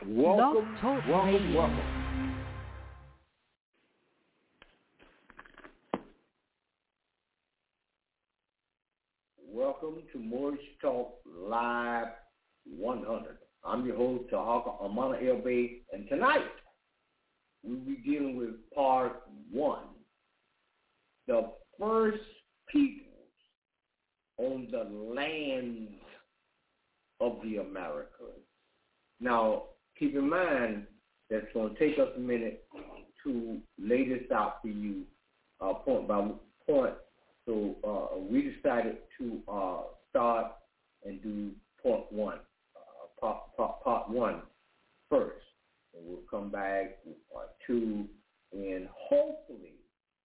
Welcome, Talk welcome, Radio. welcome. Welcome to Morris Talk Live 100. I'm your host, Tahaka Amana Elbey, and tonight we'll be dealing with part one, the first peoples on the lands of the Americas. Now, keep in mind that it's going to take us a minute to lay this out for you point by point. So we decided to start and do part one first. And we'll come back with part two, and hopefully,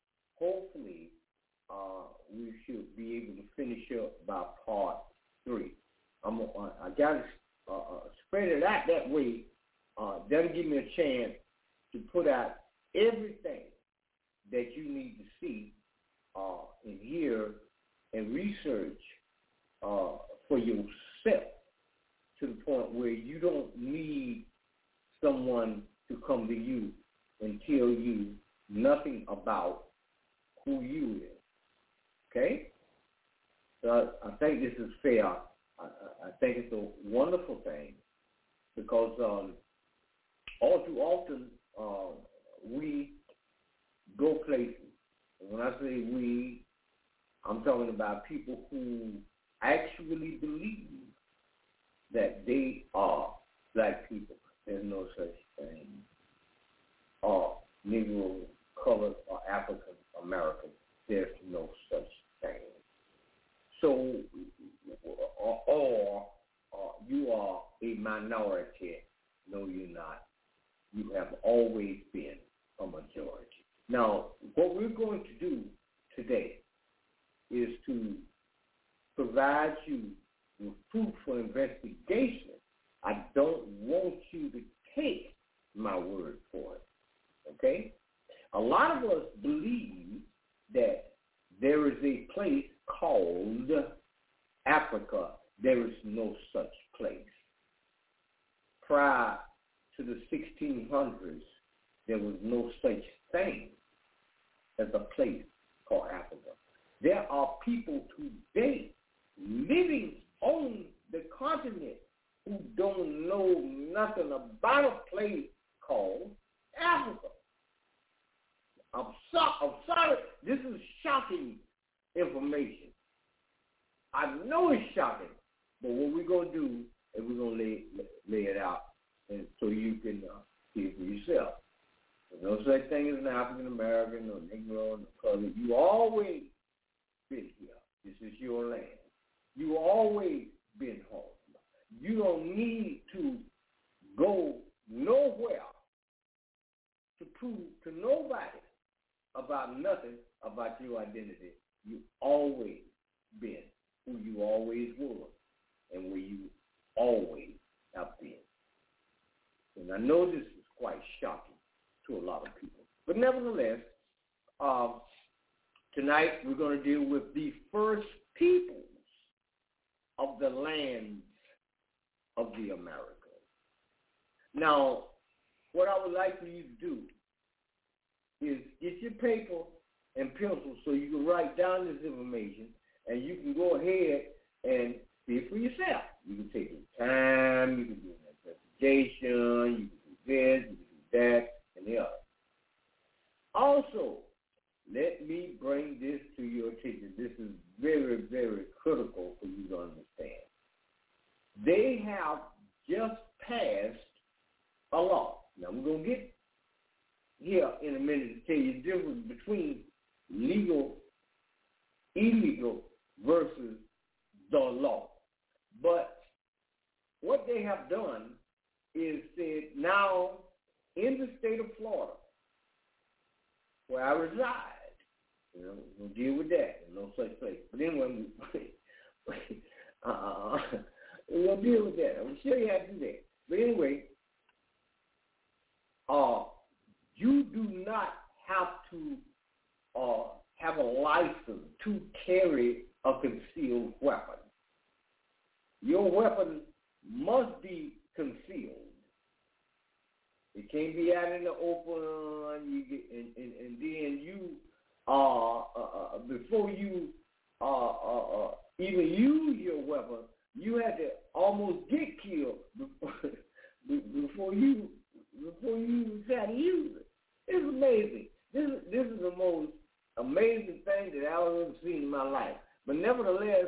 we should be able to finish up by part three. I got to spread it out that way. That'll give me a chance to put out everything that you need to see and hear and research for yourself, to the point where you don't need someone to come to you and tell you nothing about who you is. Okay? So I think this is fair. I think it's a wonderful thing, because all too often we go places. And when I say we, I'm talking about people who actually believe that they are black people. There's no such thing. Or Negro, colored, or African American. There's no such thing. So, or you are a minority. No, you're not. You have always been a majority. Now, what we're going to do today is to provide you with food for investigation. I don't want you to take my word for it, okay? A lot of us believe that there is a place called Africa. There is no such place. Prior to the 1600s, there was no such thing as a place called Africa. There are people today living on the continent who don't know nothing about a place called Africa. I'm sorry. This is shocking information. I know it's shocking, but what we're going to do is we're going to lay it out, and so you can see it for yourself. There's no such thing as an African American or Negro or colored. You always been here. This is your land. You always been home. You don't need to go nowhere to prove to nobody about nothing about your identity. You always been who you always were and where you always have been. And I know this is quite shocking to a lot of people. But nevertheless, tonight we're going to deal with the first peoples of the lands of the Americas. Now, what I would like for you to do is get your paper and pencil so you can write down this information, and you can go ahead and see it for yourself. You can take your time, you can do an investigation, you can do this, you can do that, and the other. Also, let me bring this to your attention. This is very, very critical for you to understand. They have just passed a law. Now, we're going to get here in a minute to tell you the difference between legal, illegal versus the law. But what they have done is said, now in the state of Florida, where I reside, we'll deal with that. There's no such place. But anyway, we'll deal with that. I'll show you how to do that. But anyway, you do not have to have a license to carry a concealed weapon. Your weapon must be concealed. It can't be out in the open. You get, and then you before you even use your weapon, you had to almost get killed before you try to use it. It's amazing. This is the most amazing thing that I've ever seen in my life. But nevertheless,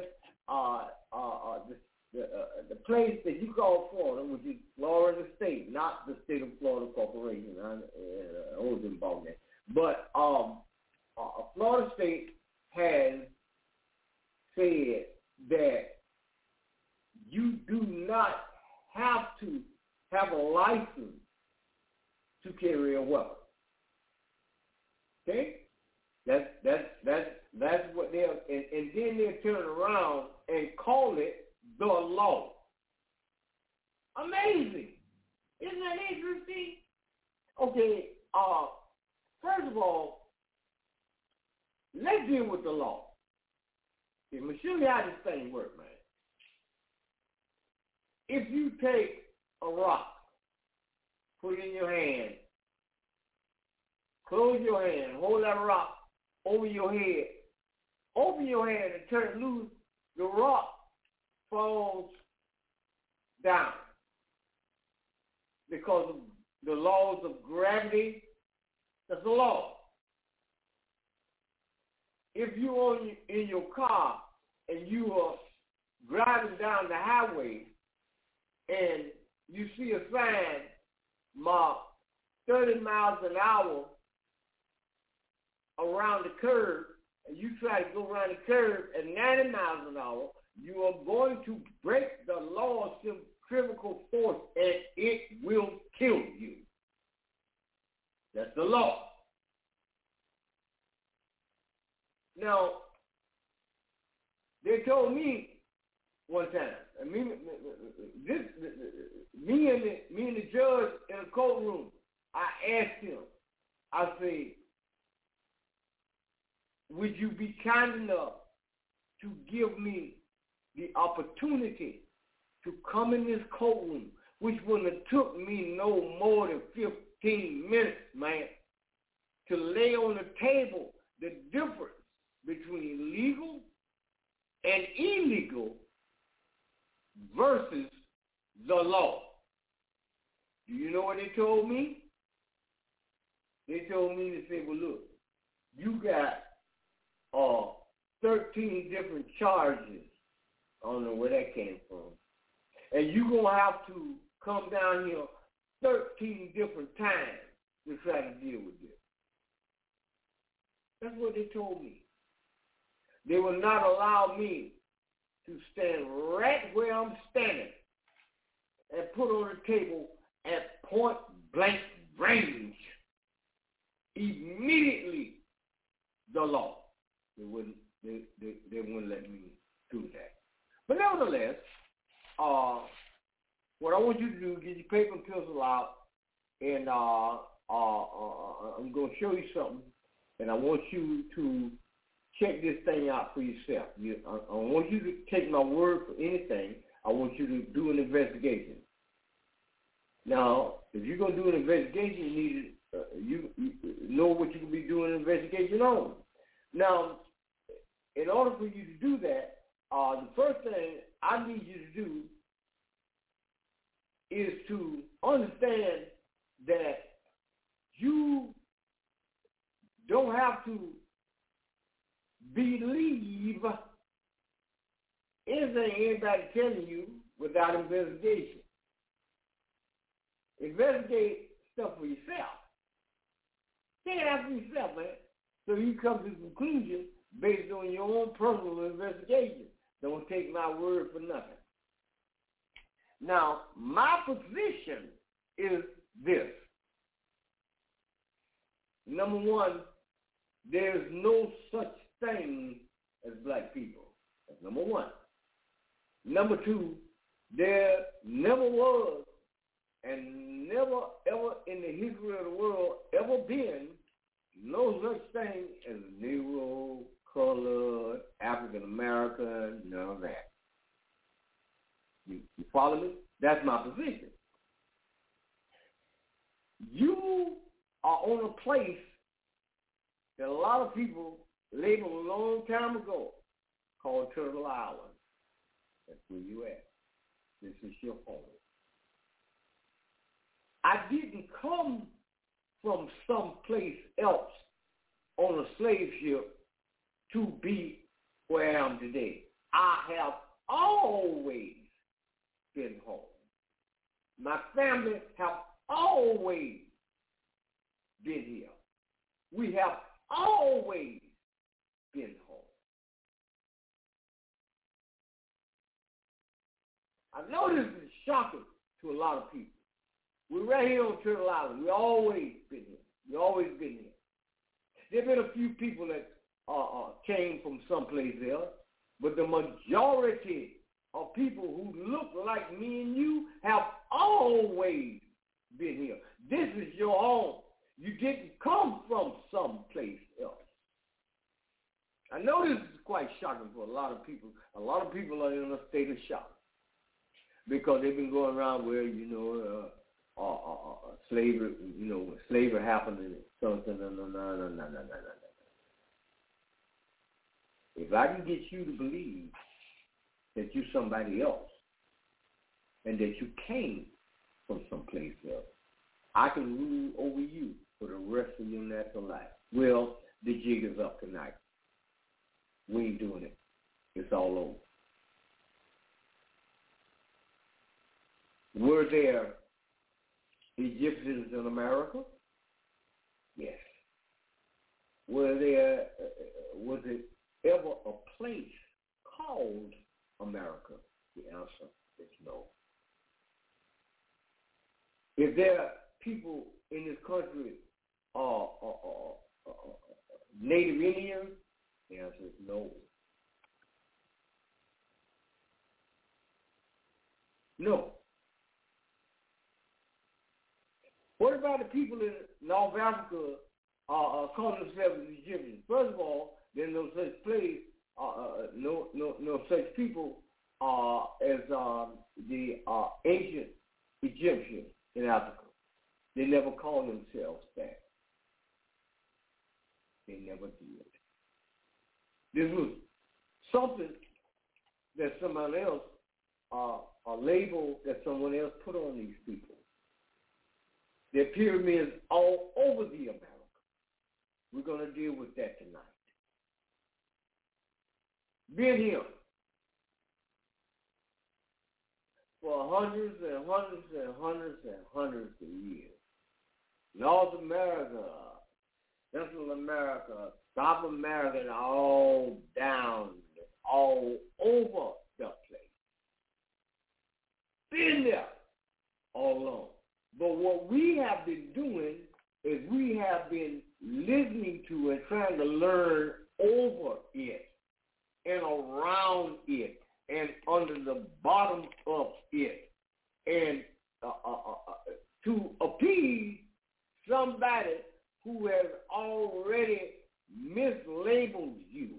the place that you call Florida, which is Florida State, not the State of Florida Corporation, I was involved in, but Florida State has said that you do not have to have a license to carry a weapon. Okay? That's what they'll, and then they'll turn around and call it the law. Amazing. Isn't that interesting? Okay, first of all, let's deal with the law. Okay, I'm going to show you how this thing works, man. If you take a rock, put it in your hand, close your hand, hold that rock over your head, open your hand and turn it loose, the rock falls down because of the laws of gravity. That's the law. If you're in your car and you are driving down the highway and you see a sign marked 30 miles an hour around the curve, and you try to go around the curve at 90 miles an hour, you are going to break the law of centrifugal force, and it will kill you. That's the law. Now, they told me one time, and me and the judge in the courtroom, I asked him, I said, would you be kind enough to give me the opportunity to come in this courtroom, which would have took me no more than 15 minutes, man, to lay on the table the difference between legal and illegal versus the law. Do you know what they told me? They told me to say, well, look, you got 13 different charges. I don't know where that came from. And you're going to have to come down here 13 different times to try to deal with this. That's what they told me. They will not allow me to stand right where I'm standing and put on the table at point blank range. Immediately, the law. They wouldn't let me do that. But nevertheless, what I want you to do is get your paper and pencil out, and I'm going to show you something, and I want you to check this thing out for yourself. I want you to take my word for anything. I want you to do an investigation. Now, if you're going to do an investigation, you need you know what you can be doing an investigation on. Now, in order for you to do that, the first thing I need you to do is to understand that you don't have to believe anything anybody telling you without investigation. Investigate stuff for yourself. Take it out for yourself, man. So you come to the conclusion based on your own personal investigation. Don't take my word for nothing. Now, my position is this. Number one, there's no such thing as black people. That's number one. Number two, there never was and never ever in the history of the world ever been no such thing as Negro, colored, African American, none of that. You follow me? That's my position. on a place that a lot of people labeled a long time ago called Turtle Island. That's where you at. This is your home. I didn't come from someplace else on a slave ship to be where I am today. I have always been home. My family have always been here. We have always been home. I know this is shocking to a lot of people. We're right here on Turtle Island. We've always been here. We've always been here. There have been a few people that came from someplace else, but the majority of people who look like me and you have always been here. This is your home. You didn't come from someplace else. I know this is quite shocking for a lot of people. A lot of people are in a state of shock because they've been going around where, slavery, when slavery happened and something, no. If I can get you to believe that you're somebody else and that you came from someplace else, I can rule over you for the rest of your natural life. Well, the jig is up tonight. We ain't doing it. It's all over. Were there Egyptians in America? Yes. Was it ever a place called America? The answer is no. If there are people in this country Native Indians, the answer is no. No. What about the people in North Africa calling themselves Egyptians? First of all, there's no such place, no such people as the ancient Egyptians in Africa. They never called themselves that. They never did. This was something that someone else, a label that someone else put on these people. There are pyramids all over the America. We're going to deal with that tonight. Been here for hundreds and hundreds and hundreds and hundreds of years. North America, Central America, South America, and all down, all over the place. Been there all along. But what we have been doing is we have been listening to and trying to learn over it and around it and under the bottom of it and to appease somebody who has already mislabeled you.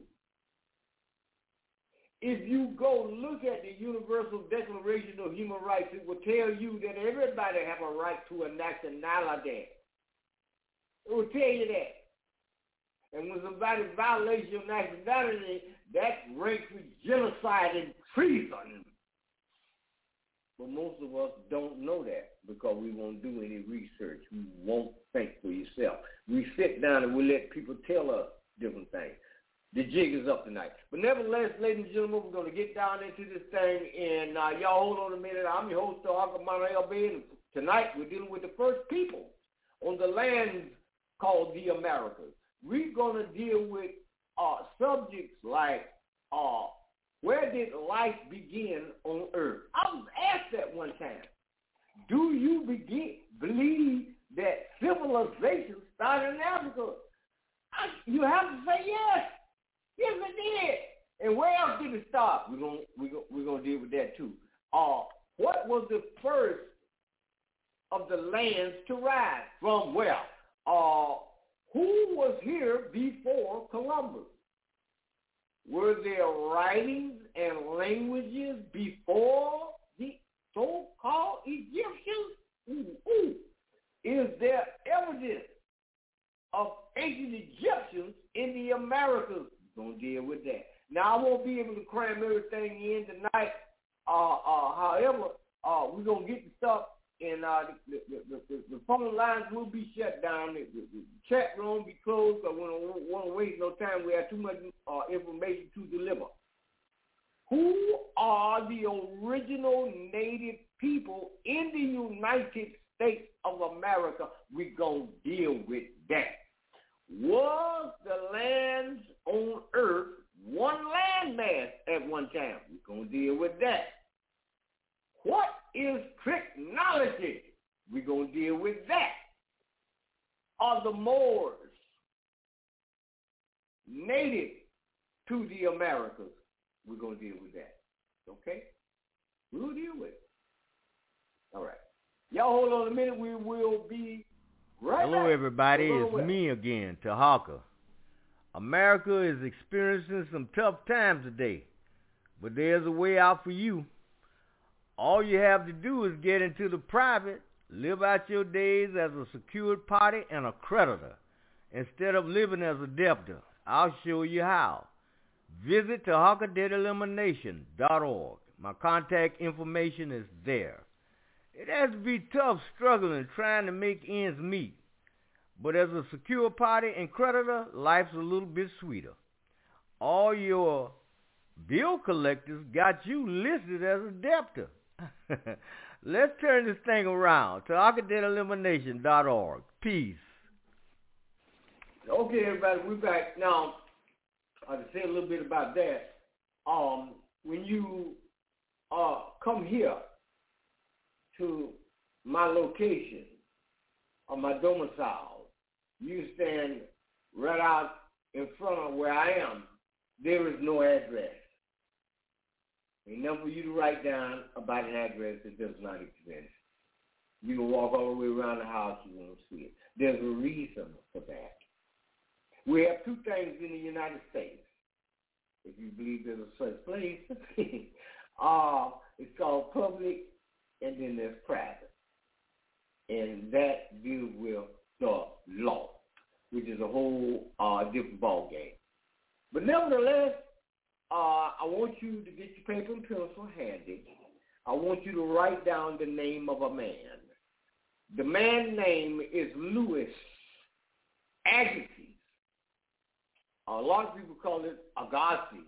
If you go look at the Universal Declaration of Human Rights, it will tell you that everybody have a right to a nationality. It will tell you that. And when somebody violates your nationality, that ranks with genocide and treason. But most of us don't know that because we won't do any research. We won't think for yourself. We sit down and we let people tell us different things. The jig is up tonight. But nevertheless, ladies and gentlemen, we're going to get down into this thing. And y'all hold on a minute. I'm your host, Arkamana LB. And tonight we're dealing with the first people on the land called the Americas. We're going to deal with subjects like where did life begin on earth? I was asked that one time. Do you believe that civilization started in Africa? You have to say yes. Yes, it did. And where else did it start? We're gonna deal with that too. What was the first of the lands to rise? From where? Who was here before Columbus? Were there writings and languages before the so-called Egyptians? Is there evidence Americas, we're going to deal with that. Now, I won't be able to cram everything in tonight. However, we're going to get the stuff, and the phone lines will be shut down. The chat room will be closed. I don't want to waste no time. We have too much information to deliver. Who are the original native people in the United States of America? We're going to deal with that. Was the lands on earth one landmass at one time? We're going to deal with that. What is technology? We're going to deal with that. Are the Moors native to the Americas? We're going to deal with that. Okay? We'll deal with it. All right. Y'all hold on a minute. We will be right Hello, back. everybody. It's me again, Tahaka. America is experiencing some tough times today, but there's a way out for you. All you have to do is get into the private, live out your days as a secured party and a creditor, instead of living as a debtor. I'll show you how. Visit TahakaDebtElimination.org. My contact information is there. It has to be tough struggling, trying to make ends meet. But as a secure party and creditor, life's a little bit sweeter. All your bill collectors got you listed as a debtor. Let's turn this thing around. TahakaDebtElimination.org. Peace. Okay, everybody, we're back. Now, to say a little bit about that, when you come here to my location or my domicile, you stand right out in front of where I am. There is no address. Ain't nothing for you to write down about an address that does not exist. You can walk all the way around the house, you won't see it. There's a reason for that. We have two things in the United States. If you believe there's a such place, it's called public, and then there's private. And that deals with the law, which is a whole different ballgame. But nevertheless, I want you to get your paper and pencil handy. I want you to write down the name of a man. The man's name is Louis Agassiz. A lot of people call it Agassiz.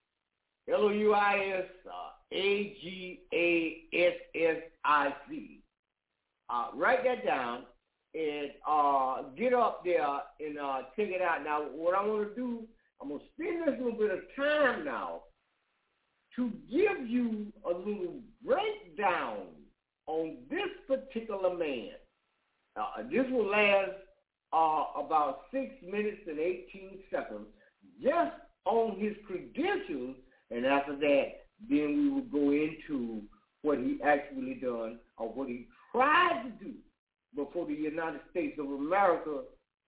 Louis Agassiz. Write that down and get up there and take it out. Now, what I want to do, I'm going to spend this little bit of time now to give you a little breakdown on this particular man. This will last about 6 minutes and 18 seconds just on his credentials, and after that, then we will go into what he actually done or what he tried to do before the United States of America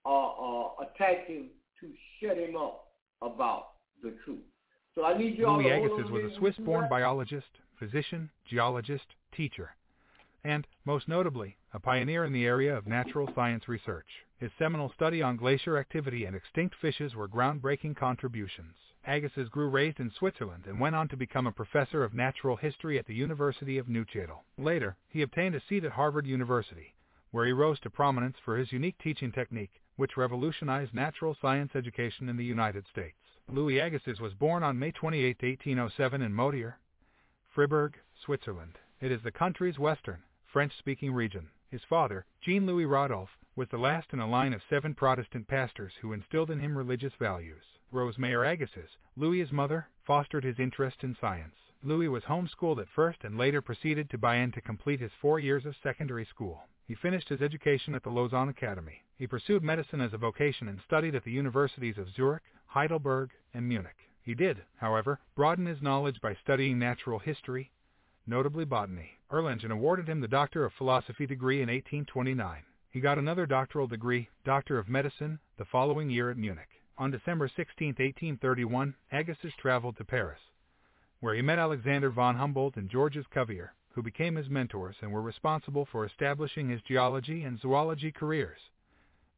attacked him to shut him up about the truth. So I need you all to hold on. Louis Agassiz was a Swiss-born biologist, physician, geologist, teacher, and, most notably, a pioneer in the area of natural science research. His seminal study on glacier activity and extinct fishes were groundbreaking contributions. Agassiz grew raised in Switzerland and went on to become a professor of natural history at the University of Neuchâtel. Later, he obtained a seat at Harvard University, where he rose to prominence for his unique teaching technique, which revolutionized natural science education in the United States. Louis Agassiz was born on May 28, 1807 in Motier, Fribourg, Switzerland. It is the country's western, French-speaking region. His father, Jean-Louis Rodolphe, was the last in a line of 7 Protestant pastors who instilled in him religious values. Rose Mayer Agassiz, Louis's mother, fostered his interest in science. Louis was homeschooled at first and later proceeded to Bayonne to complete his 4 years of secondary school. He finished his education at the Lausanne Academy. He pursued medicine as a vocation and studied at the universities of Zurich, Heidelberg, and Munich. He did, however, broaden his knowledge by studying natural history, notably botany. Erlangen awarded him the Doctor of Philosophy degree in 1829. He got another doctoral degree, Doctor of Medicine, the following year at Munich. On December 16, 1831, Agassiz traveled to Paris, where he met Alexander von Humboldt and Georges Cuvier, who became his mentors and were responsible for establishing his geology and zoology careers.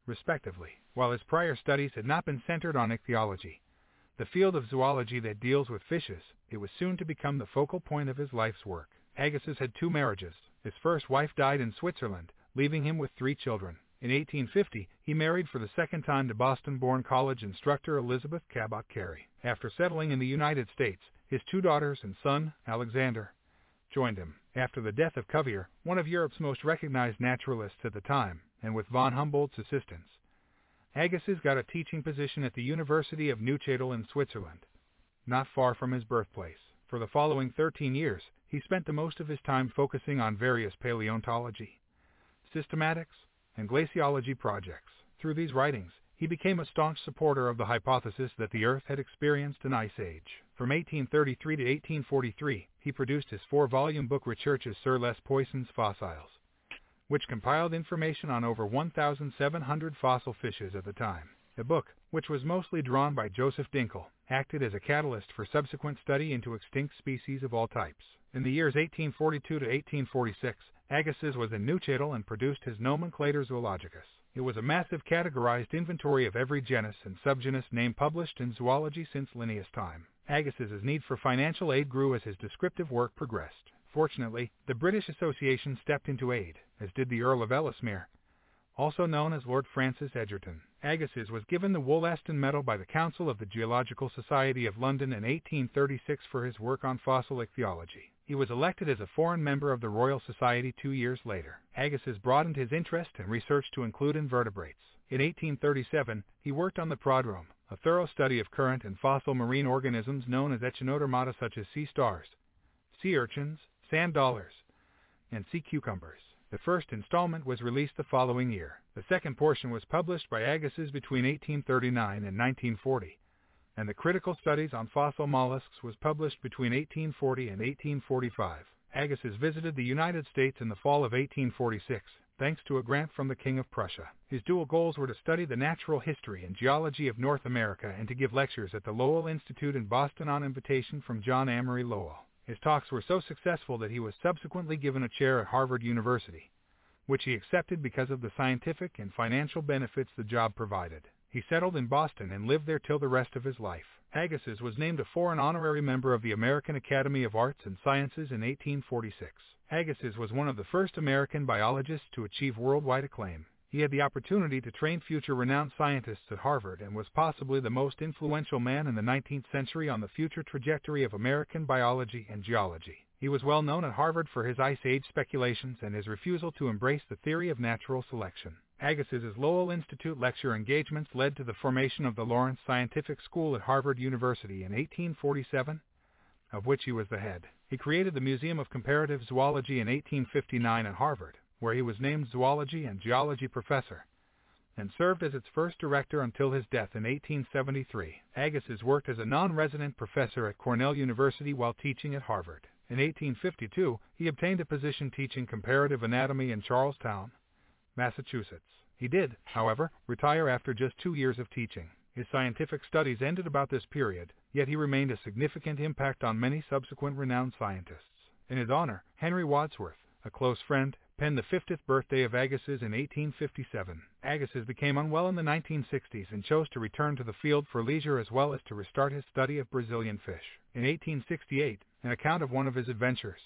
respectively. While his prior studies had not been centered on ichthyology, the field of zoology that deals with fishes, it was soon to become the focal point of his life's work. Agassiz had 2 marriages. His first wife died in Switzerland, leaving him with 3 children. In 1850, he married for the second time to Boston-born college instructor Elizabeth Cabot Carey. After settling in the United States, his 2 daughters and son, Alexander, joined him. After the death of Cuvier, one of Europe's most recognized naturalists at the time, and with von Humboldt's assistance, Agassiz got a teaching position at the University of Neuchâtel in Switzerland, not far from his birthplace. For the following 13 years, he spent the most of his time focusing on various paleontology, systematics, and glaciology projects. Through these writings, he became a staunch supporter of the hypothesis that the Earth had experienced an ice age. From 1833 to 1843, he produced his 4-volume book Recherches sur les poissons fossiles, which compiled information on over 1,700 fossil fishes at the time. The book, which was mostly drawn by Joseph Dinkel, acted as a catalyst for subsequent study into extinct species of all types. In the years 1842 to 1846, Agassiz was in Neuchâtel and produced his Nomenclator Zoologicus. It was a massive categorized inventory of every genus and subgenus name published in zoology since Linnaeus' time. Agassiz's need for financial aid grew as his descriptive work progressed. Fortunately, the British Association stepped into aid, as did the Earl of Ellesmere, also known as Lord Francis Egerton. Agassiz was given the Wollaston Medal by the Council of the Geological Society of London in 1836 for his work on fossil ichthyology. He was elected as a foreign member of the Royal Society 2 years later. Agassiz broadened his interest and research to include invertebrates. In 1837, he worked on the prodrome, a thorough study of current and fossil marine organisms known as echinodermata such as sea stars, sea urchins, sand dollars, and sea cucumbers. The first installment was released the following year. The second portion was published by Agassiz between 1839 and 1940, and the Critical Studies on Fossil Mollusks was published between 1840 and 1845. Agassiz visited the United States in the fall of 1846, thanks to a grant from the King of Prussia. His dual goals were to study the natural history and geology of North America and to give lectures at the Lowell Institute in Boston on invitation from John Amory Lowell. His talks were so successful that he was subsequently given a chair at Harvard University, which he accepted because of the scientific and financial benefits the job provided. He settled in Boston and lived there till the rest of his life. Agassiz was named a foreign honorary member of the American Academy of Arts and Sciences in 1846. Agassiz was one of the first American biologists to achieve worldwide acclaim. He had the opportunity to train future renowned scientists at Harvard and was possibly the most influential man in the 19th century on the future trajectory of American biology and geology. He was well known at Harvard for his Ice Age speculations and his refusal to embrace the theory of natural selection. Agassiz's Lowell Institute lecture engagements led to the formation of the Lawrence Scientific School at Harvard University in 1847, of which he was the head. He created the Museum of Comparative Zoology in 1859 at Harvard, where he was named zoology and geology professor, and served as its first director until his death in 1873. Agassiz worked as a non-resident professor at Cornell University while teaching at Harvard. In 1852, he obtained a position teaching comparative anatomy in Charlestown, Massachusetts. He did, however, retire after just 2 years of teaching. His scientific studies ended about this period, yet he remained a significant impact on many subsequent renowned scientists. In his honor, Henry Wadsworth, a close friend, penned the 50th birthday of Agassiz in 1857. Agassiz became unwell in the 1960s and chose to return to the field for leisure as well as to restart his study of Brazilian fish. In 1868, an account of one of his adventures,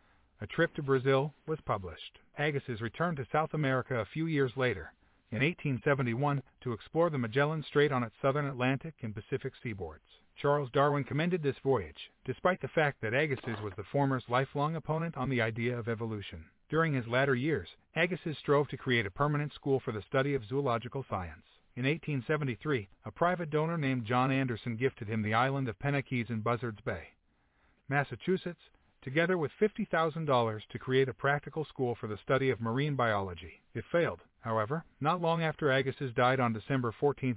a trip to Brazil, was published. Agassiz returned to South America a few years later, in 1871, to explore the Magellan Strait on its southern Atlantic and Pacific seaboards. Charles Darwin commended this voyage, despite the fact that Agassiz was the former's lifelong opponent on the idea of evolution. During his latter years, Agassiz strove to create a permanent school for the study of zoological science. In 1873, a private donor named John Anderson gifted him the island of Penaquis in Buzzards Bay, Massachusetts, together with $50,000 to create a practical school for the study of marine biology. It failed, however, not long after Agassiz died on December 14,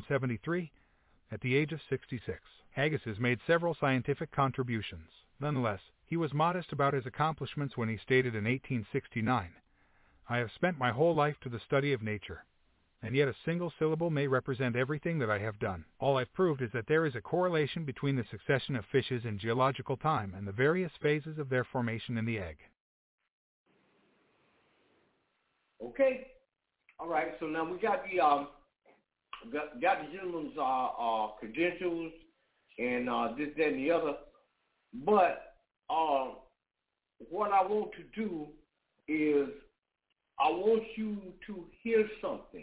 1873, at the age of 66. Agassiz made several scientific contributions. Nonetheless, he was modest about his accomplishments when he stated in 1869, "I have spent my whole life to the study of nature, and yet a single syllable may represent everything that I have done. All I've proved is that there is a correlation between the succession of fishes in geological time and the various phases of their formation in the egg." Okay. All right, so now we got the gentleman's credentials and this, that, and the other. But what I want to do is I want you to hear something,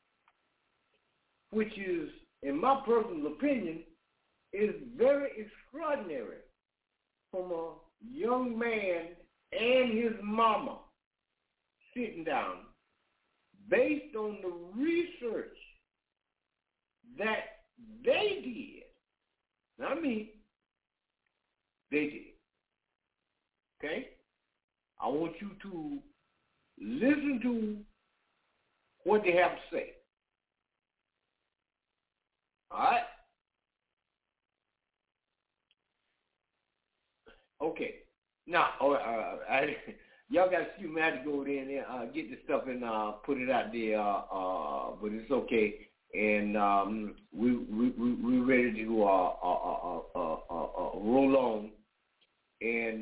which is, in my personal opinion, is very extraordinary from a young man and his mama sitting down based on the research that they did. Not me. They did. Okay? I want you to listen to what they have to say. All right? Okay. Now, y'all got to excuse me. I had to go there and get this stuff and put it out there, but it's okay. And we ready to roll on and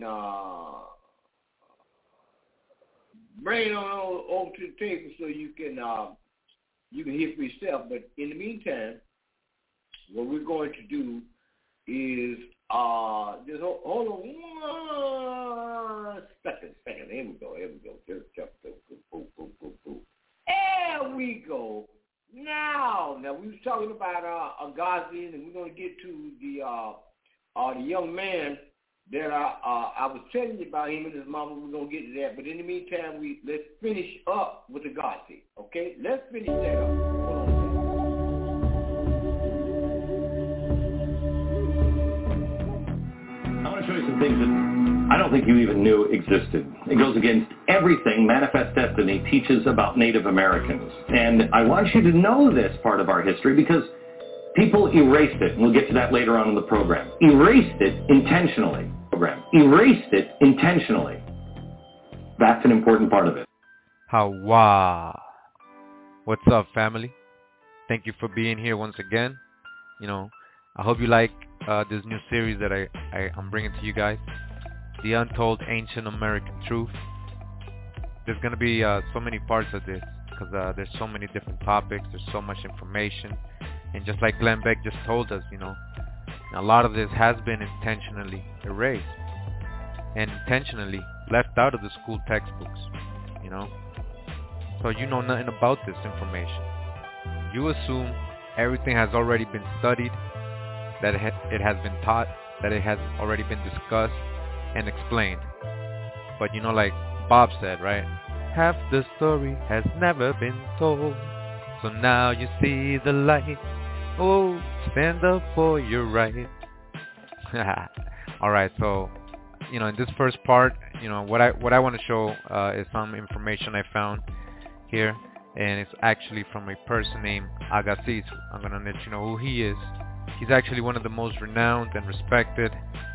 bring it on over to the table so you can hear for yourself. But in the meantime, what we're going to do is just hold on one second. Here we go. Just jump. Boom. There we go. Now we was talking about Agassiz, and we're going to get to the young man that I was telling you about, him and his mama. We're going to get to that. But in the meantime, let's finish up with Agassiz. Okay? Let's finish that up. Hold on. I want to show you some things that I don't think you even knew existed. It goes against everything Manifest Destiny teaches about Native Americans. And I want you to know this part of our history because people erased it. And we'll get to that later on in the program. Erased it intentionally. That's an important part of it. Hawa. What's up, family? Thank you for being here once again. I hope you like this new series that I'm bringing to you guys. The Untold Ancient American Truth. There's going to be so many parts of this because there's so many different topics. There's so much information. And just like Glenn Beck just told us, a lot of this has been intentionally erased and intentionally left out of the school textbooks, So you know nothing about this information. You assume everything has already been studied, that it has been taught, that it has already been discussed and explained. But like Bob said, right? Half the story has never been told. So now you see the light. Oh, stand up for your right. Alright, so in this first part, what I want to show is some information I found here, and it's actually from a person named Agassiz. I'm gonna let you know who he is. He's actually one of the most renowned and respected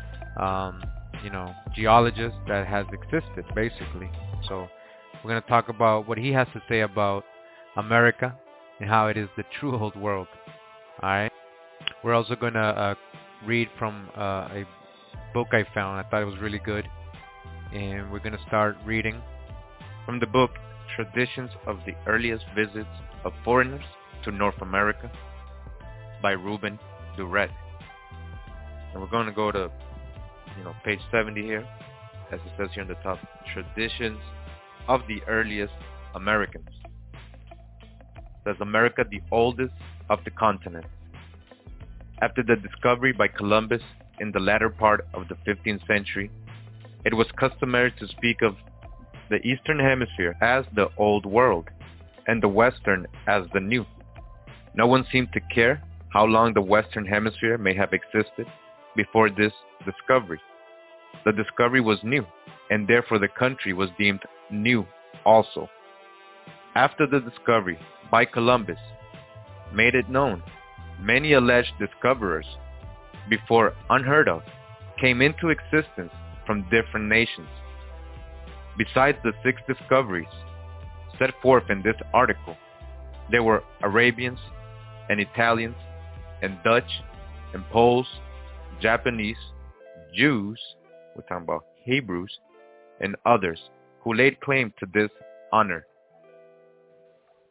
geologist that has existed, basically. So we're going to talk about what he has to say about America and how it is the true old world. Alright? We're also going to read from a book I found. I thought it was really good. And we're going to start reading from the book Traditions of the Earliest Visits of Foreigners to North America by Ruben Duret. And we're going to go to page 70 here, as it says here on the top, Traditions of the Earliest Americans. It says America, the oldest of the continents. After the discovery by Columbus in the latter part of the 15th century, it was customary to speak of the Eastern Hemisphere as the Old World and the Western as the New. No one seemed to care how long the Western Hemisphere may have existed before this discovery. The discovery was new, and therefore the country was deemed new also. After the discovery by Columbus made it known, many alleged discoverers, before unheard of, came into existence from different nations. Besides the 6 discoveries set forth in this article, there were Arabians and Italians and Dutch and Poles, Japanese, Jews, we're talking about Hebrews, and others who laid claim to this honor.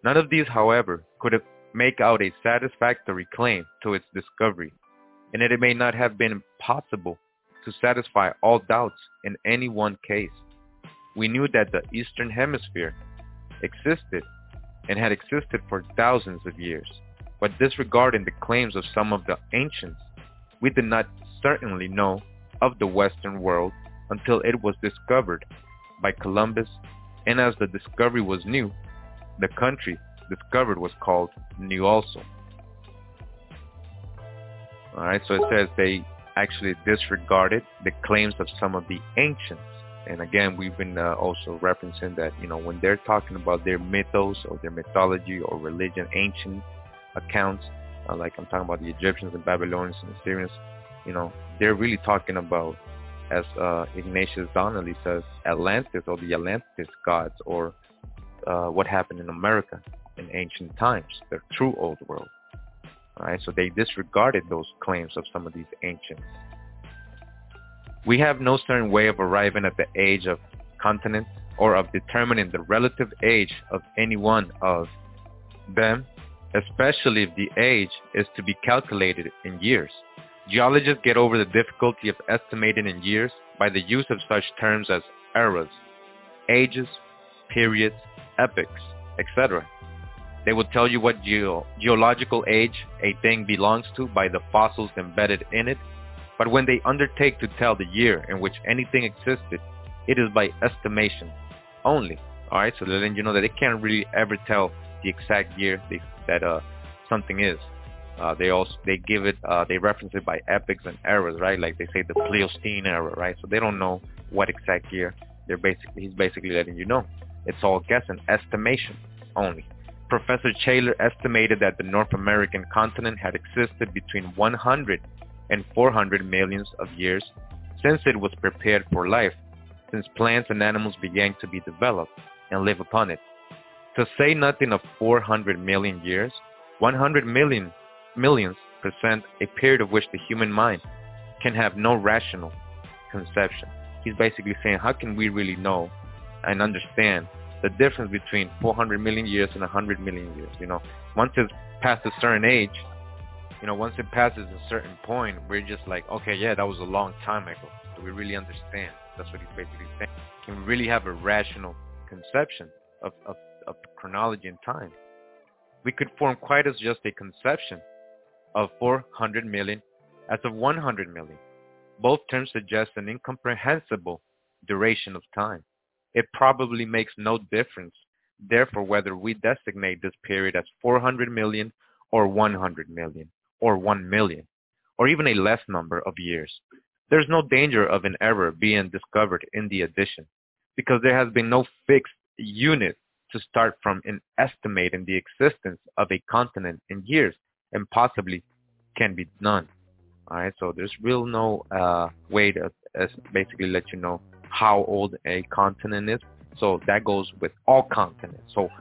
None of these, however, could make out a satisfactory claim to its discovery, and it may not have been possible to satisfy all doubts in any one case. We knew that the Eastern Hemisphere existed and had existed for thousands of years, but disregarding the claims of some of the ancients, we did not certainly know of the Western world until it was discovered by Columbus, and as the discovery was new, the country discovered was called new also. Alright, so it says they actually disregarded the claims of some of the ancients. And again, we've been also referencing that, when they're talking about their mythos or their mythology or religion, ancient accounts, like I'm talking about the Egyptians and Babylonians and Assyrians, they're really talking about, as Ignatius Donnelly says, Atlantis or the Atlantis gods, or what happened in America in ancient times, the true old world. All right, so they disregarded those claims of some of these ancients. We have no certain way of arriving at the age of continents or of determining the relative age of any one of them, especially if the age is to be calculated in years. Geologists get over the difficulty of estimating in years by the use of such terms as eras, ages, periods, epochs, etc. They will tell you what geological age a thing belongs to by the fossils embedded in it, but when they undertake to tell the year in which anything existed, it is by estimation only. Alright, so then you know that they can't really ever tell the exact year that something is. They give it, they reference it by epochs and eras, right? Like they say the Pleistocene era, right? So they don't know what exact year. He's basically letting you know. It's all guess and estimation only. Professor Taylor estimated that the North American continent had existed between 100 and 400 millions of years since it was prepared for life, since plants and animals began to be developed and live upon it. To say nothing of 400 million years, 100 millions present a period of which the human mind can have no rational conception. He's basically saying, how can we really know and understand the difference between 400 million years and 100 million years? Once it's past a certain age, once it passes a certain point, we're just like, okay, yeah, that was a long time ago. Do we really understand? That's what he's basically saying. Can we really have a rational conception of chronology and time? We could form quite as just a conception of 400 million as of 100 million. Both terms suggest an incomprehensible duration of time. It probably makes no difference, therefore, whether we designate this period as 400 million or 100 million or 1 million, or even a less number of years. There's no danger of an error being discovered in the addition, because there has been no fixed unit to start from in estimating the existence of a continent in years, and possibly can be done. All right, so there's real no way to basically let you know how old a continent is. So that goes with all continents. So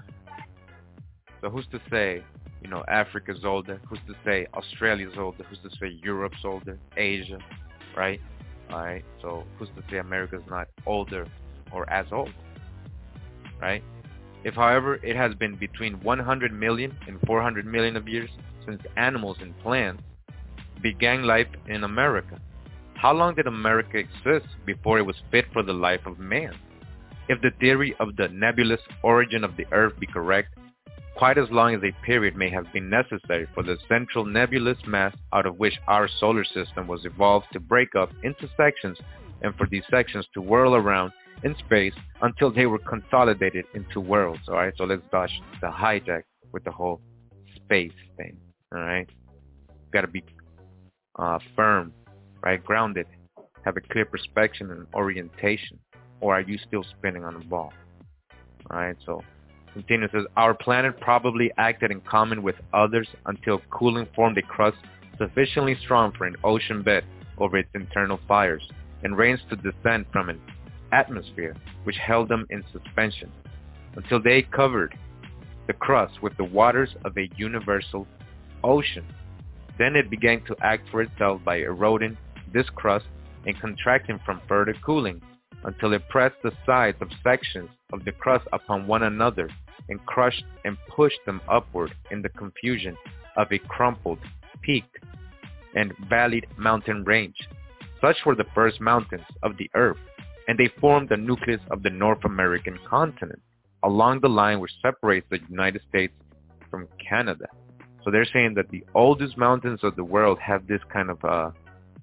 who's to say, Africa's older? Who's to say Australia's older? Who's to say Europe's older? Asia, right? All right. So who's to say America's not older or as old, right? If, however, it has been between 100 million and 400 million of years since animals and plants began life in America, how long did America exist before it was fit for the life of man? If the theory of the nebulous origin of the Earth be correct, quite as long as a period may have been necessary for the central nebulous mass out of which our solar system was evolved to break up into sections, and for these sections to whirl around in space until they were consolidated into worlds. All right, so let's dodge the hijack with the whole space thing. All right, got to be firm, right, grounded, have a clear perspective and orientation, or are you still spinning on the ball? All right, so continues, says, our planet probably acted in common with others until cooling formed a crust sufficiently strong for an ocean bed over its internal fires, and rains to descend from an atmosphere which held them in suspension, until they covered the crust with the waters of a universal ocean. Then it began to act for itself by eroding this crust and contracting from further cooling, until it pressed the sides of sections of the crust upon one another and crushed and pushed them upward in the confusion of a crumpled, peaked, and valleyed mountain range. Such were the first mountains of the earth, and they formed the nucleus of the North American continent, along the line which separates the United States from Canada. So they're saying that the oldest mountains of the world have this kind of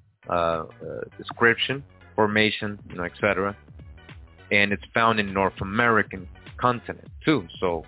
description, formation, etc. And it's found in North American continent too. So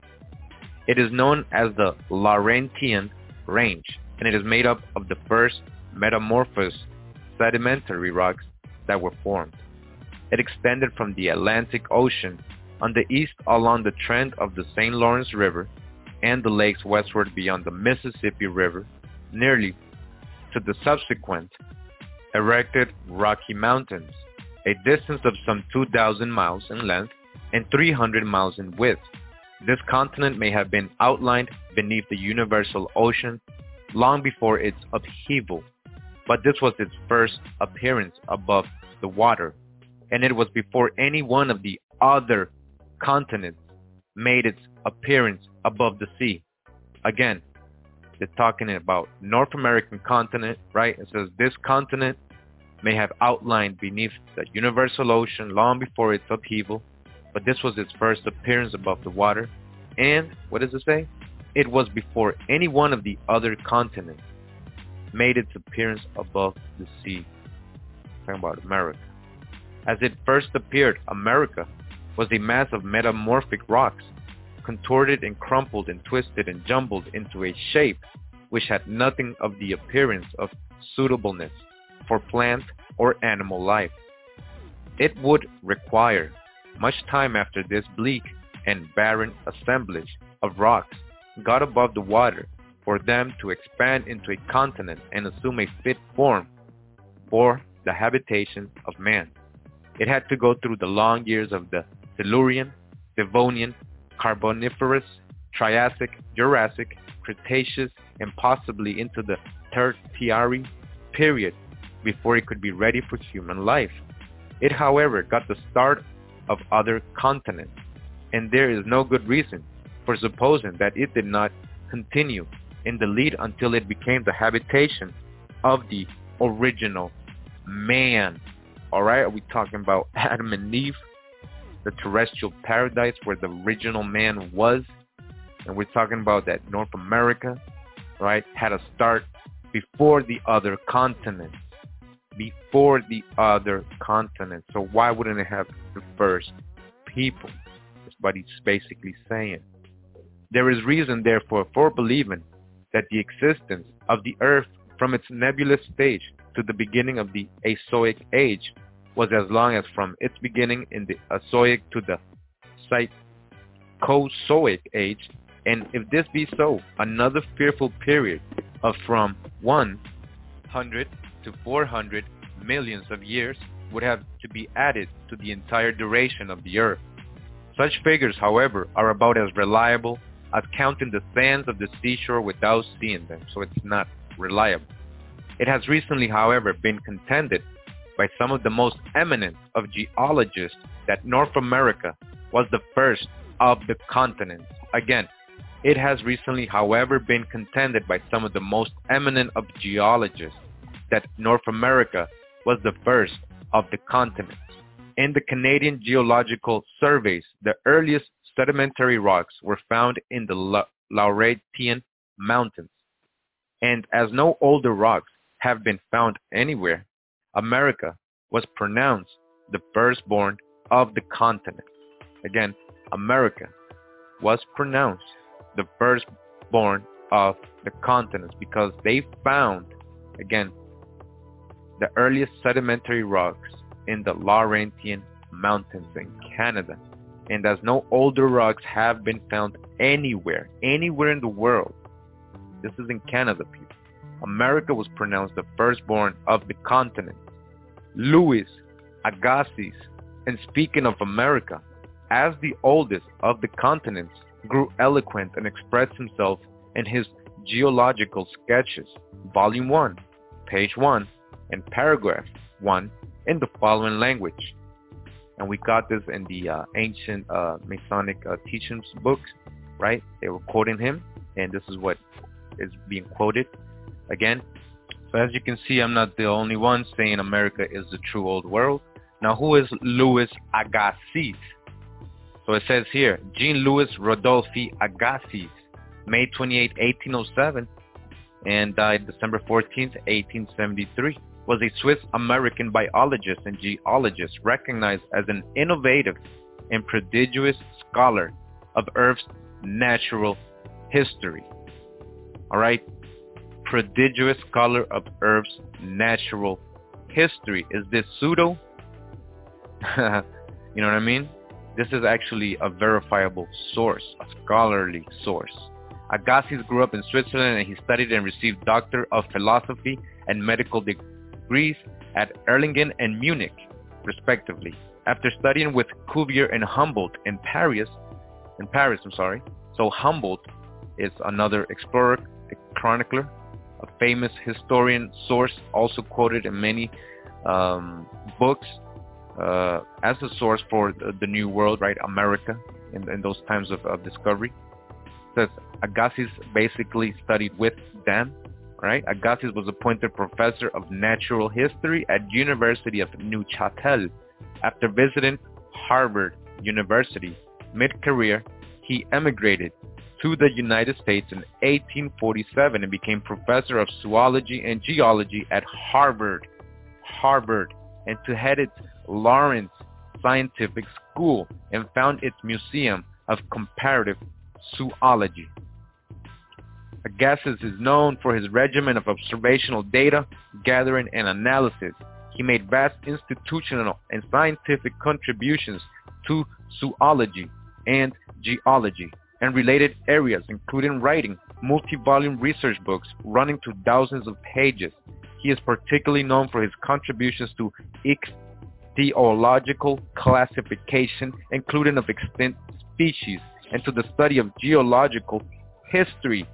it is known as the Laurentian Range, and it is made up of the first metamorphosed sedimentary rocks that were formed. It extended from the Atlantic Ocean on the east along the trend of the St. Lawrence River and the lakes westward beyond the Mississippi River, nearly to the subsequent erected Rocky Mountains, a distance of some 2,000 miles in length and 300 miles in width. This continent may have been outlined beneath the universal ocean long before its upheaval, but this was its first appearance above the water, and it was before any one of the other continents made its appearance above the sea. Again, they're talking about North American continent, right? It says this continent may have outlined beneath the universal ocean long before its upheaval, but this was its first appearance above the water. And what does it say? It was before any one of the other continents made its appearance above the sea. Talking about America. As it first appeared, America was a mass of metamorphic rocks, contorted and crumpled and twisted and jumbled into a shape which had nothing of the appearance of suitableness for plant or animal life. It would require much time after this bleak and barren assemblage of rocks got above the water for them to expand into a continent and assume a fit form for the habitation of man. It had to go through the long years of the Silurian, Devonian, Carboniferous, Triassic, Jurassic, Cretaceous, and possibly into the Tertiary period before it could be ready for human life. It, however, got the start of other continents, and there is no good reason for supposing that it did not continue in the lead until it became the habitation of the original man. Alright, are we talking about Adam and Eve, the terrestrial paradise where the original man was? And we're talking about that North America, right, had a start before the other continents. Before the other continents. So why wouldn't it have the first people? That's what he's basically saying. There is reason, therefore, for believing that the existence of the earth from its nebulous stage to the beginning of the Azoic age was as long as from its beginning in the Azoic to the Psychozoic age, and if this be so, another fearful period of from 100 to 400 millions of years would have to be added to the entire duration of the earth. Such figures, however, are about as reliable as counting the sands of the seashore without seeing them, so it's not reliable. It has recently, however, been contended by some of the most eminent of geologists that North America was the first of the continents. Again, it has recently, however, been contended by some of the most eminent of geologists that North America was the first of the continents. In the Canadian Geological Surveys, the earliest sedimentary rocks were found in the Laurentian Mountains. And as no older rocks have been found anywhere, America was pronounced the firstborn of the continent. Again, America was pronounced the firstborn of the continents because they found, again, the earliest sedimentary rocks in the Laurentian Mountains in Canada. And as no older rocks have been found anywhere in the world, this is in Canada, people, America was pronounced the firstborn of the continent. Louis Agassiz, and speaking of America, as the oldest of the continents, grew eloquent and expressed himself in his Geological Sketches, Volume 1, page 1, and paragraph 1 in the following language. and we got this in the ancient Masonic teachings books, right? They were quoting him, and this is what is being quoted again. So as you can see, I'm not the only one saying America is the true old world. Now, who is Louis Agassiz? So it says here, Jean-Louis Rodolphe Agassiz, May 28, 1807, and died December 14, 1873, was a Swiss-American biologist and geologist recognized as an innovative and prodigious scholar of Earth's natural history. All right? Prodigious scholar of Earth's natural history. Is this pseudo? You know what I mean? This is actually a verifiable source, a scholarly source. Agassiz grew up in Switzerland, and he studied and received Doctor of Philosophy and medical degrees at Erlangen and Munich, respectively. After studying with Cuvier and Humboldt in Paris. So Humboldt is another explorer, a chronicler, a famous historian source, also quoted in many books as a source for the New World, right? America, in those times of discovery. Says Agassiz basically studied with them, right? Agassiz was appointed professor of natural history at University of Neuchâtel. After visiting Harvard University mid-career, he emigrated to the United States in 1847 and became professor of zoology and geology at Harvard, and to head its Lawrence Scientific School and found its Museum of Comparative Zoology. Agassiz is known for his regimen of observational data gathering and analysis. He made vast institutional and scientific contributions to zoology and geology and related areas, including writing multi-volume research books running to thousands of pages. He is particularly known for his contributions to ichthyological classification, including of extinct species, and to the study of geological history,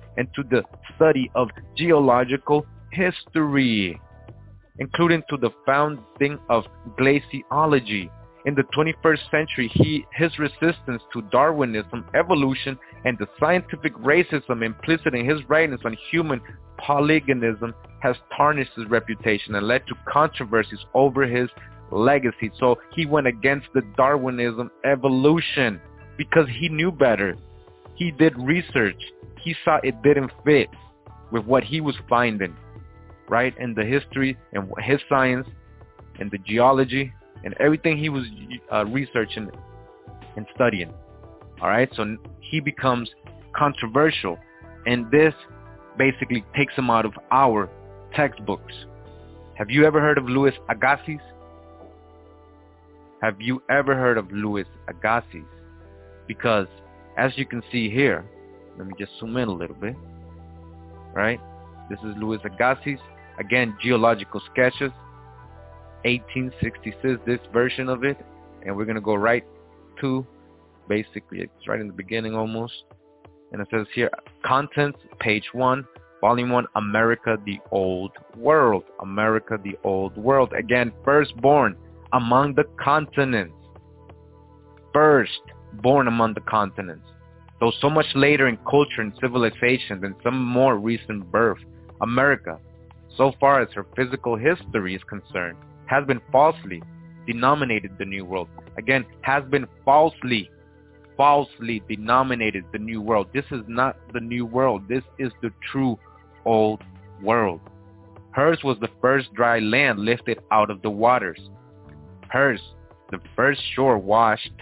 including to the founding of glaciology. In the 21st century, his resistance to Darwinism, evolution, and the scientific racism implicit in his writings on human polygenism has tarnished his reputation and led to controversies over his legacy. So he went against the Darwinism evolution because he knew better. He did research. He saw it didn't fit with what he was finding, right? And the history and his science and the geology and everything he was researching and studying. All right, so he becomes controversial, and this basically takes him out of our textbooks. Have you ever heard of Louis Agassiz? Have you ever heard of Louis Agassiz? Because as you can see here, let me just zoom in a little bit. Right, this is Louis Agassiz. Again, Geological Sketches, 1866, this version of it, and we're going to go right to, basically, it's right in the beginning almost, and it says here, Contents, page 1, volume 1, America the Old World. America the Old World. Again, firstborn among the continents. Firstborn among the continents. Though so much later in culture and civilization than some more recent birth, America, so far as her physical history is concerned, has been falsely denominated the New World. Again, has been falsely denominated the New World. This is not the New World. This is the true Old World. Hers was the first dry land lifted out of the waters. Hers, the first shore washed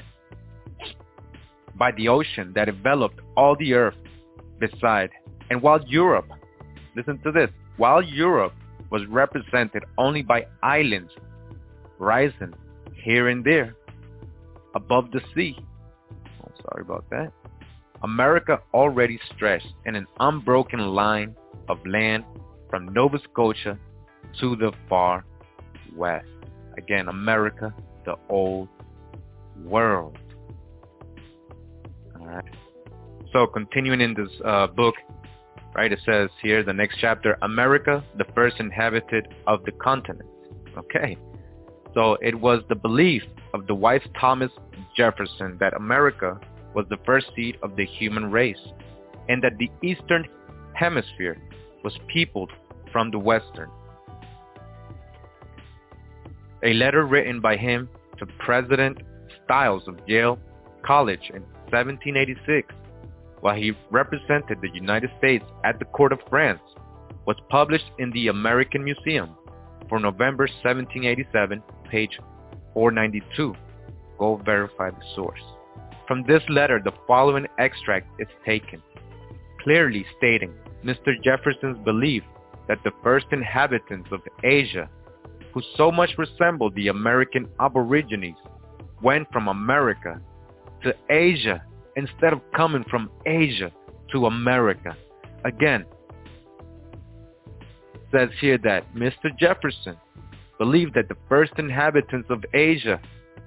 by the ocean that enveloped all the earth beside. And while Europe, listen to this, while Europe was represented only by islands rising here and there above the sea. Oh, sorry about that. America already stretched in an unbroken line of land from Nova Scotia to the far west. Again, America, the Old World. All right. So continuing in this book, right, it says here, the next chapter, America, the first inhabited of the continent. Okay. So it was the belief of the wise Thomas Jefferson that America was the first seed of the human race, and that the Eastern Hemisphere was peopled from the Western. A letter written by him to President Styles of Yale College in 1786, while he represented the United States at the court of France, was published in the American Museum for November 1787, page 492. Go verify the source. From this letter, the following extract is taken, clearly stating Mr. Jefferson's belief that the first inhabitants of Asia, who so much resembled the American Aborigines, went from America to Asia instead of coming from Asia to America. Again, it says here that Mr. Jefferson believed that the first inhabitants of Asia,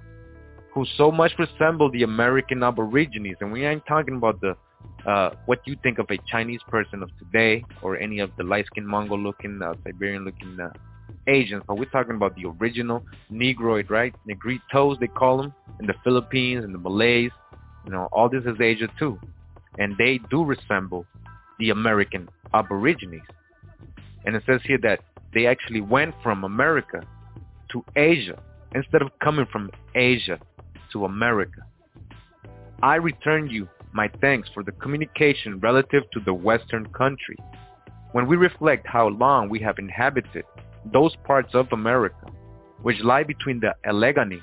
who so much resembled the American Aborigines, and we ain't talking about the what you think of a Chinese person of today or any of the light-skinned Mongol-looking, Siberian-looking Asians, but we're talking about the original Negroid, right? Negritos, they call them, in the Philippines and the Malays. All this is Asia too. And they do resemble the American Aborigines. And it says here that they actually went from America to Asia instead of coming from Asia to America. I return you my thanks for the communication relative to the Western country. When we reflect how long we have inhabited those parts of America which lie between the Allegheny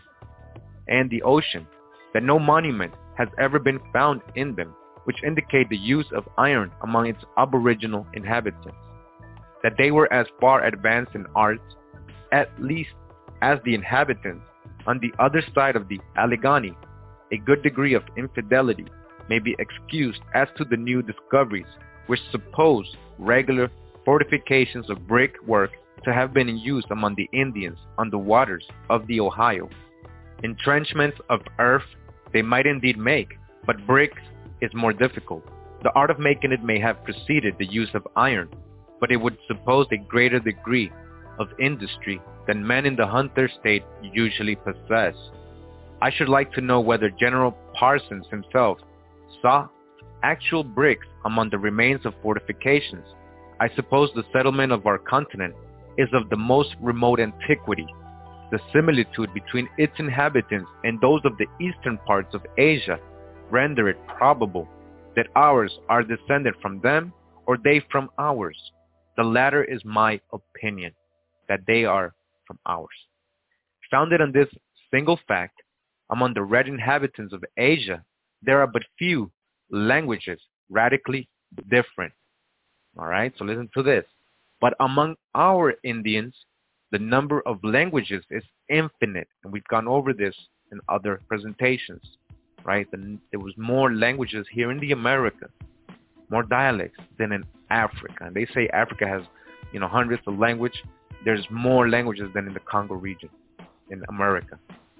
and the ocean, that no monument has ever been found in them which indicate the use of iron among its aboriginal inhabitants, that they were as far advanced in arts, at least as the inhabitants on the other side of the Allegheny, a good degree of infidelity may be excused as to the new discoveries which suppose regular fortifications of brickwork to have been in use among the Indians on the waters of the Ohio. Entrenchments of earth they might indeed make, but bricks is more difficult. The art of making it may have preceded the use of iron, but it would suppose a greater degree of industry than men in the hunter state usually possess. I should like to know whether General Parsons himself saw actual bricks among the remains of fortifications. I suppose the settlement of our continent is of the most remote antiquity. The similitude between its inhabitants and those of the eastern parts of Asia render it probable that ours are descended from them or they from ours. The latter is my opinion, that they are from ours. Founded on this single fact, among the red inhabitants of Asia, there are but few languages radically different. All right, so listen to this. But among our Indians, the number of languages is infinite. And we've gone over this in other presentations, right? There was more languages here in the Americas, more dialects than in Africa. And they say Africa has, hundreds of languages. There's more languages than in the Congo region in America.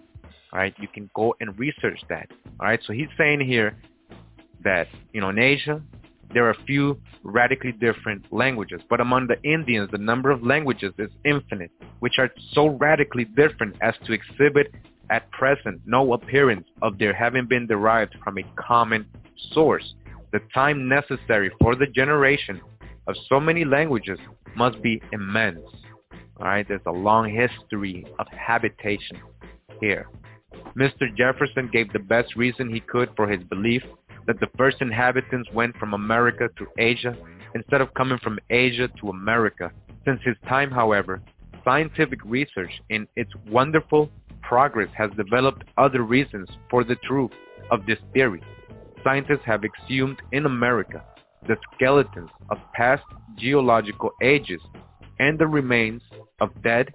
All right, you can go and research that. All right, so he's saying here that, in Asia, there are a few radically different languages. But among the Indians, the number of languages is infinite, which are so radically different as to exhibit at present no appearance of their having been derived from a common source. The time necessary for the generation of so many languages must be immense. All right, there's a long history of habitation here. Mr. Jefferson gave the best reason he could for his belief that the first inhabitants went from America to Asia instead of coming from Asia to America. Since his time, however, scientific research in its wonderful progress has developed other reasons for the truth of this theory. Scientists have exhumed in America the skeletons of past geological ages and the remains of dead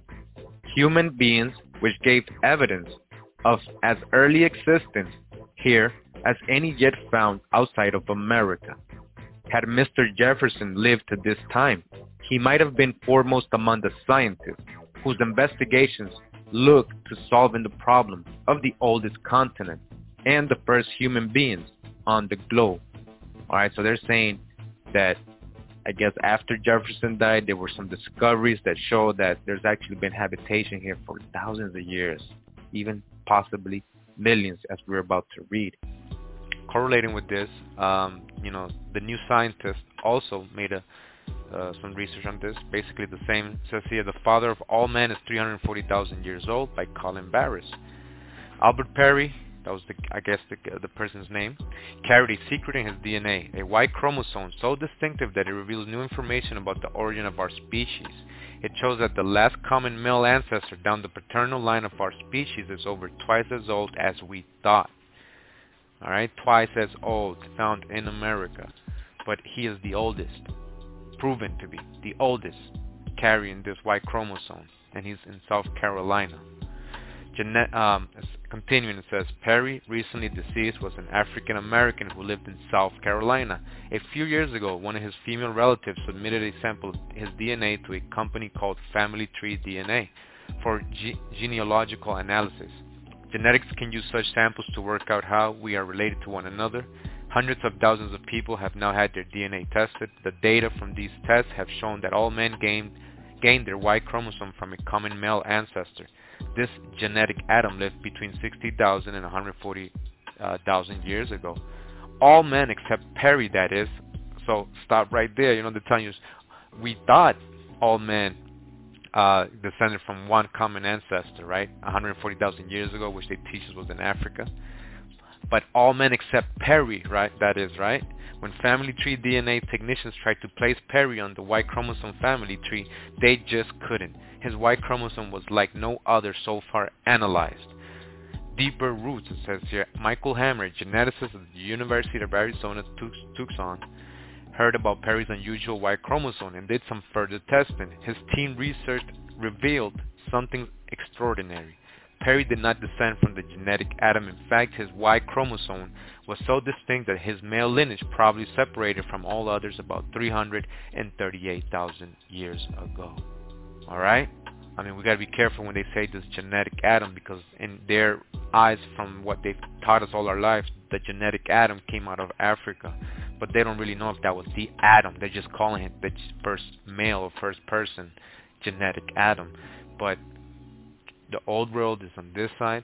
human beings, which gave evidence of as early existence here as any yet found outside of America. Had Mr. Jefferson lived to this time, he might have been foremost among the scientists whose investigations look to solving the problem of the oldest continent and the first human beings on the globe. All right, so they're saying that, I guess after Jefferson died, there were some discoveries that show that there's actually been habitation here for thousands of years. even possibly millions, as we're about to read. Correlating with this, the New Scientist also made some research on this. Basically the same. Says here, the father of all men is 340,000 years old by Colin Barris. Albert Perry, that was the person's name, carried a secret in his DNA, a Y chromosome so distinctive that it reveals new information about the origin of our species. It shows that the last common male ancestor down the paternal line of our species is over twice as old as we thought. Alright, twice as old, found in America. But he is the oldest, proven to be the oldest, carrying this Y chromosome, and he's in South Carolina. Continuing, it says, Perry, recently deceased, was an African American who lived in South Carolina. A few years ago, one of his female relatives submitted a sample of his DNA to a company called Family Tree DNA for genealogical analysis. Genetics can use such samples to work out how we are related to one another. Hundreds of thousands of people have now had their DNA tested. The data from these tests have shown that all men gained their Y chromosome from a common male ancestor. This genetic atom lived between 60,000 and 140,000 years ago. All men except Perry, that is. So stop right there. They're telling you, we thought all men descended from one common ancestor, right? 140,000 years ago, which they teach us was in Africa. But all men except Perry, right? That is, right? When Family Tree DNA technicians tried to place Perry on the Y chromosome family tree, they just couldn't. His Y chromosome was like no other so far analyzed. Deeper roots, it says here. Michael Hammer, geneticist at the University of Arizona Tucson, heard about Perry's unusual Y chromosome and did some further testing. His team research revealed something extraordinary. Perry did not descend from the genetic atom. In fact, his Y chromosome was so distinct that his male lineage probably separated from all others about 338,000 years ago. Alright? We gotta be careful when they say this genetic atom, because in their eyes, from what they've taught us all our lives, the genetic atom came out of Africa. But they don't really know if that was the atom. They're just calling it the first male or first person genetic atom. But the old world is on this side.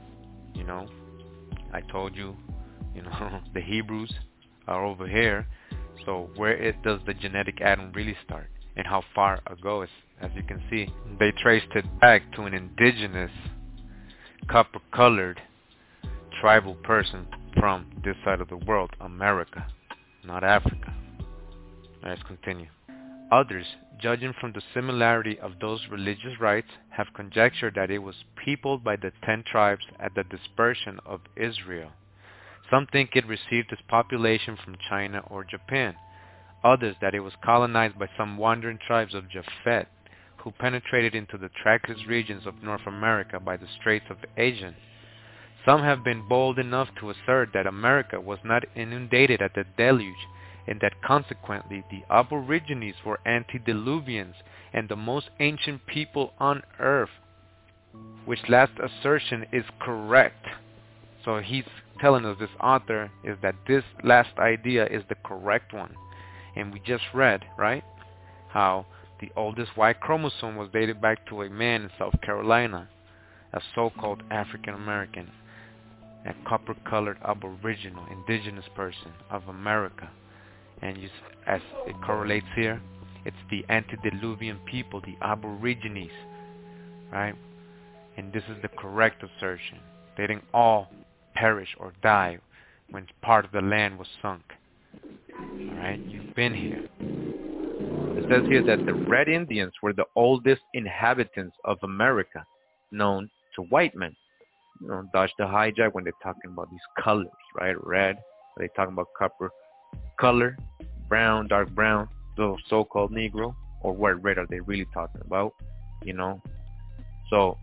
I told you, the Hebrews are over here. So where does the genetic atom really start? And how far ago? As you can see, they traced it back to an indigenous, copper-colored, tribal person from this side of the world, America, not Africa. Let's continue. Others, judging from the similarity of those religious rites, have conjectured that it was peopled by the 10 tribes at the dispersion of Israel. Some think it received its population from China or Japan. Others that it was colonized by some wandering tribes of Japhet, who penetrated into the trackless regions of North America by the Straits of Aegean. Some have been bold enough to assert that America was not inundated at the deluge, and that consequently the Aborigines were antediluvians and the most ancient people on earth, which last assertion is correct. So he's telling us, this author, is that this last idea is the correct one. And we just read, right, how the oldest Y chromosome was dated back to a man in South Carolina, a so-called African American, a copper-colored aboriginal, indigenous person of America. And as it correlates here, it's the antediluvian people, the Aborigines, right? And this is the correct assertion. They didn't all perish or die when part of the land was sunk. Alright, you've been here. It says here that the Red Indians were the oldest inhabitants of America, known to white men. Dodge the hijack when they're talking about these colors, right? Red, they're talking about copper color, brown, dark brown, the so-called Negro, or what red are they really talking about? So,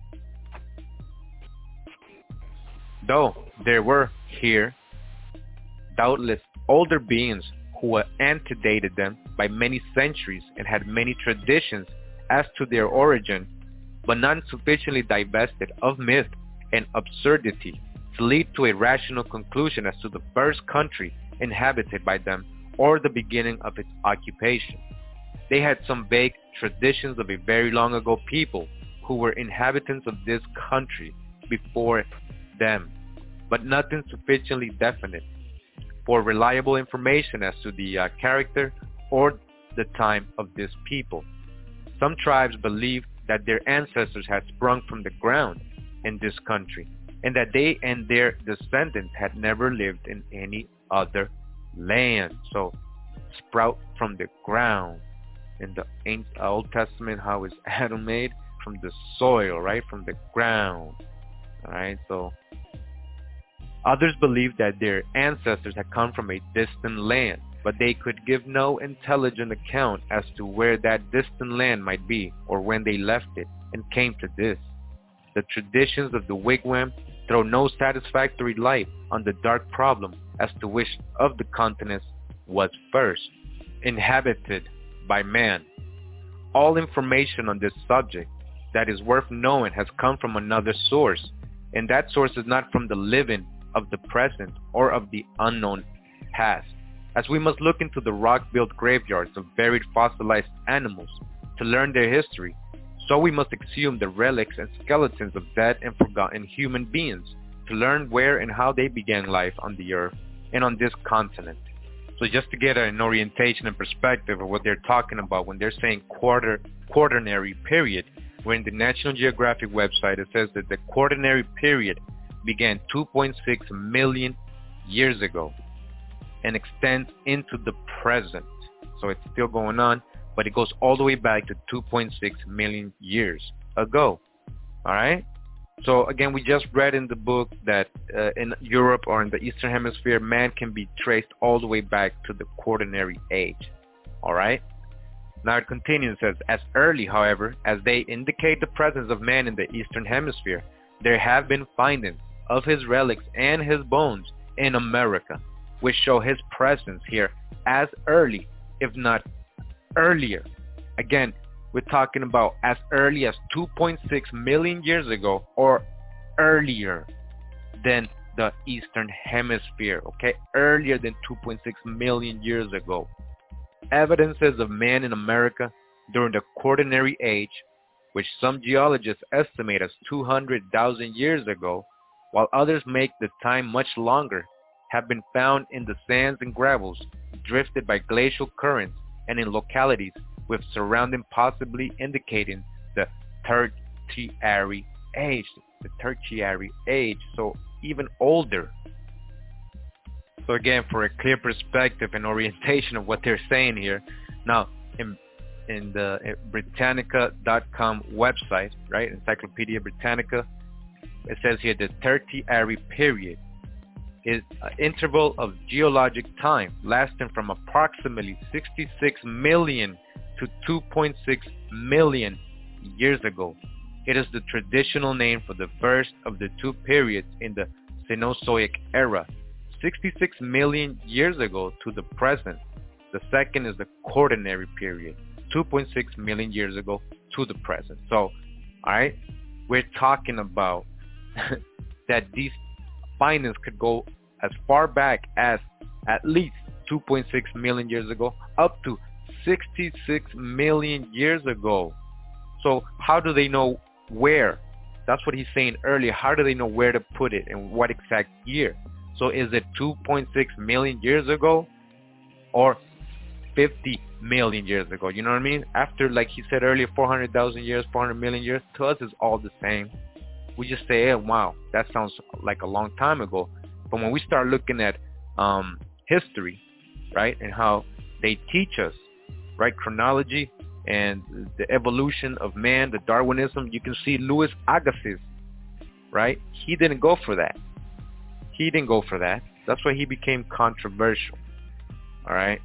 though there were here doubtless older beings who antedated them by many centuries and had many traditions as to their origin, but none sufficiently divested of myth and absurdity to lead to a rational conclusion as to the first country inhabited by them or the beginning of its occupation. They had some vague traditions of a very long ago people who were inhabitants of this country, before them, but nothing sufficiently definite for reliable information as to the character or the time of this people. Some tribes believed that their ancestors had sprung from the ground in this country, and that they and their descendants had never lived in any other land. So, sprout from the ground. In the Old Testament, how is Adam made? From the soil, right? From the ground. All right, so others believed that their ancestors had come from a distant land, but they could give no intelligent account as to where that distant land might be or when they left it and came to this. The traditions of the wigwam throw no satisfactory light on the dark problem as to which of the continents was first inhabited by man. All information on this subject that is worth knowing has come from another source, and that source is not from the living of the present or of the unknown past. As we must look into the rock-built graveyards of buried fossilized animals to learn their history, so we must exhume the relics and skeletons of dead and forgotten human beings to learn where and how they began life on the earth and on this continent. So just to get an orientation and perspective of what they're talking about when they're saying quaternary period, where in the National Geographic website it says that the quaternary period began 2.6 million years ago and extends into the present. So it's still going on, but it goes all the way back to 2.6 million years ago. All right? So again, we just read in the book that in Europe or in the Eastern Hemisphere, man can be traced all the way back to the quaternary age. All right? Now it continues, it says, as early, however, as they indicate the presence of man in the Eastern Hemisphere, there have been findings of his relics and his bones in America, which show his presence here as early, if not earlier. Again, we're talking about as early as 2.6 million years ago or earlier than the Eastern Hemisphere, okay? Earlier than 2.6 million years ago. Evidences of man in America during the Quaternary Age, which some geologists estimate as 200,000 years ago, while others make the time much longer, have been found in the sands and gravels drifted by glacial currents and in localities with surrounding possibly indicating the Tertiary Age. The Tertiary Age, so even older. So again, for a clear perspective and orientation of what they're saying here, now in the Britannica.com website, right, Encyclopedia Britannica, it says here the Tertiary period is an interval of geologic time lasting from approximately 66 million to 2.6 million years ago. It is the traditional name for the first of the two periods in the Cenozoic era, 66 million years ago to the present. The second is the Quaternary period, 2.6 million years ago to the present. So, alright, we're talking about that these findings could go as far back as at least 2.6 million years ago up to 66 million years ago. So how do they know where? That's what he's saying earlier. How do they know where to put it and what exact year? So is it 2.6 million years ago or 50 million years ago? You know what I mean? After, like he said earlier, 400,000 years, 400 million years, to us is all the same. We just say, hey, wow, that sounds like a long time ago. But when we start looking at history, right, and how they teach us, right, chronology and the evolution of man, the Darwinism, you can see Louis Agassiz, right? He didn't go for that. He didn't go for that. That's why he became controversial, all right?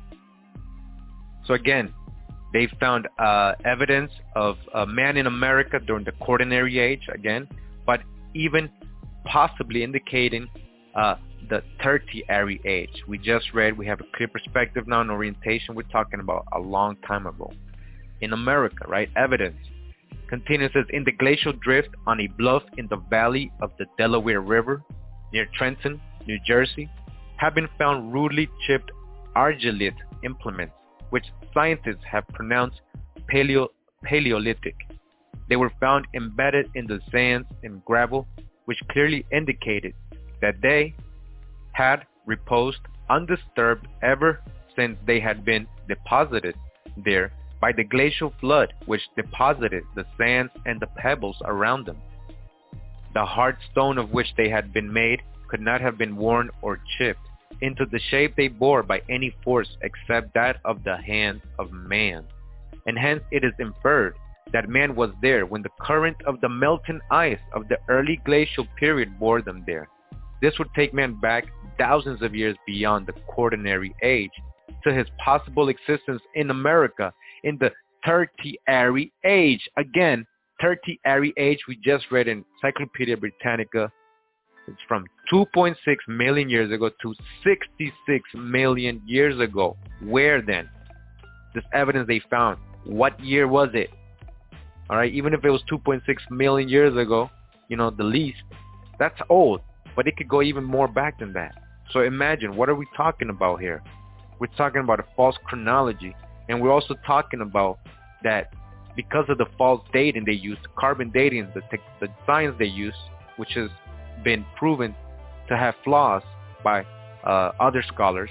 So again, they found evidence of man in America during the Quaternary Age, again, but even possibly indicating the Tertiary Age. We just read, we have a clear perspective now and orientation. We're talking about a long time ago. In America, right? Evidence. Continues, says, in the glacial drift on a bluff in the valley of the Delaware River near Trenton, New Jersey, have been found rudely chipped argillite implements, which scientists have pronounced Paleolithic. They were found embedded in the sands and gravel which clearly indicated that they had reposed undisturbed ever since they had been deposited there by the glacial flood which deposited the sands and the pebbles around them. The hard stone of which they had been made could not have been worn or chipped into the shape they bore by any force except that of the hand of man, and hence it is inferred that man was there when the current of the melting ice of the early glacial period bore them there. This would take man back thousands of years beyond the Quaternary age to his possible existence in America in the Tertiary age. Again, Tertiary age, we just read in Encyclopedia Britannica, it's from 2.6 million years ago to 66 million years ago. Where then? This evidence they found, what year was it? All right, even if it was 2.6 million years ago, the least, that's old, but it could go even more back than that. So imagine, what are we talking about here? We're talking about a false chronology, and we're also talking about that because of the false dating they used, carbon dating, the science they use, which has been proven to have flaws by other scholars,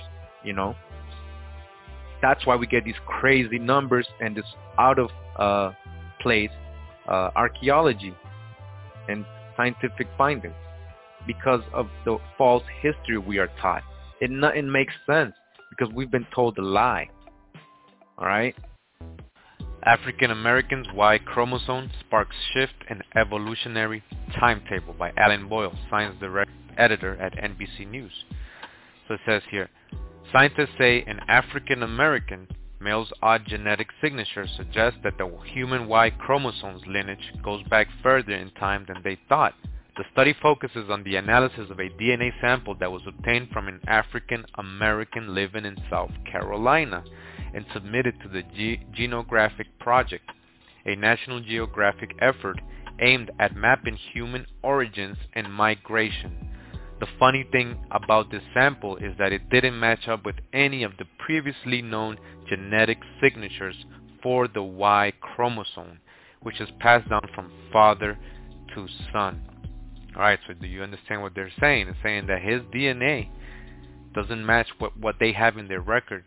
that's why we get these crazy numbers and this out of place archaeology and scientific findings because of the false history we are taught. It makes sense because we've been told a lie. All right. African Americans' Y chromosome sparks shift in evolutionary timetable by Alan Boyle, science editor at NBC News. So it says here, scientists say an African American male's odd genetic signature suggests that the human Y chromosome's lineage goes back further in time than they thought. The study focuses on the analysis of a DNA sample that was obtained from an African American living in South Carolina and submitted to the Genographic Project, a National Geographic effort aimed at mapping human origins and migration. The funny thing about this sample is that it didn't match up with any of the previously known genetic signatures for the Y chromosome, which is passed down from father to son. Alright, so do you understand what they're saying? It's saying that his DNA doesn't match what they have in their records,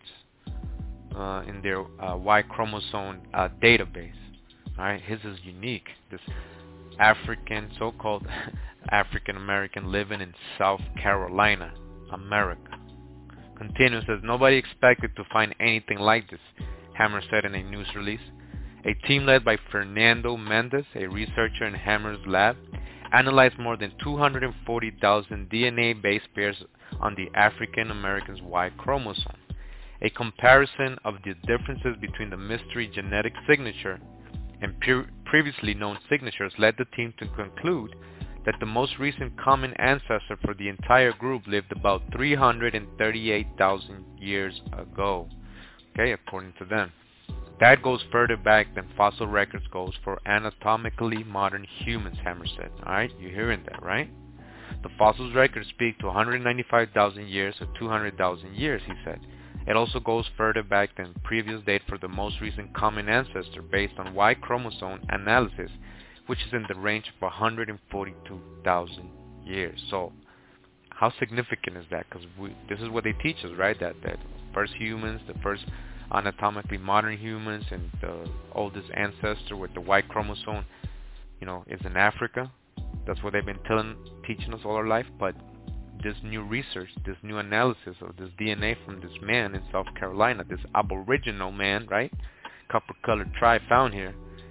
in their Y chromosome database. Alright, his is unique. This African, so-called African American living in South Carolina, America. Continues, says, nobody expected to find anything like this, Hammer said in a news release. A team led by Fernando Mendez, a researcher in Hammer's lab, analyzed more than 240,000 DNA base pairs on the African American's Y chromosome. A comparison of the differences between the mystery genetic signature and previously known signatures led the team to conclude that the most recent common ancestor for the entire group lived about 338,000 years ago. Okay, according to them. That goes further back than fossil records goes for anatomically modern humans, Hammer said. Alright, you're hearing that, right? The fossils records speak to 195,000 years or 200,000 years, he said. It also goes further back than previous date for the most recent common ancestor based on Y chromosome analysis, which is in the range of 142,000 years. So, how significant is that? Because this is what they teach us, right? That first humans, the first anatomically modern humans, and the oldest ancestor with the Y chromosome, is in Africa. That's what they've been teaching us all our life. But this new research, this new analysis of this DNA from this man in South Carolina, this aboriginal man, right? Copper-colored tribe found here,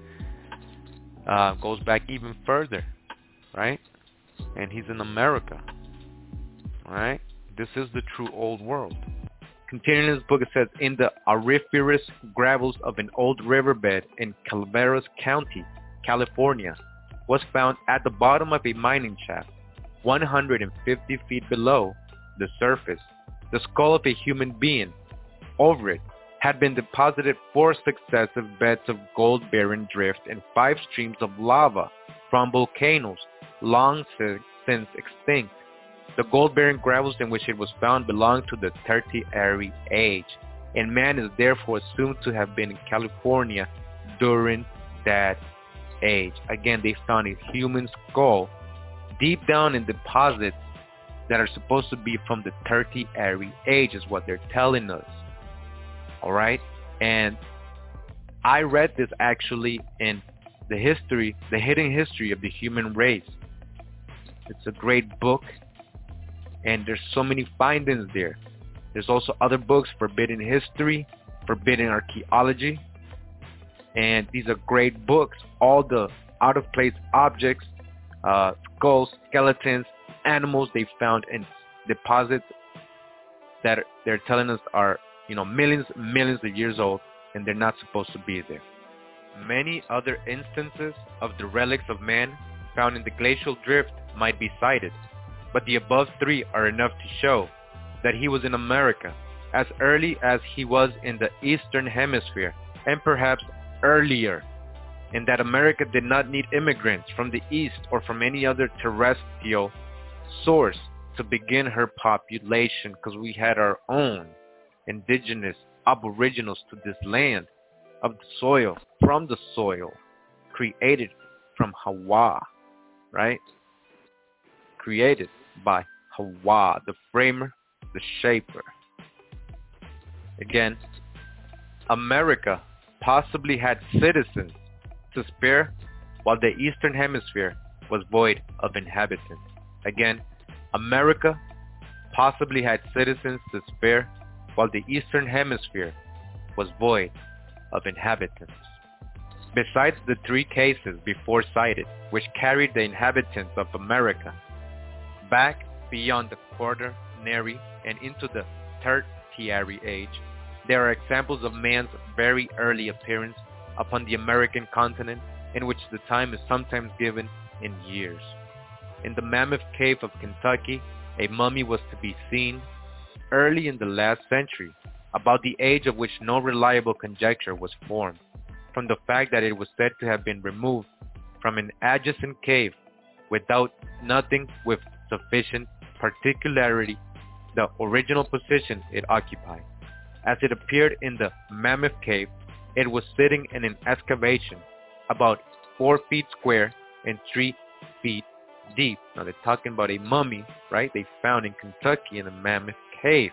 goes back even further, right? And he's in America, all right? This is the true old world. Continuing in this book, it says, in the auriferous gravels of an old riverbed in Calaveras County, California, was found at the bottom of a mining shaft, 150 feet below the surface, the skull of a human being. Over it had been deposited 4 successive beds of gold-bearing drift and 5 streams of lava from volcanoes long since extinct. The gold-bearing gravels in which it was found belonged to the Tertiary age, and man is therefore assumed to have been in California during that age. Again, they found a human skull deep down in deposits that are supposed to be from the Tertiary age is what they're telling us. All right? And I read this actually in the hidden history of the human race. It's a great book, and there's so many findings there. There's also other books, Forbidden History, Forbidden Archaeology, and these are great books. All the out-of-place objects, skulls, skeletons, animals they found in deposits that they're telling us are, millions of years old, and they're not supposed to be there. Many other instances of the relics of man found in the glacial drift might be cited, but the above three are enough to show that he was in America as early as he was in the Eastern Hemisphere, and perhaps earlier, and that America did not need immigrants from the East or from any other terrestrial source to begin her population, because we had our own indigenous aboriginals to this land of the soil, from the soil, created from Hawa, right? Created by Hawa, the framer, the shaper. Again, America possibly had citizens to spare while the Eastern Hemisphere was void of inhabitants. Again, America possibly had citizens to spare while the Eastern Hemisphere was void of inhabitants. Besides the three cases before cited, which carried the inhabitants of America back beyond the Quaternary and into the Tertiary age, there are examples of man's very early appearance upon the American continent, in which the time is sometimes given in years. In the Mammoth Cave of Kentucky, a mummy was to be seen early in the last century, about the age of which no reliable conjecture was formed, from the fact that it was said to have been removed from an adjacent cave without nothing with sufficient particularity the original position it occupied. As it appeared in the Mammoth Cave, it was sitting in an excavation about 4 feet square and 3 feet deep. Now they're talking about a mummy, right? They found in Kentucky in a Mammoth Cave.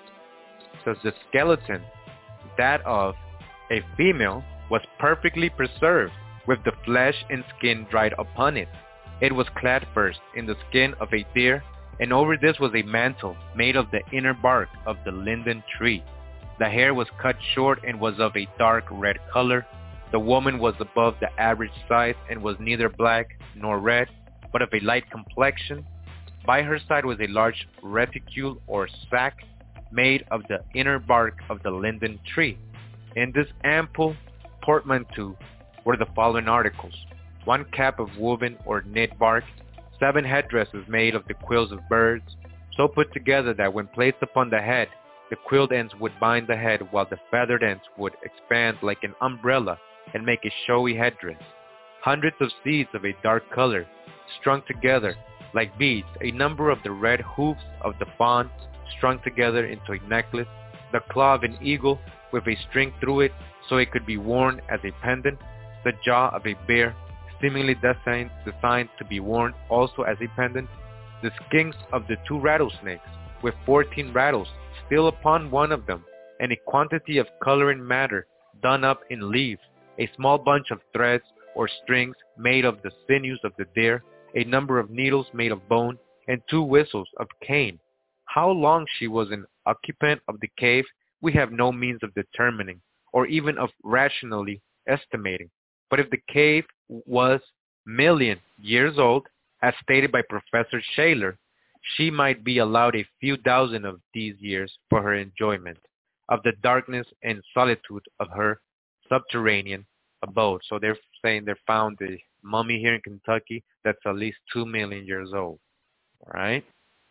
So the skeleton, that of a female, was perfectly preserved, with the flesh and skin dried upon it. It was clad first in the skin of a deer, and over this was a mantle made of the inner bark of the linden tree. The hair was cut short and was of a dark red color. The woman was above the average size and was neither black nor red, but of a light complexion. By her side was a large reticule or sack made of the inner bark of the linden tree. In this ample portmanteau were the following articles: 1 cap of woven or knit bark, 7 headdresses made of the quills of birds, so put together that when placed upon the head, the quilled ends would bind the head, while the feathered ends would expand like an umbrella and make a showy headdress. Hundreds of seeds of a dark color, strung together like beads, a number of the red hoofs of the fawn, strung together into a necklace, the claw of an eagle with a string through it so it could be worn as a pendant, the jaw of a bear, seemingly designed to be worn also as a pendant, the skins of the 2 rattlesnakes, with 14 rattles still upon one of them, and a quantity of coloring matter done up in leaf, a small bunch of threads or strings made of the sinews of the deer, a number of needles made of bone, and 2 whistles of cane. How long she was an occupant of the cave we have no means of determining, or even of rationally estimating. But if the cave was million years old, as stated by Professor Shaler, she might be allowed a few dozen of these years for her enjoyment of the darkness and solitude of her subterranean abode. So they're saying they found a mummy here in Kentucky that's at least 2 million years old. All right.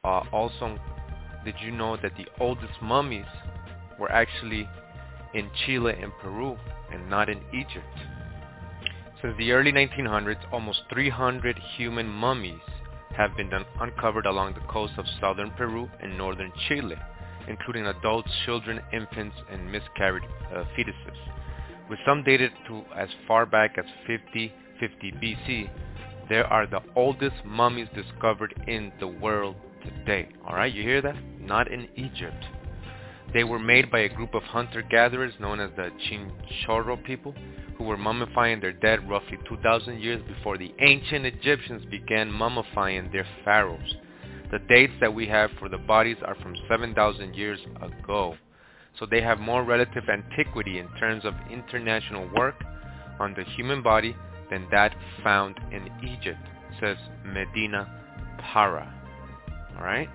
Also, did you know that the oldest mummies were actually in Chile and Peru and not in Egypt? Since the early 1900s, almost 300 human mummies have been uncovered along the coast of southern Peru and northern Chile, including adults, children, infants, and miscarried fetuses, with some dated to as far back as 50 BC. They are the oldest mummies discovered in the world today. Alright, you hear that? Not in Egypt. They were made by a group of hunter-gatherers known as the Chinchorro people, who were mummifying their dead roughly 2,000 years before the ancient Egyptians began mummifying their pharaohs. The dates that we have for the bodies are from 7,000 years ago. So they have more relative antiquity in terms of international work on the human body than that found in Egypt, says Medina Para. Alright?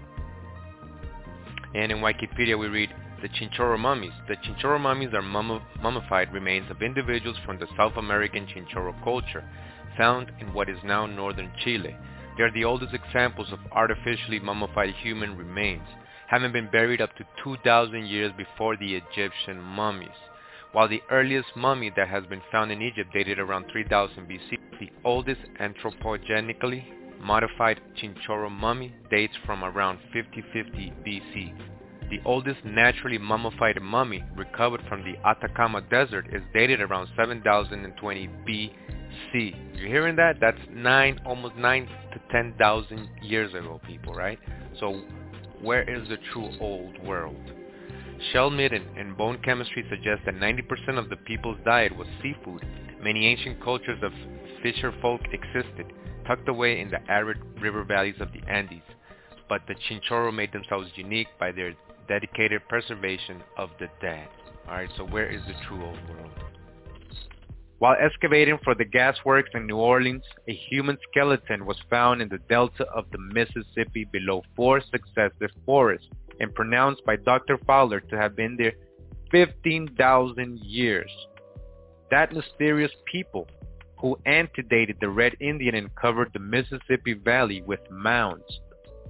And in Wikipedia we read, the Chinchorro mummies. The Chinchorro mummies are mummified remains of individuals from the South American Chinchorro culture, found in what is now northern Chile. They are the oldest examples of artificially mummified human remains, having been buried up to 2,000 years before the Egyptian mummies. While the earliest mummy that has been found in Egypt dated around 3000 BC, the oldest anthropogenically modified Chinchorro mummy dates from around 5050 BC. The oldest naturally mummified mummy recovered from the Atacama Desert is dated around 7020 BC. You're hearing that? That's almost 9 to 10,000 years ago, people, right? So where is the true old world? Shell Midden and bone chemistry suggest that 90% of the people's diet was seafood. Many ancient cultures of fisher folk existed, tucked away in the arid river valleys of the Andes. But the Chinchorro made themselves unique by their dedicated preservation of the dead. Alright, so where is the true old world? While excavating for the gasworks in New Orleans, a human skeleton was found in the delta of the Mississippi below 4 successive forests and pronounced by Dr. Fowler to have been there 15,000 years. That mysterious people who antedated the Red Indian and covered the Mississippi Valley with mounds,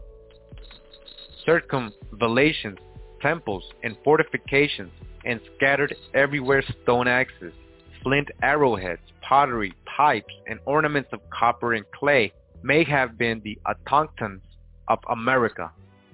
circumvallations, temples, and fortifications, and scattered everywhere stone axes, flint arrowheads, pottery, pipes, and ornaments of copper and clay may have been the autochthones of America.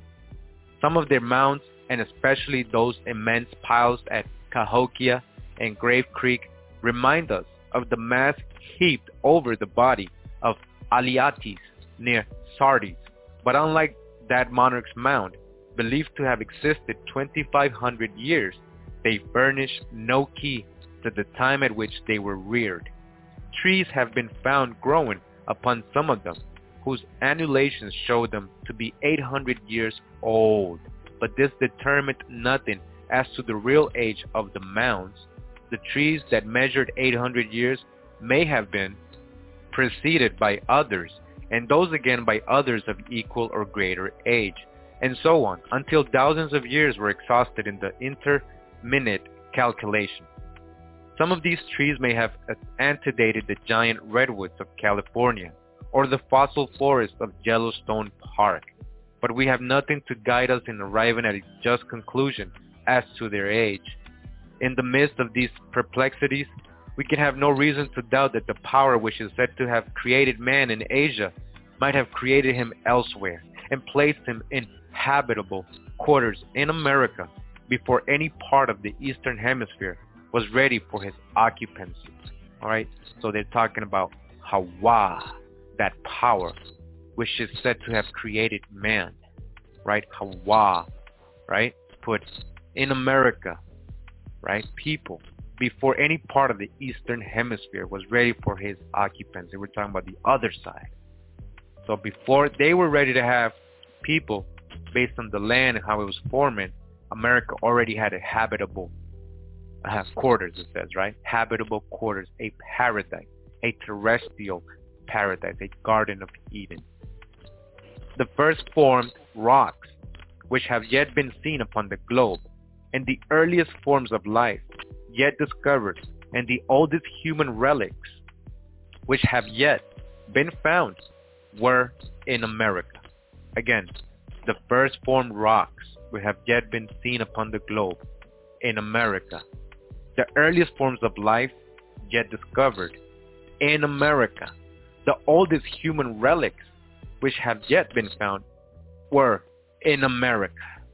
Some of their mounds, and especially those immense piles at Cahokia and Grave Creek, remind us of the mass heaped over the body of Aliatis near Sardis. But unlike that monarch's mound, believed to have existed 2,500 years, they furnish no key to the time at which they were reared. Trees have been found growing upon some of them, whose annulations show them to be 800 years old, but this determined nothing as to the real age of the mounds. The trees that measured 800 years may have been preceded by others, and those again by others of equal or greater age, and so on, until thousands of years were exhausted in the interminute calculation. Some of these trees may have antedated the giant redwoods of California, or the fossil forest of Yellowstone Park, but we have nothing to guide us in arriving at a just conclusion as to their age. In the midst of these perplexities, we can have no reason to doubt that the power which is said to have created man in Asia might have created him elsewhere and placed him in habitable quarters in America before any part of the Eastern Hemisphere was ready for his occupancy. Alright, so they're talking about Hawa, that power which is said to have created man, right? Hawa, right? Put in America, right? People, before any part of the Eastern Hemisphere was ready for his occupancy. We're talking about the other side. So before they were ready to have people based on the land and how it was forming, America already had a habitable quarters, it says, right? Habitable quarters, a paradise, a terrestrial paradise, a Garden of Eden. The first formed rocks, which have yet been seen upon the globe, and the earliest forms of life yet discovered, and the oldest human relics, which have yet been found, were in America. Again, the first formed rocks, which have yet been seen upon the globe, in America. The earliest forms of life yet discovered, in America. The oldest human relics, which have yet been found, were in America.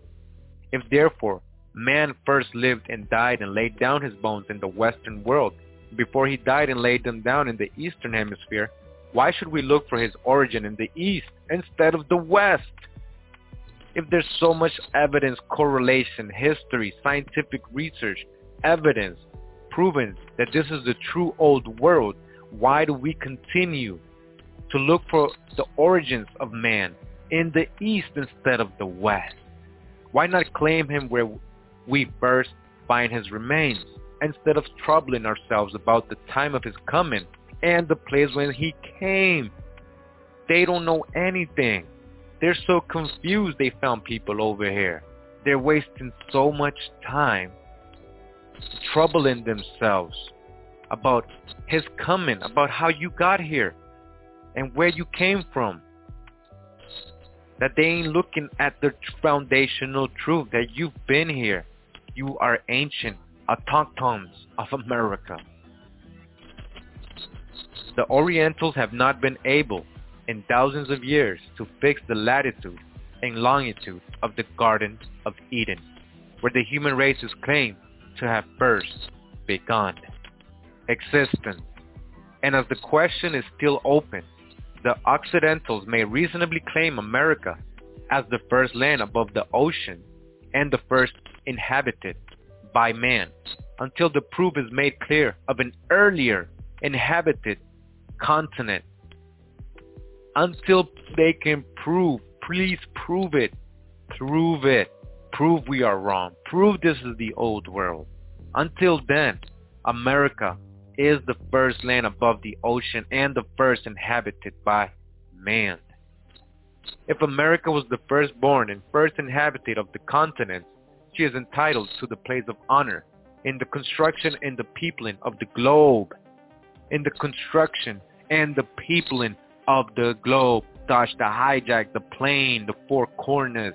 If therefore man first lived and died and laid down his bones in the Western world before he died and laid them down in the Eastern Hemisphere, Why should we look for his origin in the East instead of the West? If there's so much evidence, correlation, history, scientific research, evidence, proven that this is the true old world, why do we continue to look for the origins of man in the East instead of the West? Why not claim him where we first find his remains, instead of troubling ourselves about the time of his coming and the place when he came? They don't know anything. They're so confused they found people over here. They're wasting so much time troubling themselves about his coming, about how you got here and where you came from, that they ain't looking at the foundational truth that you've been here. You are ancient autochthones of America. The Orientals have not been able in thousands of years to fix the latitude and longitude of the Garden of Eden, where the human race is claimed to have first begun existence. And as the question is still open, the Occidentals may reasonably claim America as the first land above the ocean and the first inhabited by man, until the proof is made clear of an earlier inhabited continent. Until they can prove, please prove it, prove we are wrong, prove this is the old world. Until then, America is the first land above the ocean and the first inhabited by man. If America was the firstborn and first inhabited of the continent, she is entitled to the place of honor in the construction and the peopling of the globe. In the construction and the peopling of the globe, Tosh, to hijack the plane, the four corners.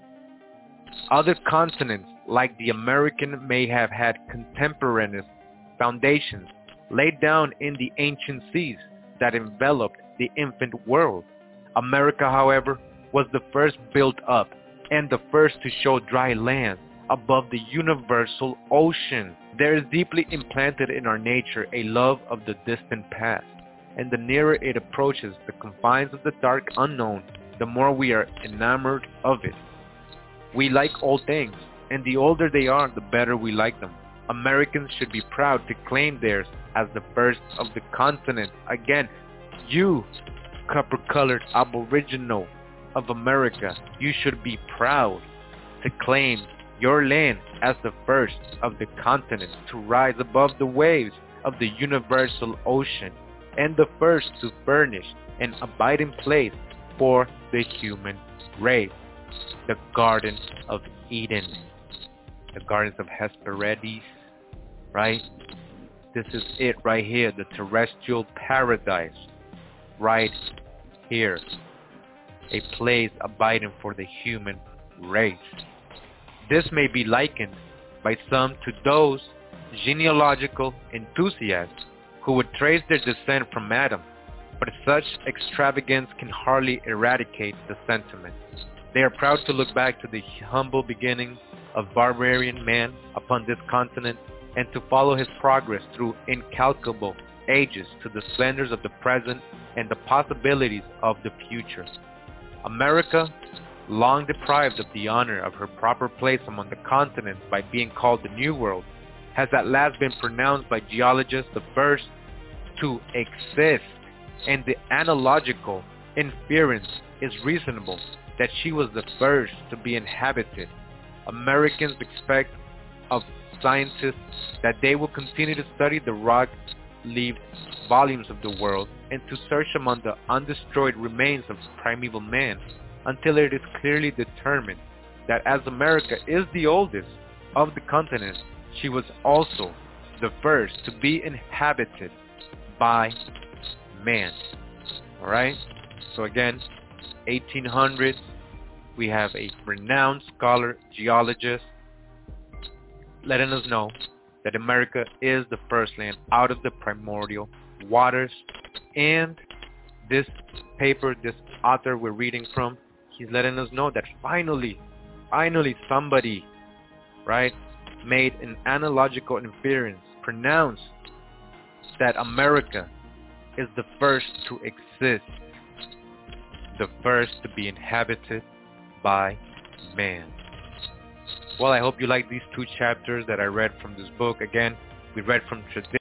Other continents, like the American, may have had contemporaneous foundations laid down in the ancient seas that enveloped the infant world. America, however, was the first built up and the first to show dry land above the universal ocean. There is deeply implanted in our nature a love of the distant past, and the nearer it approaches the confines of the dark unknown, the more we are enamored of it. We like old things, and the older they are, the better we like them. Americans should be proud to claim theirs as the first of the continent. Again, you, copper-colored aboriginal of America, you should be proud to claim your land as the first of the continent to rise above the waves of the universal ocean, and the first to furnish an abiding place for the human race. The Garden of Eden, the Gardens of Hesperides, right? This is it right here, the terrestrial paradise, right here. A place abiding for the human race. This may be likened by some to those genealogical enthusiasts who would trace their descent from Adam, but such extravagance can hardly eradicate the sentiment. They are proud to look back to the humble beginnings of barbarian man upon this continent and to follow his progress through incalculable ages to the splendors of the present and the possibilities of the future. America, long deprived of the honor of her proper place among the continents by being called the New World, has at last been pronounced by geologists the first to exist, and the analogical inference is reasonable that she was the first to be inhabited. Americans expect of scientists that they will continue to study the rock-leaved volumes of the world and to search among the undestroyed remains of primeval man until it is clearly determined that as America is the oldest of the continents, she was also the first to be inhabited by man. Alright? So again, 1800s, we have a renowned scholar, geologist, letting us know that America is the first land out of the primordial waters. And this paper, this author we're reading from, he's letting us know that finally somebody, right, made an analogical inference, pronounced that America is the first to exist, the first to be inhabited by man. Well, I hope you like these 2 chapters that I read from this book. Again, we read from tradition.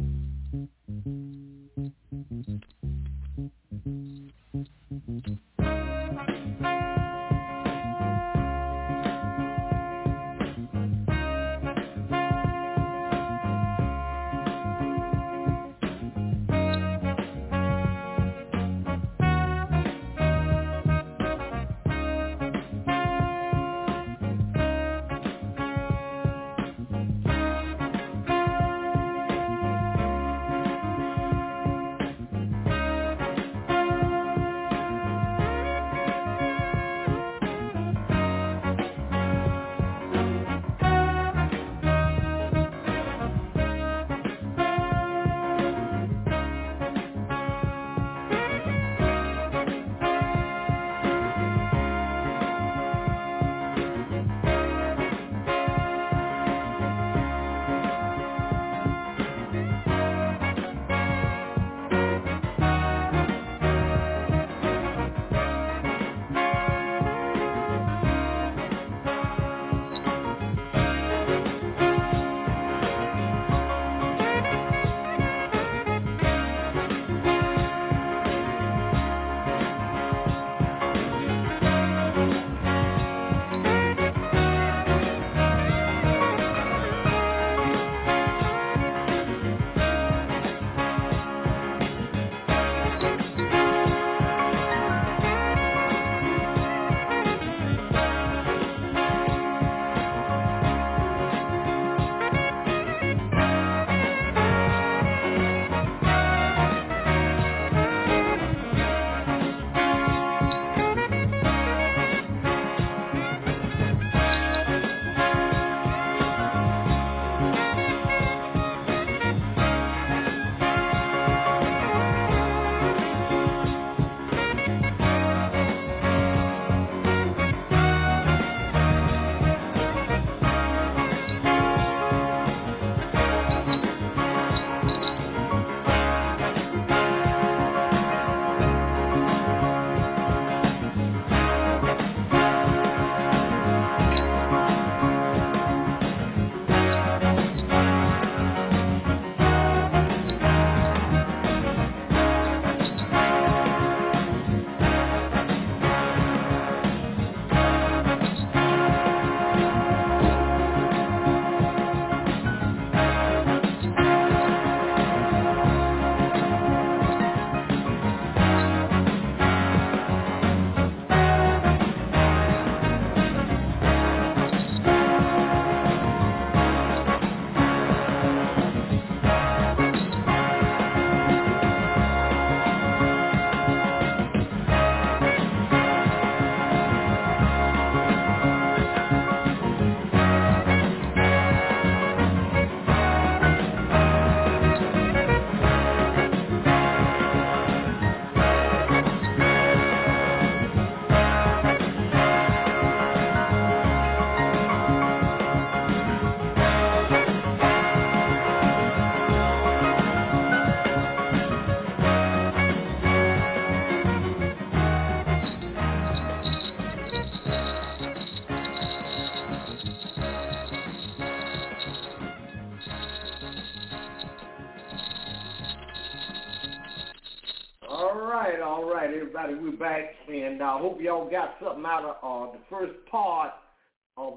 All right, everybody, we're back, and I hope y'all got something out of the first part of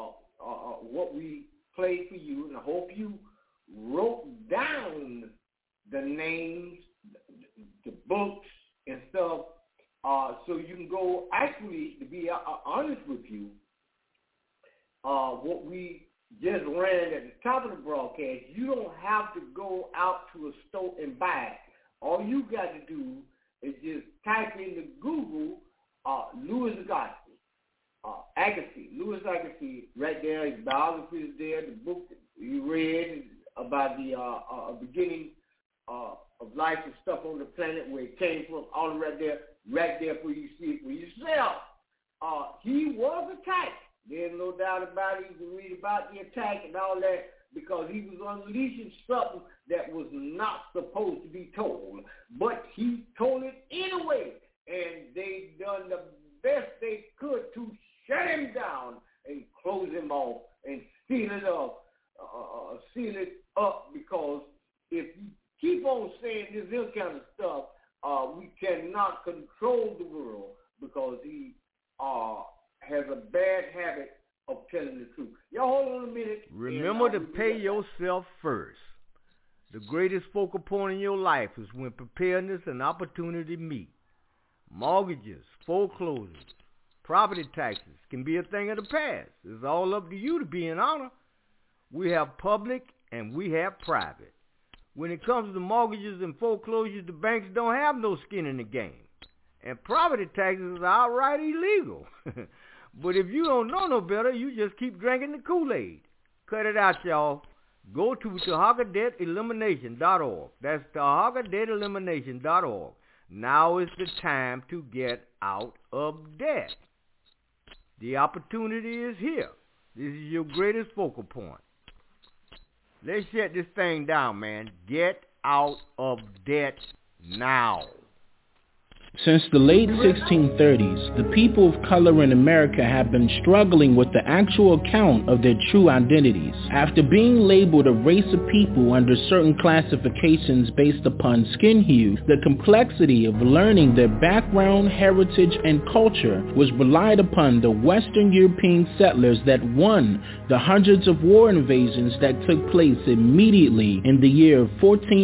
what we played for you, and I hope you wrote down the names, the books, and stuff, so you can go, actually, to be honest with you, what we just ran at the top of the broadcast, you don't have to go out to a store and buy it. All you got to do is just type into Google Louis Agassiz. Louis Agassiz, right there, his biography is there, the book that you read about the beginning of life and stuff on the planet, where it came from, all right there for you to see it for yourself. He was attacked. There's no doubt about it. You can read about the attack and all that, because he was unleashing something that was not supposed to be told. told it anyway. And they done the best they could to shut him down and close him off and seal it up, because if you keep on saying this kind of stuff, we cannot control the world, because he has a bad habit of telling the truth. Y'all hold on a minute. Remember to pay yourself first. The greatest focal point in your life is when preparedness and opportunity meet. Mortgages, foreclosures, property taxes can be a thing of the past. It's all up to you to be in honor. We have public and we have private. When it comes to mortgages and foreclosures, the banks don't have no skin in the game. And property taxes are outright illegal. But if you don't know no better, you just keep drinking the Kool-Aid. Cut it out, y'all. Go to TahakaDebtElimination.org. That's TahakaDebtElimination.org. Now is the time to get out of debt. The opportunity is here. This is your greatest focal point. Let's shut this thing down, man. Get out of debt now. Since the late 1630s, the people of color in America have been struggling with the actual account of their true identities. After being labeled a race of people under certain classifications based upon skin hue, the complexity of learning their background, heritage, and culture was relied upon the Western European settlers that won the hundreds of war invasions that took place immediately in the year of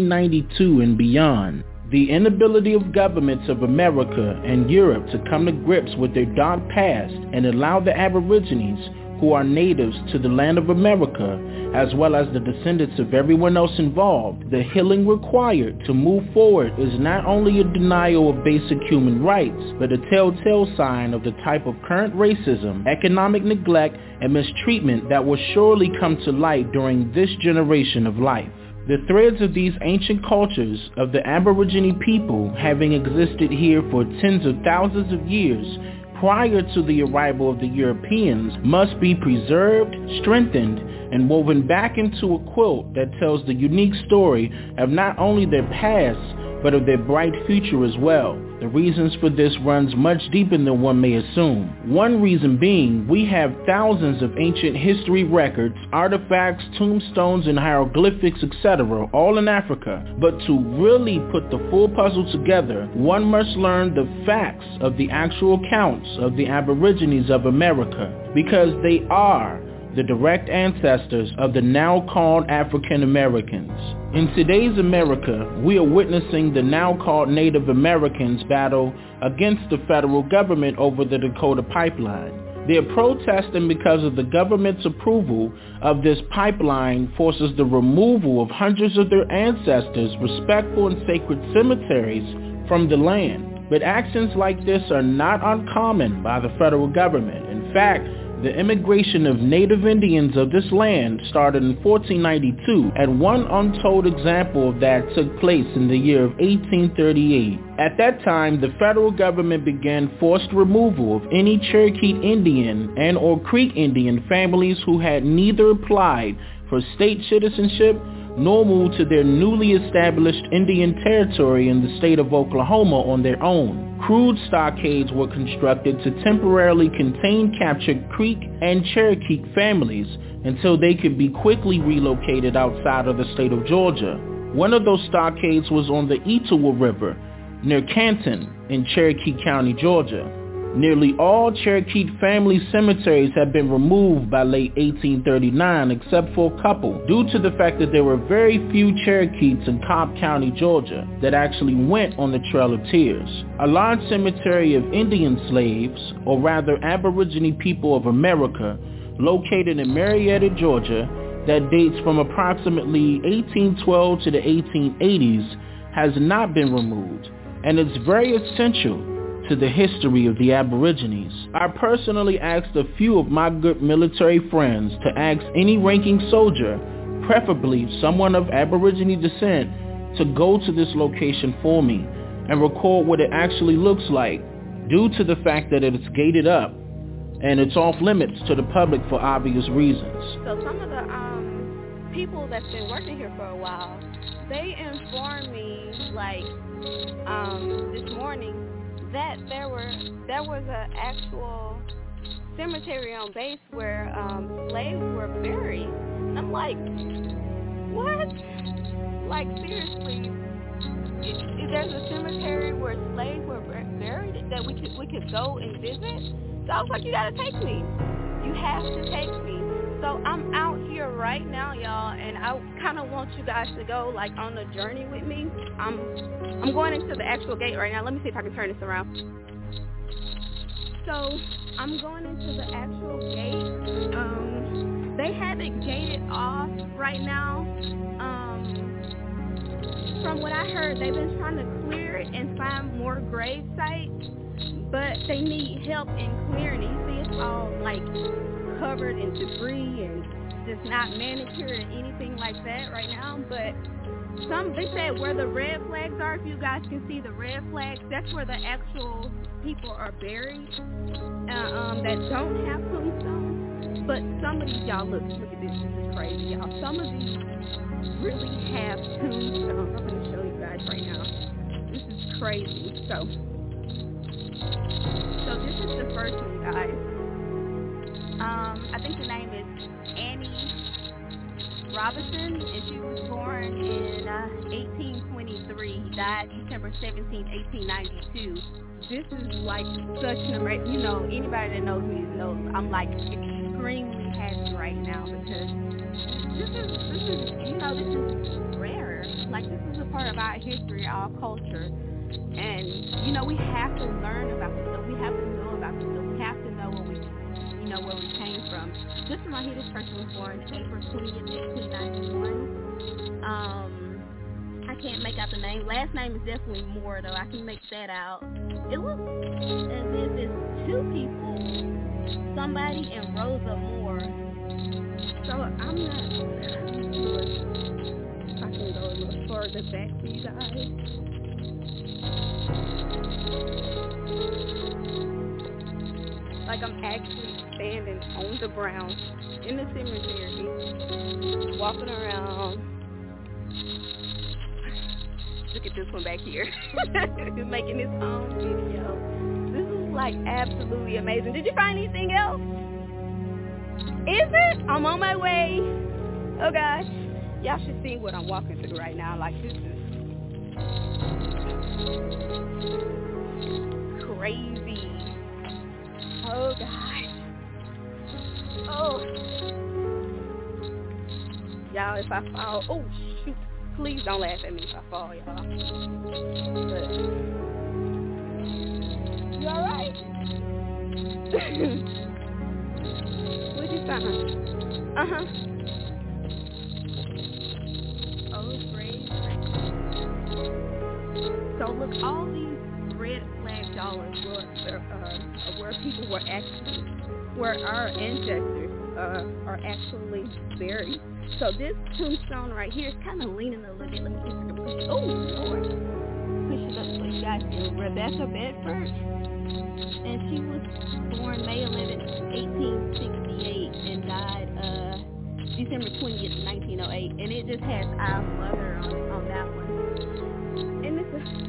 1492 and beyond. The inability of governments of America and Europe to come to grips with their dark past and allow the Aborigines, who are natives to the land of America, as well as the descendants of everyone else involved, the healing required to move forward is not only a denial of basic human rights, but a telltale sign of the type of current racism, economic neglect, and mistreatment that will surely come to light during this generation of life. The threads of these ancient cultures of the Aborigine people, having existed here for tens of thousands of years prior to the arrival of the Europeans, must be preserved, strengthened, and woven back into a quilt that tells the unique story of not only their past, but of their bright future as well. The reasons for this runs much deeper than one may assume. One reason being, we have thousands of ancient history records, artifacts, tombstones, and hieroglyphics, etc., all in Africa. But to really put the full puzzle together, one must learn the facts of the actual accounts of the Aborigines of America, because they are the direct ancestors of the now called African Americans. In today's America, we are witnessing the now called Native Americans battle against the federal government over the Dakota Pipeline. They are protesting because of the government's approval of this pipeline forces the removal of hundreds of their ancestors' respectful and sacred cemeteries from the land. But actions like this are not uncommon by the federal government. In fact, the immigration of native Indians of this land started in 1492, and one untold example of that took place in the year of 1838. At that time, the federal government began forced removal of any Cherokee Indian and or Creek Indian families who had neither applied for state citizenship nor moved to their newly established Indian territory in the state of Oklahoma on their own. Crude stockades were constructed to temporarily contain captured Creek and Cherokee families until they could be quickly relocated outside of the state of Georgia. One of those stockades was on the Etowah River near Canton in Cherokee County, Georgia. Nearly all Cherokee family cemeteries had been removed by late 1839 except for a couple, due to the fact that there were very few Cherokees in Cobb County, Georgia that actually went on the Trail of Tears. A large cemetery of Indian slaves, or rather Aborigine people of America, located in Marietta, Georgia, that dates from approximately 1812 to the 1880s, has not been removed, and it's very essential to the history of the Aborigines. I personally asked a few of my good military friends to ask any ranking soldier, preferably someone of Aborigine descent, to go to this location for me and record what it actually looks like, due to the fact that it's gated up and it's off limits to the public for obvious reasons. So some of the people that's been working here for a while, they informed me, like, this morning that there was an actual cemetery on base where slaves were buried. And I'm like, what? Like, seriously, if there's a cemetery where slaves were buried that we could go and visit? So I was like, you gotta take me. You have to take me. So I'm out here right now, y'all, and I kind of want you guys to go, like, on a journey with me. I'm going into the actual gate right now. Let me see if I can turn this around. So I'm going into the actual gate. They have it gated off right now. From what I heard, they've been trying to clear it and find more grave sites, but they need help in clearing it. You see, it's all, like, covered in debris and just not manicured or anything like that right now. But they said where the red flags are, if you guys can see the red flags, that's where the actual people are buried that don't have tombstones. But some of these, y'all, look at this. This is crazy, y'all. Some of these really have tombstones. I'm going to show you guys right now. This is crazy. So this is the first one, guys. I think the name is Annie Robinson, and she was born in 1823, died December 17, 1892. This is like such an amazing, you know, anybody that knows me knows I'm like extremely happy right now because this is rare. Like, this is a part of our history, our culture. And, you know, we have to learn about this stuff. We have to know about this stuff. We have to know where we came from. This one right here, this person was born April 20th, 1891. I can't make out the name. Last name is definitely Moore, though. I can make that out. It looks as if it's two people, somebody and Rosa Moore. So I'm not sure if I can go a little further back for you guys. Like, I'm actually standing on the ground in the cemetery, walking around. Look at this one back here. He's making his own video. This is, like, absolutely amazing. Did you find anything else? Is it? I'm on my way. Oh, gosh. Y'all should see what I'm walking through right now. Like, this is crazy. Oh, gosh. Oh. Y'all, if I fall, oh, shoot. Please don't laugh at me if I fall, y'all. But, you alright? What'd you find? Uh-huh. Oh, great. So, look, all these red flags, y'all, are where people were actually, where our ancestors are actually buried. So this tombstone right here is kind of leaning a little bit. Let me see if I can push it. Oh, Lord. Push it up so you guys can. Rebecca Bedford. And she was born May 11th, 1868 and died December 20th, 1908. And it just has our mother on that one. And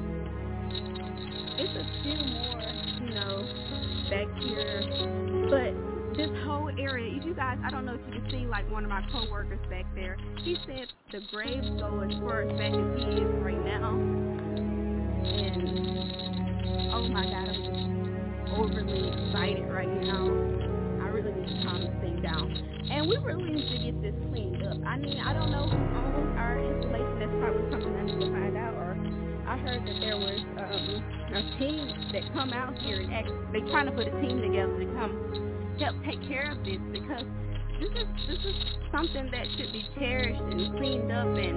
it's a few more, you know, back here. But this whole area, you guys, I don't know if you can see, like, one of my co-workers back there. He said the graves go as far as back as he is right now. And, oh my God, I'm just overly excited right now. I really need to calm this thing down. And we really need to get this cleaned up. I mean, I don't know who owns our installation. That's probably something I need to find out. Or I heard that there was a team that come out here and they're trying to put a team together to come help take care of this, because this is something that should be cherished and cleaned up. And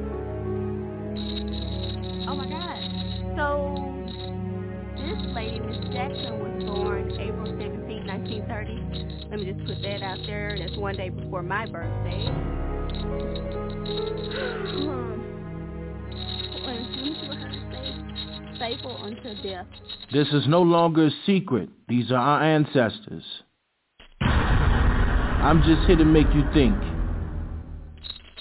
oh my God, so this lady, Miss Jackson, was born April 17, 1930. Let me just put that out there. That's one day before my birthday. Faithful until death. This is no longer a secret. These are our ancestors. I'm just here to make you think.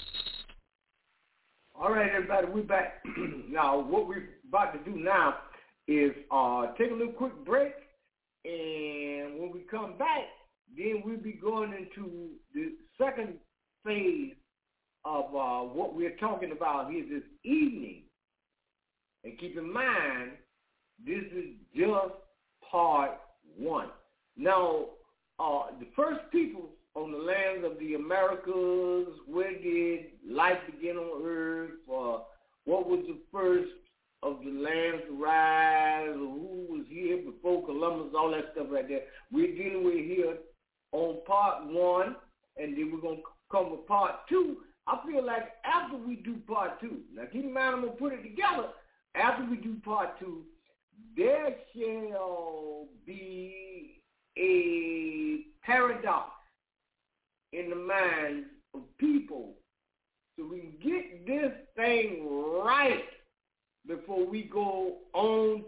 All right, everybody, we're back. Now, what we're about to do now is take a little quick break, and when we come back, then we'll be going into the second phase of what we're talking about here this evening. And keep in mind, this is just part one. Now, the first people on the lands of the Americas, where did life begin on earth? What was the first of the lands to rise? Who was here before Columbus? All that stuff right there. We're dealing with here on part one, and then we're going to come with part two. I feel like after we do part two, now keep in mind I'm going to put it together. After we do part two, there shall be a paradox in the minds of people, so we can get this thing right before we go on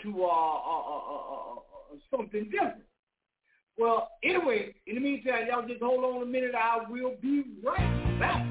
to something different. Well, anyway, in the meantime, y'all just hold on a minute. I will be right back.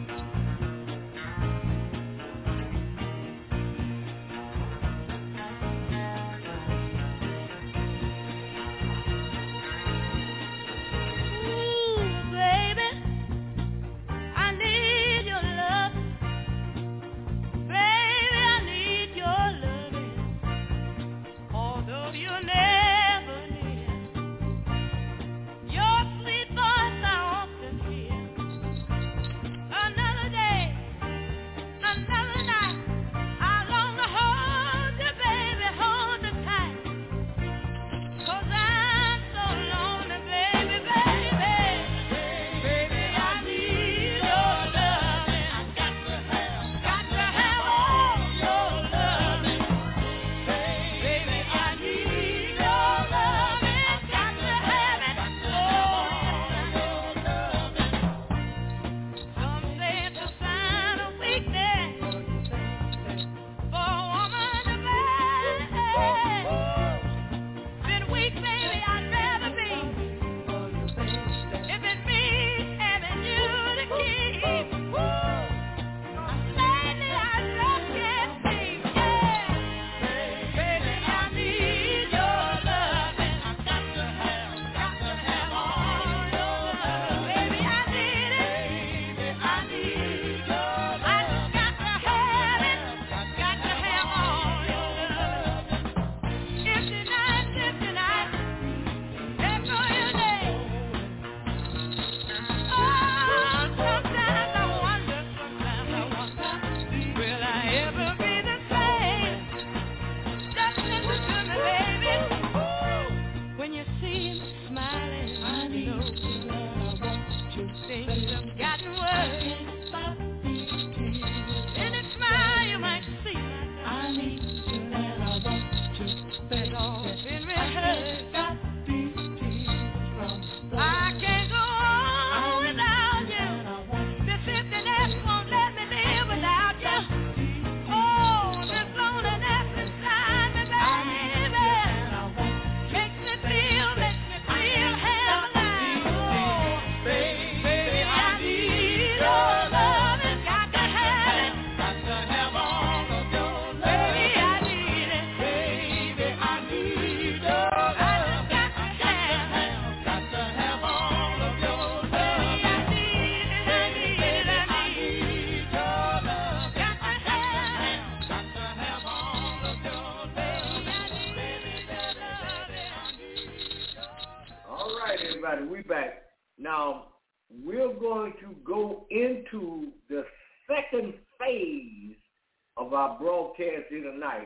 We back. Now, we're going to go into the second phase of our broadcast here tonight.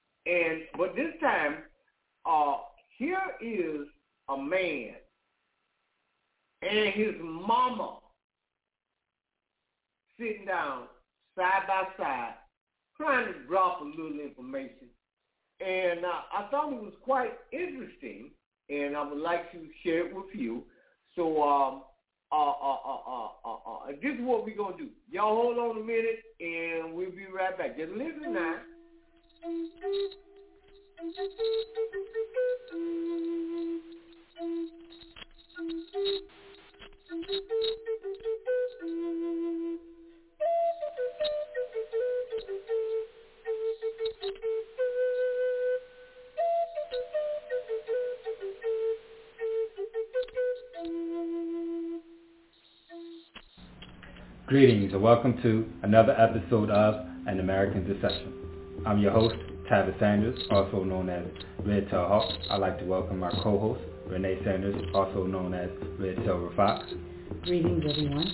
But this time, here is a man and his mama sitting down side by side trying to drop a little information. And I thought it was quite interesting, and I would like to share it with you. So this is what we're going to do. Y'all hold on a minute, and we'll be right back. Just listen now. Greetings and welcome to another episode of An American Deception. I'm your host, Tavis Sanders, also known as Red Tail Hawk. I'd like to welcome our co-host, Renee Sanders, also known as Red Silver Fox. Greetings, everyone.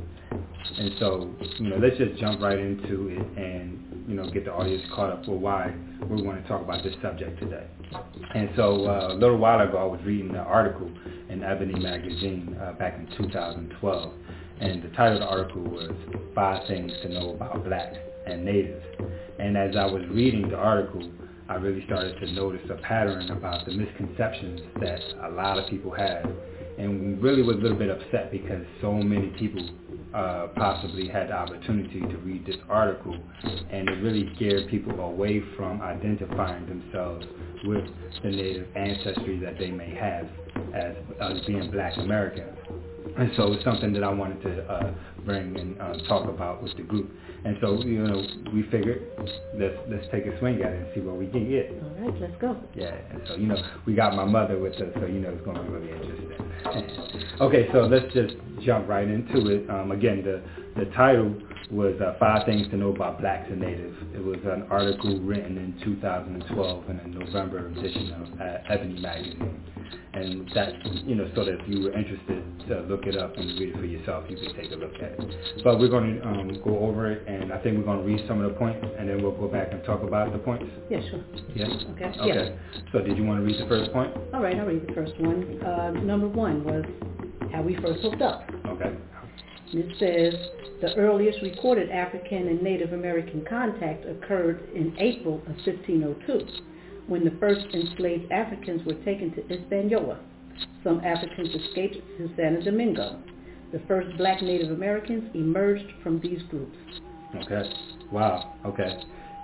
And so, let's just jump right into it and, get the audience caught up for why we want to talk about this subject today. And so, a little while ago, I was reading an article in Ebony magazine back in 2012. And the title of the article was 5 Things to Know About Blacks and Natives. And as I was reading the article, I really started to notice a pattern about the misconceptions that a lot of people have, and really was a little bit upset because so many people possibly had the opportunity to read this article, and it really scared people away from identifying themselves with the Native ancestry that they may have as being Black Americans. And so it's something that I wanted to bring and talk about with the group. And so, we figured let's take a swing at it and see what we can get. All right, let's go. Yeah, and so, we got my mother with us, so, it's going to be really interesting. Okay, so let's just jump right into it. Again, the title was 5 Things to Know About Blacks and Natives. It was an article written in 2012 in a November edition of Ebony magazine. And that, so that if you were interested to look it up and read it for yourself, you could take a look at it. But we're going to go over it, and I think we're going to read some of the points, and then we'll go back and talk about the points. Yeah, sure. Yes? Okay. Okay. Yes. So did you want to read the first point? All right, I'll read the first one. Number 1 was how we first hooked up. Okay. It says, the earliest recorded African and Native American contact occurred in April of 1502. When the first enslaved Africans were taken to Hispaniola. Some Africans escaped to Santo Domingo. The first Black Native Americans emerged from these groups. Okay. Wow. Okay.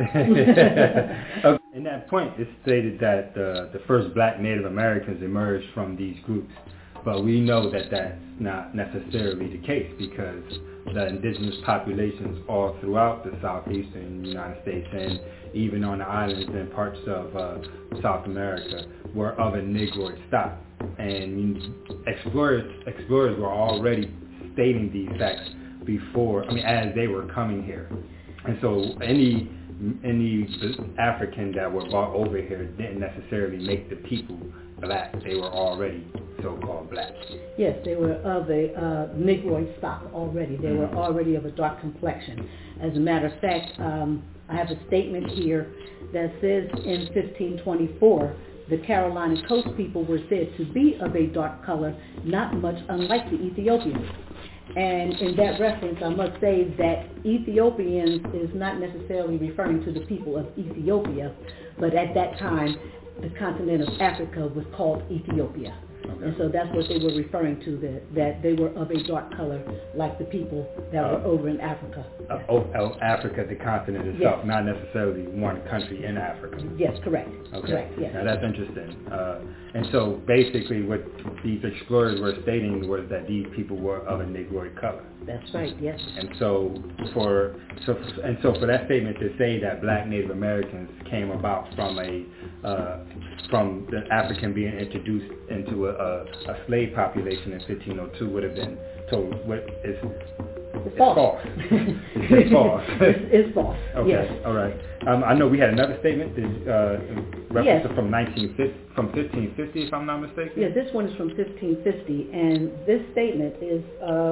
In that point, it stated that the first Black Native Americans emerged from these groups. But we know that that's not necessarily the case because the indigenous populations all throughout the southeastern United States and even on the islands and parts of South America were of a Negroid stock. And explorers were already stating these facts before, as they were coming here. And so any African that were brought over here didn't necessarily make the people Black. They were already so-called Black. Yes, they were of a Negroid stock already. They were already of a dark complexion. As a matter of fact, I have a statement here that says in 1524, the Carolina Coast people were said to be of a dark color, not much unlike the Ethiopians. And in that reference, I must say that Ethiopians is not necessarily referring to the people of Ethiopia, but at that time, the continent of Africa was called Ethiopia. Okay. And so that's what they were referring to, that they were of a dark color like the people that were over in Africa. Africa, the continent itself, yes. Not necessarily one country in Africa. Yes, correct. Okay. Correct, yes. Now that's interesting. And so basically what these explorers were stating was that these people were of a Negroid color. That's right, yes. And so for that statement to say that Black Native Americans came about from the African being introduced into a slave population in 1502 would have been told it's false. It's false. It's false. Okay. Yes. All right. I know we had another statement reference from 1550, if I'm not mistaken. Yeah, this one is from 1550, and this statement is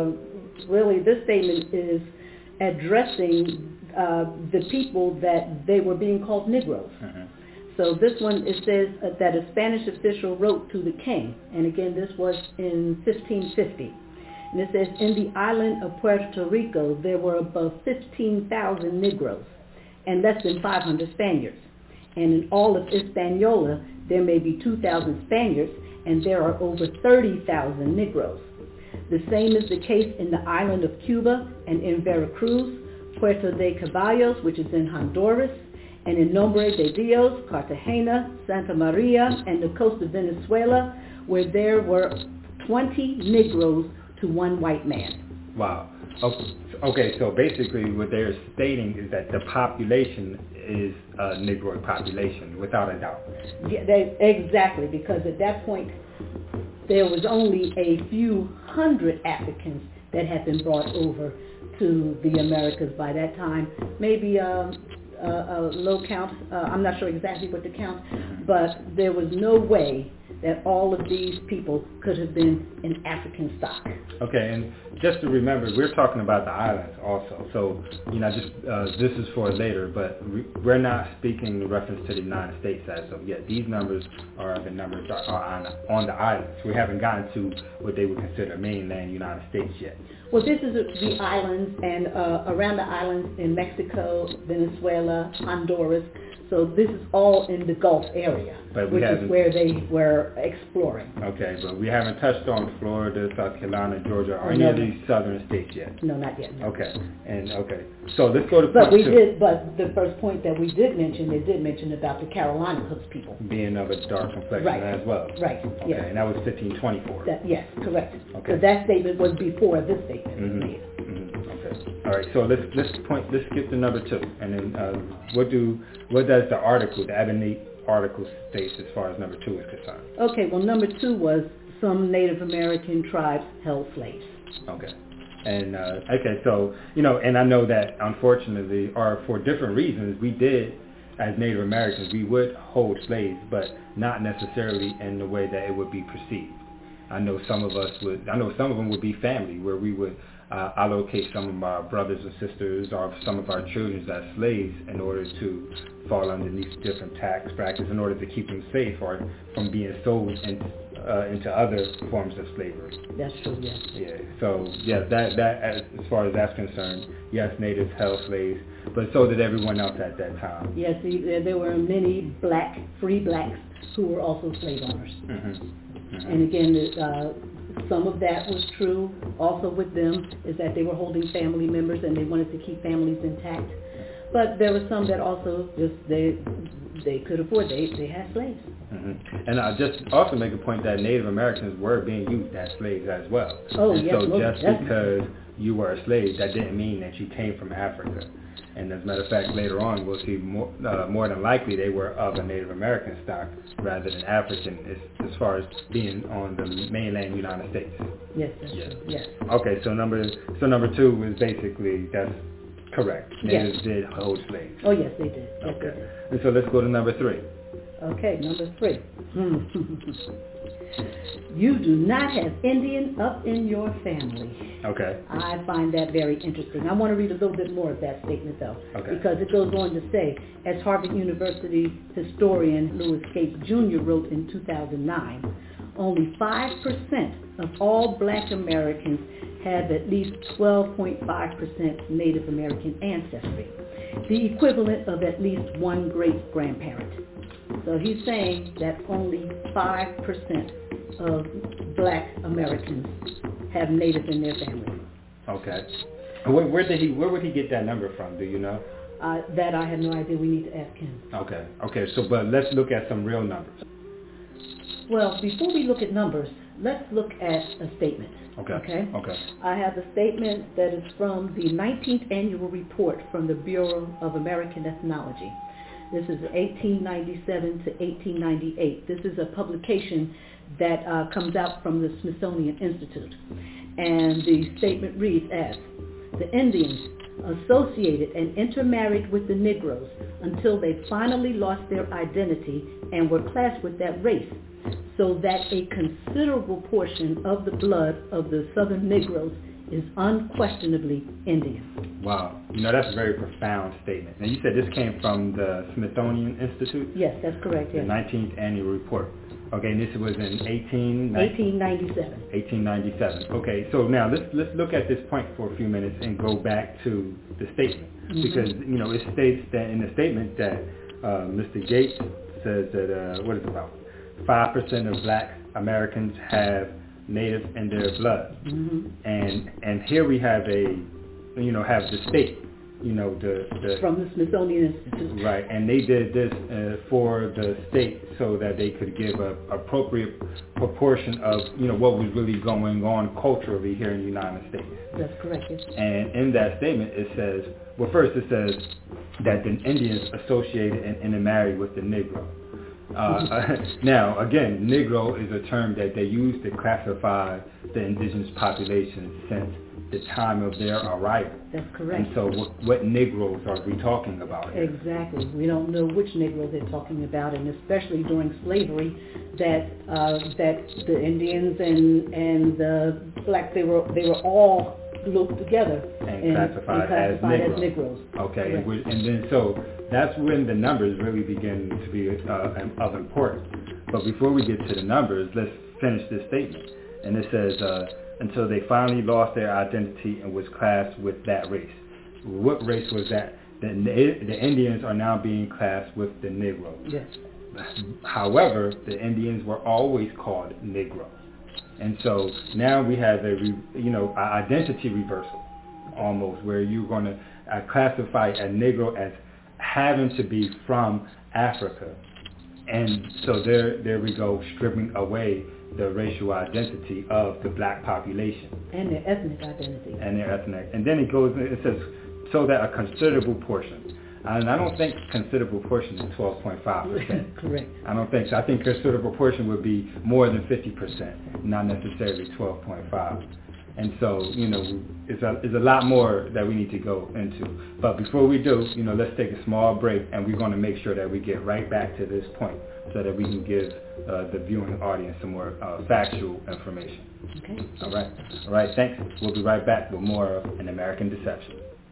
addressing the people that they were being called Negroes. Mm-hmm. So this one, it says that a Spanish official wrote to the king, and again, this was in 1550. And it says, in the island of Puerto Rico, there were above 15,000 Negroes and less than 500 Spaniards. And in all of Hispaniola, there may be 2,000 Spaniards, and there are over 30,000 Negroes. The same is the case in the island of Cuba and in Veracruz, Puerto de Caballos, which is in Honduras, and in Nombre de Dios, Cartagena, Santa Maria, and the coast of Venezuela, where there were 20 Negroes to one white man. Wow. Okay, so basically what they're stating is that the population is a Negroid population, without a doubt. Yeah, exactly, because at that point, there was only a few hundred Africans that had been brought over to the Americas by that time. Maybe a low count, I'm not sure exactly what the count, but there was no way that all of these people could have been in African stock. Okay, and just to remember, we're talking about the islands also. So, this is for later, but we're not speaking in reference to the United States as of yet. These numbers are the numbers are on the islands. We haven't gotten to what they would consider mainland United States yet. Well, this is the islands, and around the islands in Mexico, Venezuela, Honduras. So this is all in the Gulf area, which is where they were exploring. Okay, but we haven't touched on Florida, South Carolina, Georgia, or any of these southern states yet. No, not yet. No. Okay, so let's go to point two. But the first point that we did mention, they did mention about the Carolina Hooks people being of a dark complexion as well. Right. Okay, yes. And that was 1524. Yes, correct. Okay. So that statement was before this statement was made. All right, so let's skip to number 2, and then what does the article, the Ebony article, states as far as number 2 is concerned? Okay, well, number 2 was some Native American tribes held slaves. Okay, and so and I know that unfortunately, or for different reasons, we did as Native Americans, we would hold slaves, but not necessarily in the way that it would be perceived. I know some of them would be family, where we would allocate some of our brothers and sisters or some of our children as slaves in order to fall underneath different tax brackets in order to keep them safe or from being sold into other forms of slavery. That's true, yes. Yeah. So that as far as that's concerned, yes, natives held slaves, but so did everyone else at that time. Yes, there were many free blacks who were also slave owners. And again, some of that was true also with them, is that they were holding family members and they wanted to keep families intact. But there were some that also just they could afford, they had slaves. And I just also make a point that Native Americans were being used as slaves as well. Oh, and yes, so just because you were a slave, that didn't mean that you came from Africa. And as a matter of fact, later on, we'll see more than likely they were of a Native American stock rather than African as far as being on the mainland United States. Yes, that's true. Yes. Okay, so number 2 is basically, that's correct. Natives did hold slaves. Oh, yes, they did. Yes, okay. They did. And so let's go to number 3. Okay, number 3. You do not have Indian up in your family. Okay. I find that very interesting. I want to read a little bit more of that statement, though, because it goes on to say, as Harvard University historian Louis Gates Jr. wrote in 2009, only 5% of all black Americans have at least 12.5% Native American ancestry, the equivalent of at least one great-grandparent. So he's saying that only 5% of black Americans have Native in their family. Okay. Where would he get that number from? Do you know? That I have no idea. We need to ask him. Okay. So, but let's look at some real numbers. Well, before we look at numbers, let's look at a statement. Okay. I have a statement that is from the 19th annual report from the Bureau of American Ethnology. This is 1897 to 1898. This is a publication that comes out from the Smithsonian Institute. And the statement reads as, the Indians associated and intermarried with the Negroes until they finally lost their identity and were classed with that race, so that a considerable portion of the blood of the Southern Negroes is unquestionably Indian. Wow. That's a very profound statement. Now, you said this came from the Smithsonian Institute? Yes, that's correct, yes. The 19th annual report. Okay, and this was in 1897. 1897. Okay, so now let's look at this point for a few minutes and go back to the statement. Because, it states that in the statement that Mr. Gates says that, what is it about? 5% of black Americans have Native in their blood. And here we have have the state, from the Smithsonian Institute. Right, and they did this for the state so that they could give an appropriate proportion of, what was really going on culturally here in the United States. That's correct, yes. And in that statement it says, well, first it says that the Indians associated and intermarried with the Negro. Now, again, Negro is a term that they use to classify the indigenous population since the time of their arrival. That's correct. And so what Negroes are we talking about here? Exactly. We don't know which Negroes they're talking about, and especially during slavery, that the Indians and the blacks, they were all grouped together and classified as Negroes. Okay, and then so that's when the numbers really begin to be of importance. But before we get to the numbers, let's finish this statement. And it says, until they finally lost their identity and was classed with that race. What race was that? The Indians are now being classed with the Negroes. Yes. However, the Indians were always called Negroes. And so now we have an identity reversal, almost, where you're going to classify a Negro as having to be from Africa. And so there we go, stripping away the racial identity of the black population. And their ethnic identity. And then it says, so that a considerable portion. And I don't think considerable portion is 12.5%. Correct. I don't think so. I think considerable portion would be more than 50%, not necessarily 12.5. And so, it's a lot more that we need to go into. But before we do, let's take a small break, and we're going to make sure that we get right back to this point so that we can give the viewing audience some more factual information. Okay. All right, thanks. We'll be right back with more of An American Deception.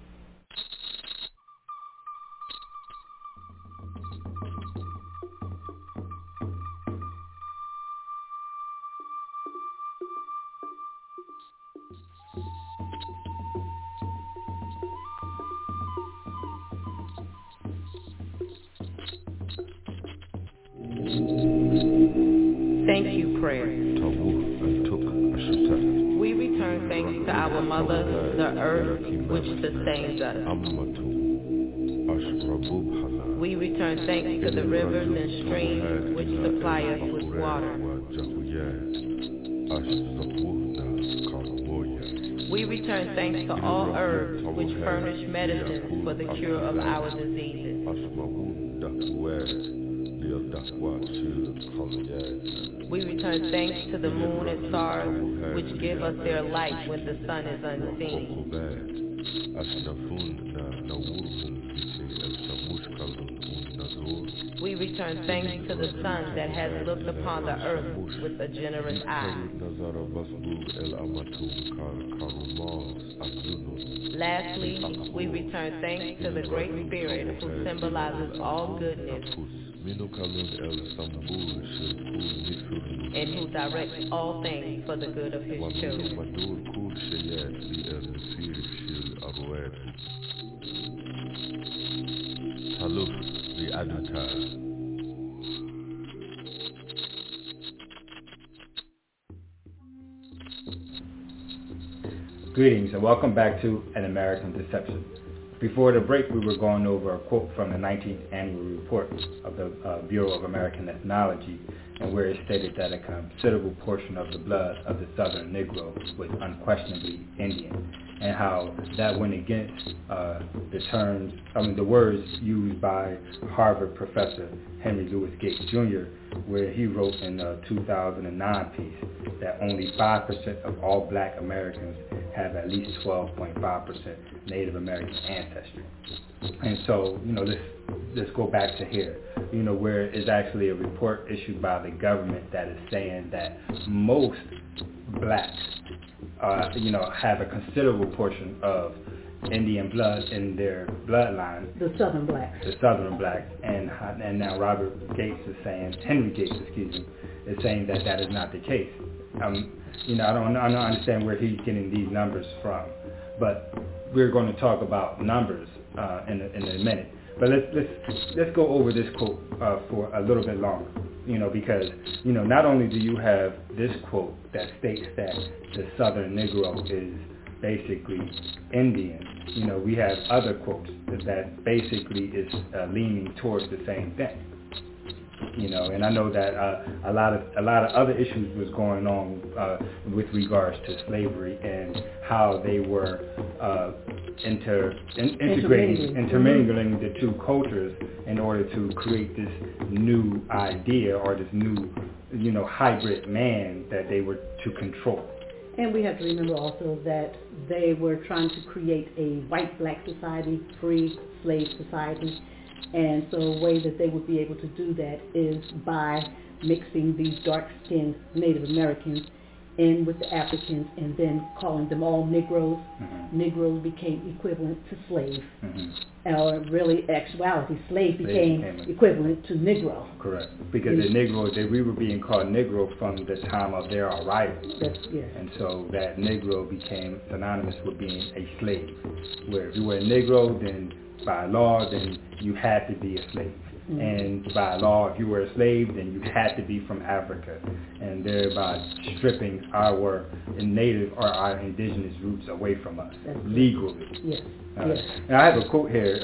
Thank you, prayer. We return thanks to our mother, the earth, which sustains us. We return thanks to the rivers and streams which supply us with water. We return thanks to all herbs which furnish medicine for the cure of our diseases. We return thanks to the moon and stars which give us their light when the sun is unseen. We return thanks to the sun that has looked upon the earth with a generous eye. Lastly, we return thanks to the Great Spirit who symbolizes all goodness and who directs all things for the good of his children. Greetings and welcome back to An American Deception. Before the break, we were going over a quote from the 19th annual report of the Bureau of American Ethnology, and where it stated that a considerable portion of the blood of the Southern Negro was unquestionably Indian, and how that went against the words used by Harvard professor Henry Louis Gates Jr., where he wrote in a 2009 piece that only 5% of all black Americans have at least 12.5% Native American ancestry. And so, let's go back to here, where it's actually a report issued by the government that is saying that most blacks, have a considerable portion of Indian blood in their bloodline. The Southern blacks. And now Henry Gates, is saying that that is not the case. I don't understand where he's getting these numbers from, but we're going to talk about numbers in a minute. But let's go over this quote for a little bit longer, because not only do you have this quote that states that the Southern Negro is basically Indian, we have other quotes that basically is leaning towards the same thing. And I know that a lot of other issues was going on with regards to slavery and how they were intermingling the two cultures in order to create this new idea or this new hybrid man that they were to control. And we have to remember also that they were trying to create a white-black society, free slave society. And so a way that they would be able to do that is by mixing these dark-skinned Native Americans in with the Africans and then calling them all Negroes. Mm-hmm. Negroes became equivalent to slave. Mm-hmm. Or really, actuality, slave became equivalent to Negro. Correct. Because the Negro, we were being called Negro from the time of their arrival. Yes. And so that Negro became synonymous with being a slave. Where if you were a Negro, then by law, then you had to be a slave. Mm-hmm. And by law, if you were a slave, then you had to be from Africa, and thereby stripping our native or our indigenous roots away from us legally. Yes. Yes. And I have a quote here.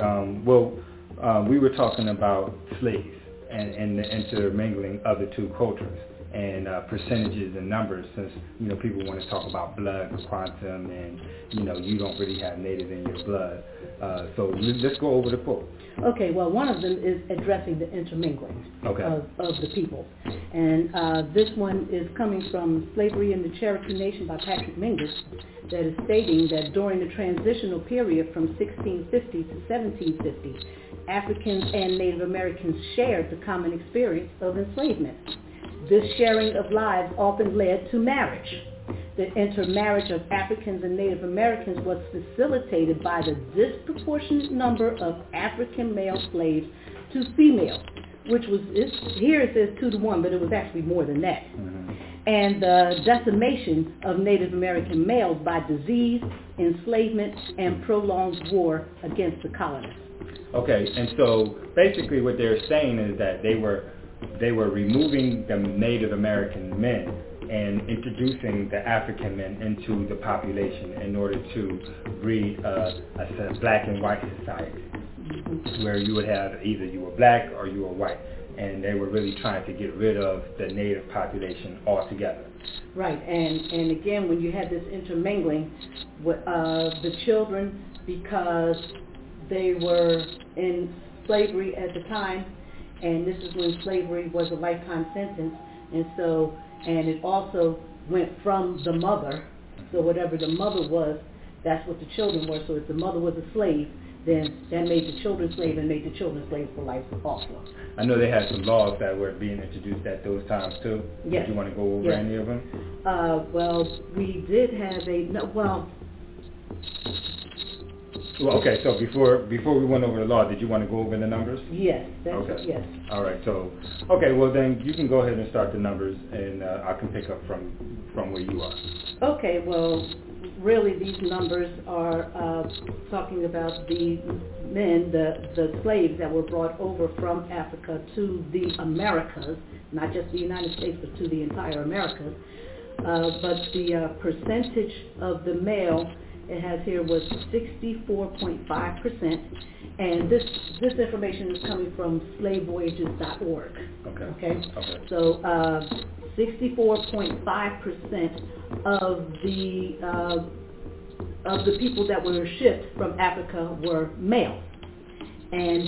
We were talking about slaves and the intermingling of the two cultures and percentages and numbers, since people want to talk about blood quantum, and you don't really have native in your blood. So let's go over the quote. Okay, well, one of them is addressing the intermingling of the people. And this one is coming from Slavery in the Cherokee Nation by Patrick Mingus, that is stating that during the transitional period from 1650 to 1750, Africans and Native Americans shared the common experience of enslavement. This sharing of lives often led to marriage. The intermarriage of Africans and Native Americans was facilitated by the disproportionate number of African male slaves to female, which was, here it says 2 to 1, but it was actually more than that. Mm-hmm. And the decimation of Native American males by disease, enslavement, and prolonged war against the colonists. Okay, and so basically what they're saying is that they were removing the Native American men and introducing the African men into the population in order to breed a black and white society, where you would have either you were black or you were white, and they were really trying to get rid of the native population altogether. Right, and again, when you had this intermingling with the children, because they were in slavery at the time, and this is when slavery was a lifetime sentence, and it also went from the mother, so whatever the mother was, that's what the children were. So if the mother was a slave, then that made the children slave and made the children slave for life also. I know they had some laws that were being introduced at those times too. Yes. Do you want to go over any of them? Well, we did have Well, okay, so before we went over the law, did you want to go over the numbers? Yes. Yes. All right, so, okay, well then you can go ahead and start the numbers, and I can pick up from where you are. Okay, well, really these numbers are talking about the men, the slaves that were brought over from Africa to the Americas, not just the United States, but to the entire Americas. But the percentage of the male, it has here, was 64.5%, and this information is coming from slavevoyages.org. Okay. So 64.5% of the people that were shipped from Africa were male, and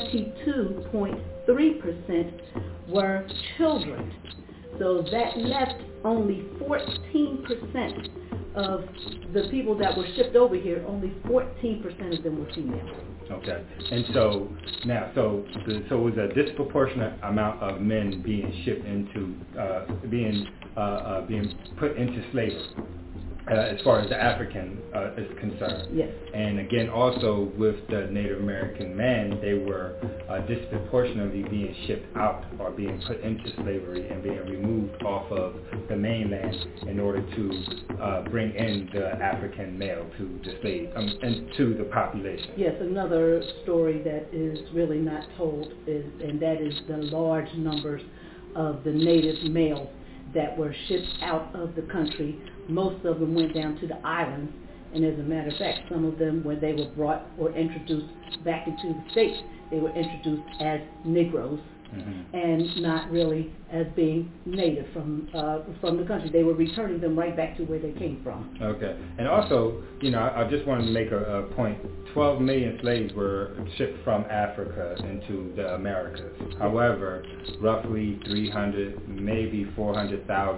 22.3% were children. So that left only 14% of the people that were shipped over here, only 14% of them were female. Okay, and so now, so it was a disproportionate amount of men being shipped into, being put into slavery, as far as the African is concerned. Yes. And again, also with the Native American men, they were disproportionately being shipped out or being put into slavery and being removed off of the mainland in order to bring in the African male to the slave and to the population. Yes, another story that is really not told is the large numbers of the native males that were shipped out of the country. Most of them went down to the islands, and as a matter of fact, some of them, when they were brought or introduced back into the States, they were introduced as Negroes, and not really as being native from the country. They were returning them right back to where they came from. Okay, and also, I just wanted to make a point. 12 million slaves were shipped from Africa into the Americas. However, roughly 300, maybe 400,000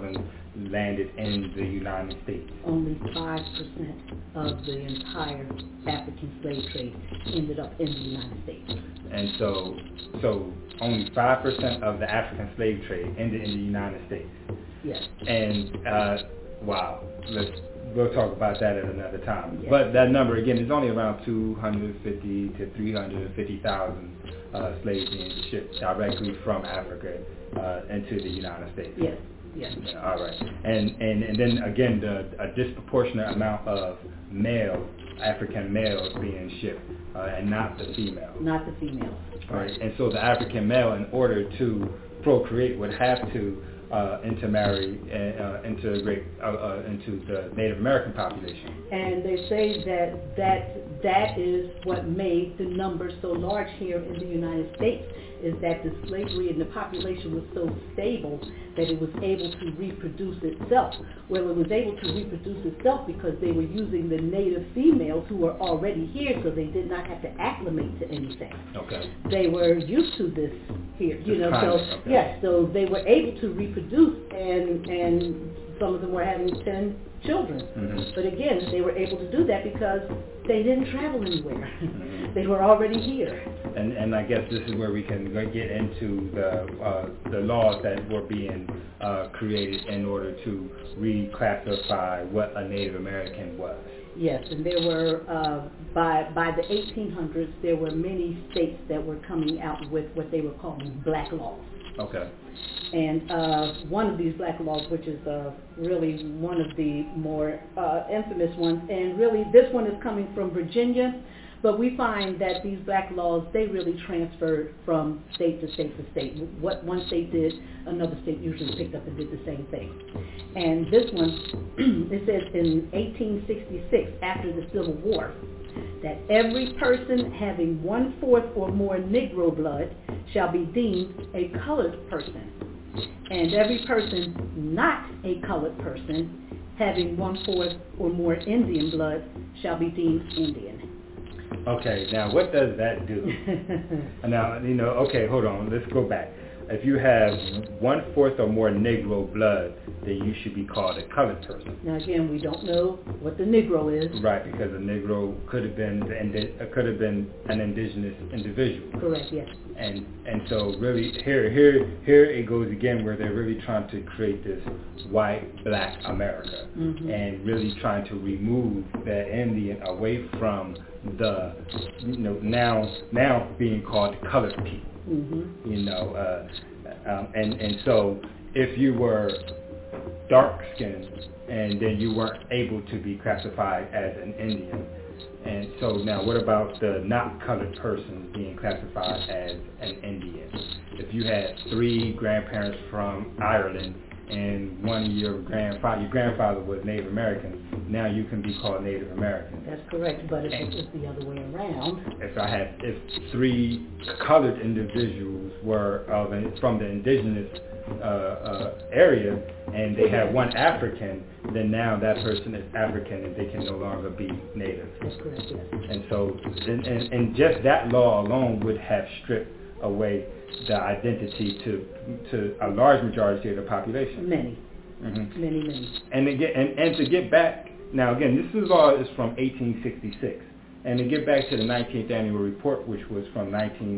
landed in the United States. Only 5% of the entire African slave trade ended up in the United States. And so only 5% of the African slave trade ended in the United States. Yes. And wow, we'll talk about that at another time. Yes. But that number again is only around 250 to 350,000 slaves being shipped directly from Africa into the United States. Yes. Yes. Yeah, all right. And then again, a disproportionate amount of African males being shipped, and not the females. Not the females. Right. And so the African male, in order to procreate, would have to intermarry and integrate into the Native American population. And they say that is what made the numbers so large here in the United States, is that the slavery and the population was so stable that it was able to reproduce itself. Well, it was able to reproduce itself because they were using the native females who were already here, so they did not have to acclimate to anything. Okay. They were used to this here, Okay. Yes, so they were able to reproduce, and some of them were having 10 children. Mm-hmm. But again, they were able to do that because they didn't travel anywhere. Mm-hmm. They were already here. And I guess this is where we can get into the laws that were being created in order to reclassify what a Native American was. Yes, and there were, by the 1800s, there were many states that were coming out with what they were calling black laws. Okay. And one of these black laws, which is really one of the more infamous ones, and really this one is coming from Virginia, but we find that these black laws, they really transferred from state to state to state. What one state did, another state usually picked up and did the same thing. And this one, it says in 1866, after the Civil War, that every person having 1/4 or more Negro blood shall be deemed a colored person, and every person not a colored person having 1/4 or more Indian blood shall be deemed Indian. Okay, now what does that do? Now, okay, hold on, let's go back. If you have 1/4 or more Negro blood, then you should be called a colored person. Now again, we don't know what the Negro is. Right, because a Negro could have been an indigenous individual. Correct, yes. And so really here it goes again, where they're really trying to create this white black America, mm-hmm. and really trying to remove that Indian away from the now being called colored people. Mm-hmm. And so if you were dark skinned and then you weren't able to be classified as an Indian, and so now what about the not colored person being classified as an Indian? If you had 3 grandparents from Ireland and one of your grandfather was Native American, now you can be called Native American. That's correct, but if it's the other way around. If 3 colored individuals were from the indigenous area, and they have 1 African, then now that person is African and they can no longer be Native. That's correct, yes. And so, and just that law alone would have stripped away the identity to a large majority of the population. Many. Mm-hmm. Many. And to get back, now again, this law is from 1866. And to get back to the 19th annual report, which was from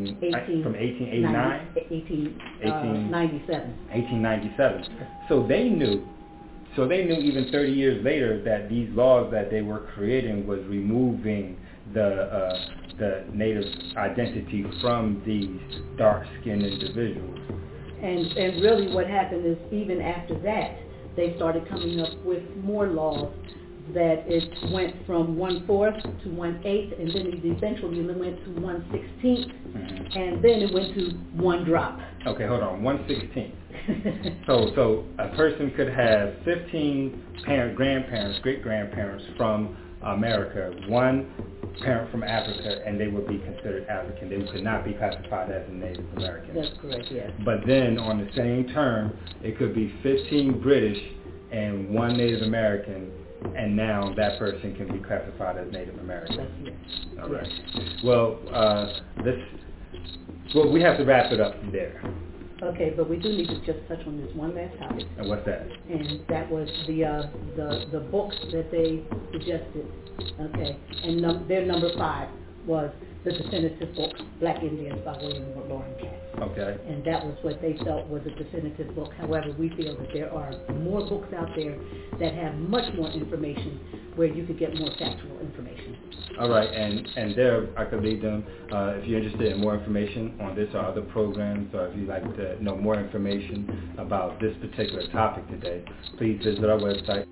1889? 1897. So they knew even 30 years later that these laws that they were creating was removing the Native identity from these dark-skinned individuals. And really what happened is, even after that, they started coming up with more laws, that it went from 1/4 to 1/8, and then it eventually went to 1/16, mm-hmm. and then it went to 1 drop. Okay, hold on, 1/16. So a person could have 15 grandparents, great-grandparents from America, 1 parent from Africa, and they would be considered African. They could not be classified as a Native American. That's correct, yes. But then on the same term, it could be 15 British and 1 Native American, and now that person can be classified as Native American. Yes. All right. Well, we have to wrap it up there. Okay, but we do need to just touch on this one last topic. And what's that? And that was the books that they suggested. Okay, and their number 5 was the definitive book, Black Indians by William Loring Cass. Okay. And that was what they felt was a definitive book. However, we feel that there are more books out there that have much more information where you could get more factual information. All right, and there I could lead them. If you're interested in more information on this or other programs, or if you'd like to know more information about this particular topic today, please visit our website.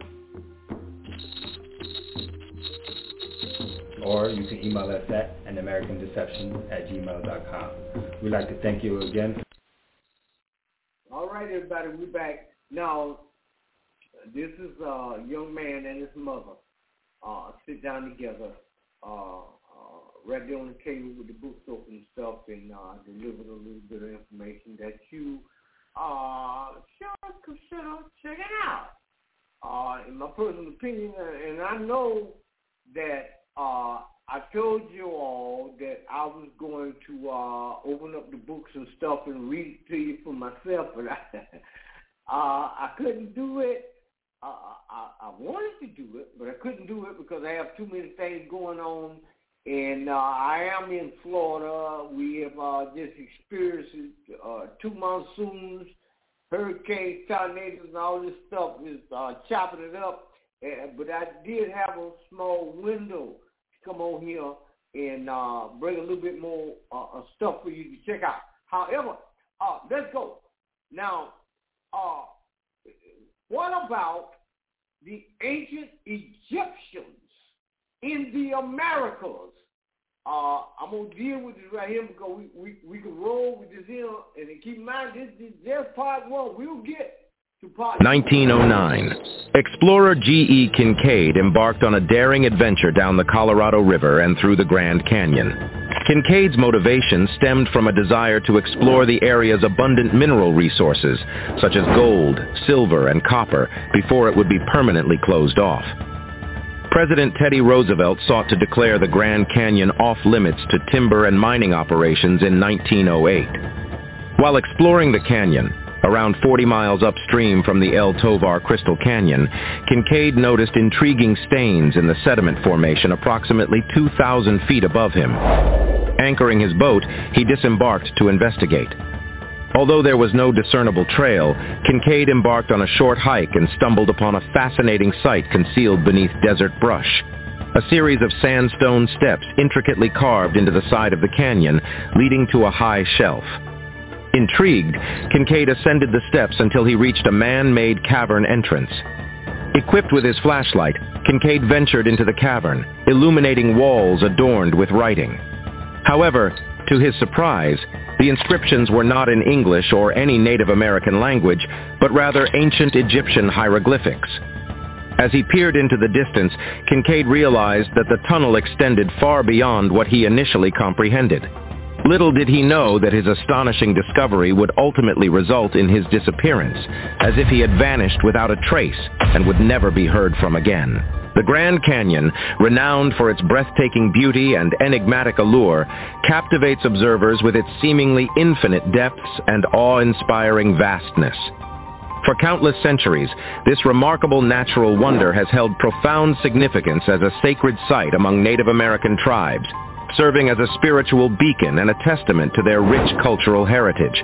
Or you can email us at anamericandeception@gmail.com. We'd like to thank you again. All right, everybody, we're back. Now, this is a young man and his mother sit down together right there on the table with the books open and stuff, and delivered a little bit of information that you should consider checking out. In my personal opinion, and I know that I told you all that I was going to open up the books and stuff and read it to you for myself, but I couldn't do it. I wanted to do it, but I couldn't do it because I have too many things going on, and I am in Florida. We have just experienced 2 monsoons, hurricanes, tornadoes, and all this stuff is chopping it up. But I did have a small window to come on here and bring a little bit more stuff for you to check out. However, let's go. Now, what about the ancient Egyptians in the Americas? I'm going to deal with this right here because we can roll with this here. And keep in mind, this is just part 1. We'll get to part 2. 1909. Explorer G.E. Kincaid embarked on a daring adventure down the Colorado River and through the Grand Canyon. Kincaid's motivation stemmed from a desire to explore the area's abundant mineral resources, such as gold, silver, and copper, before it would be permanently closed off. President Teddy Roosevelt sought to declare the Grand Canyon off-limits to timber and mining operations in 1908. While exploring the canyon, around 40 miles upstream from the El Tovar Crystal Canyon, Kincaid noticed intriguing stains in the sediment formation approximately 2,000 feet above him. Anchoring his boat, he disembarked to investigate. Although there was no discernible trail, Kincaid embarked on a short hike and stumbled upon a fascinating sight concealed beneath desert brush. A series of sandstone steps intricately carved into the side of the canyon, leading to a high shelf. Intrigued, Kincaid ascended the steps until he reached a man-made cavern entrance. Equipped with his flashlight, Kincaid ventured into the cavern, illuminating walls adorned with writing. However, to his surprise, the inscriptions were not in English or any Native American language, but rather ancient Egyptian hieroglyphics. As he peered into the distance, Kincaid realized that the tunnel extended far beyond what he initially comprehended. Little did he know that his astonishing discovery would ultimately result in his disappearance, as if he had vanished without a trace and would never be heard from again. The Grand Canyon, renowned for its breathtaking beauty and enigmatic allure, captivates observers with its seemingly infinite depths and awe-inspiring vastness. For countless centuries, this remarkable natural wonder has held profound significance as a sacred site among Native American tribes, serving as a spiritual beacon and a testament to their rich cultural heritage.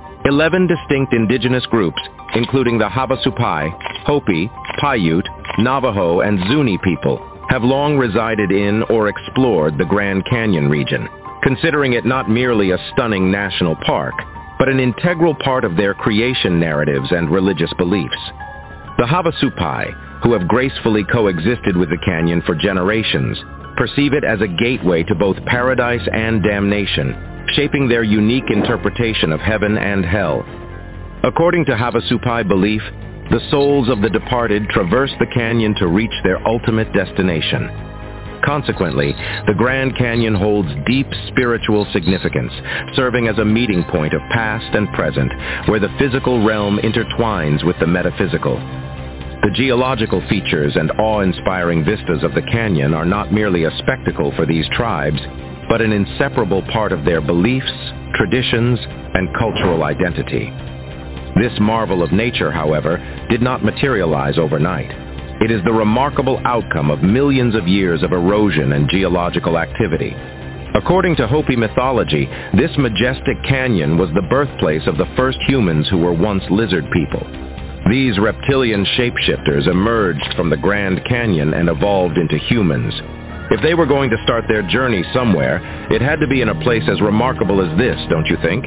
11 distinct indigenous groups, including the Havasupai, Hopi, Paiute, Navajo, and Zuni people, have long resided in or explored the Grand Canyon region, considering it not merely a stunning national park, but an integral part of their creation narratives and religious beliefs. The Havasupai, who have gracefully coexisted with the canyon for generations, perceive it as a gateway to both paradise and damnation, shaping their unique interpretation of heaven and hell. According to Havasupai belief, the souls of the departed traverse the canyon to reach their ultimate destination. Consequently, the Grand Canyon holds deep spiritual significance, serving as a meeting point of past and present, where the physical realm intertwines with the metaphysical. The geological features and awe-inspiring vistas of the canyon are not merely a spectacle for these tribes. but an inseparable part of their beliefs, traditions, and cultural identity. This marvel of nature, however, did not materialize overnight. It is the remarkable outcome of millions of years of erosion and geological activity. According to Hopi mythology, this majestic canyon was the birthplace of the first humans who were once lizard people. These reptilian shapeshifters emerged from the Grand Canyon and evolved into humans. If they were going to start their journey somewhere, it had to be in a place as remarkable as this, don't you think?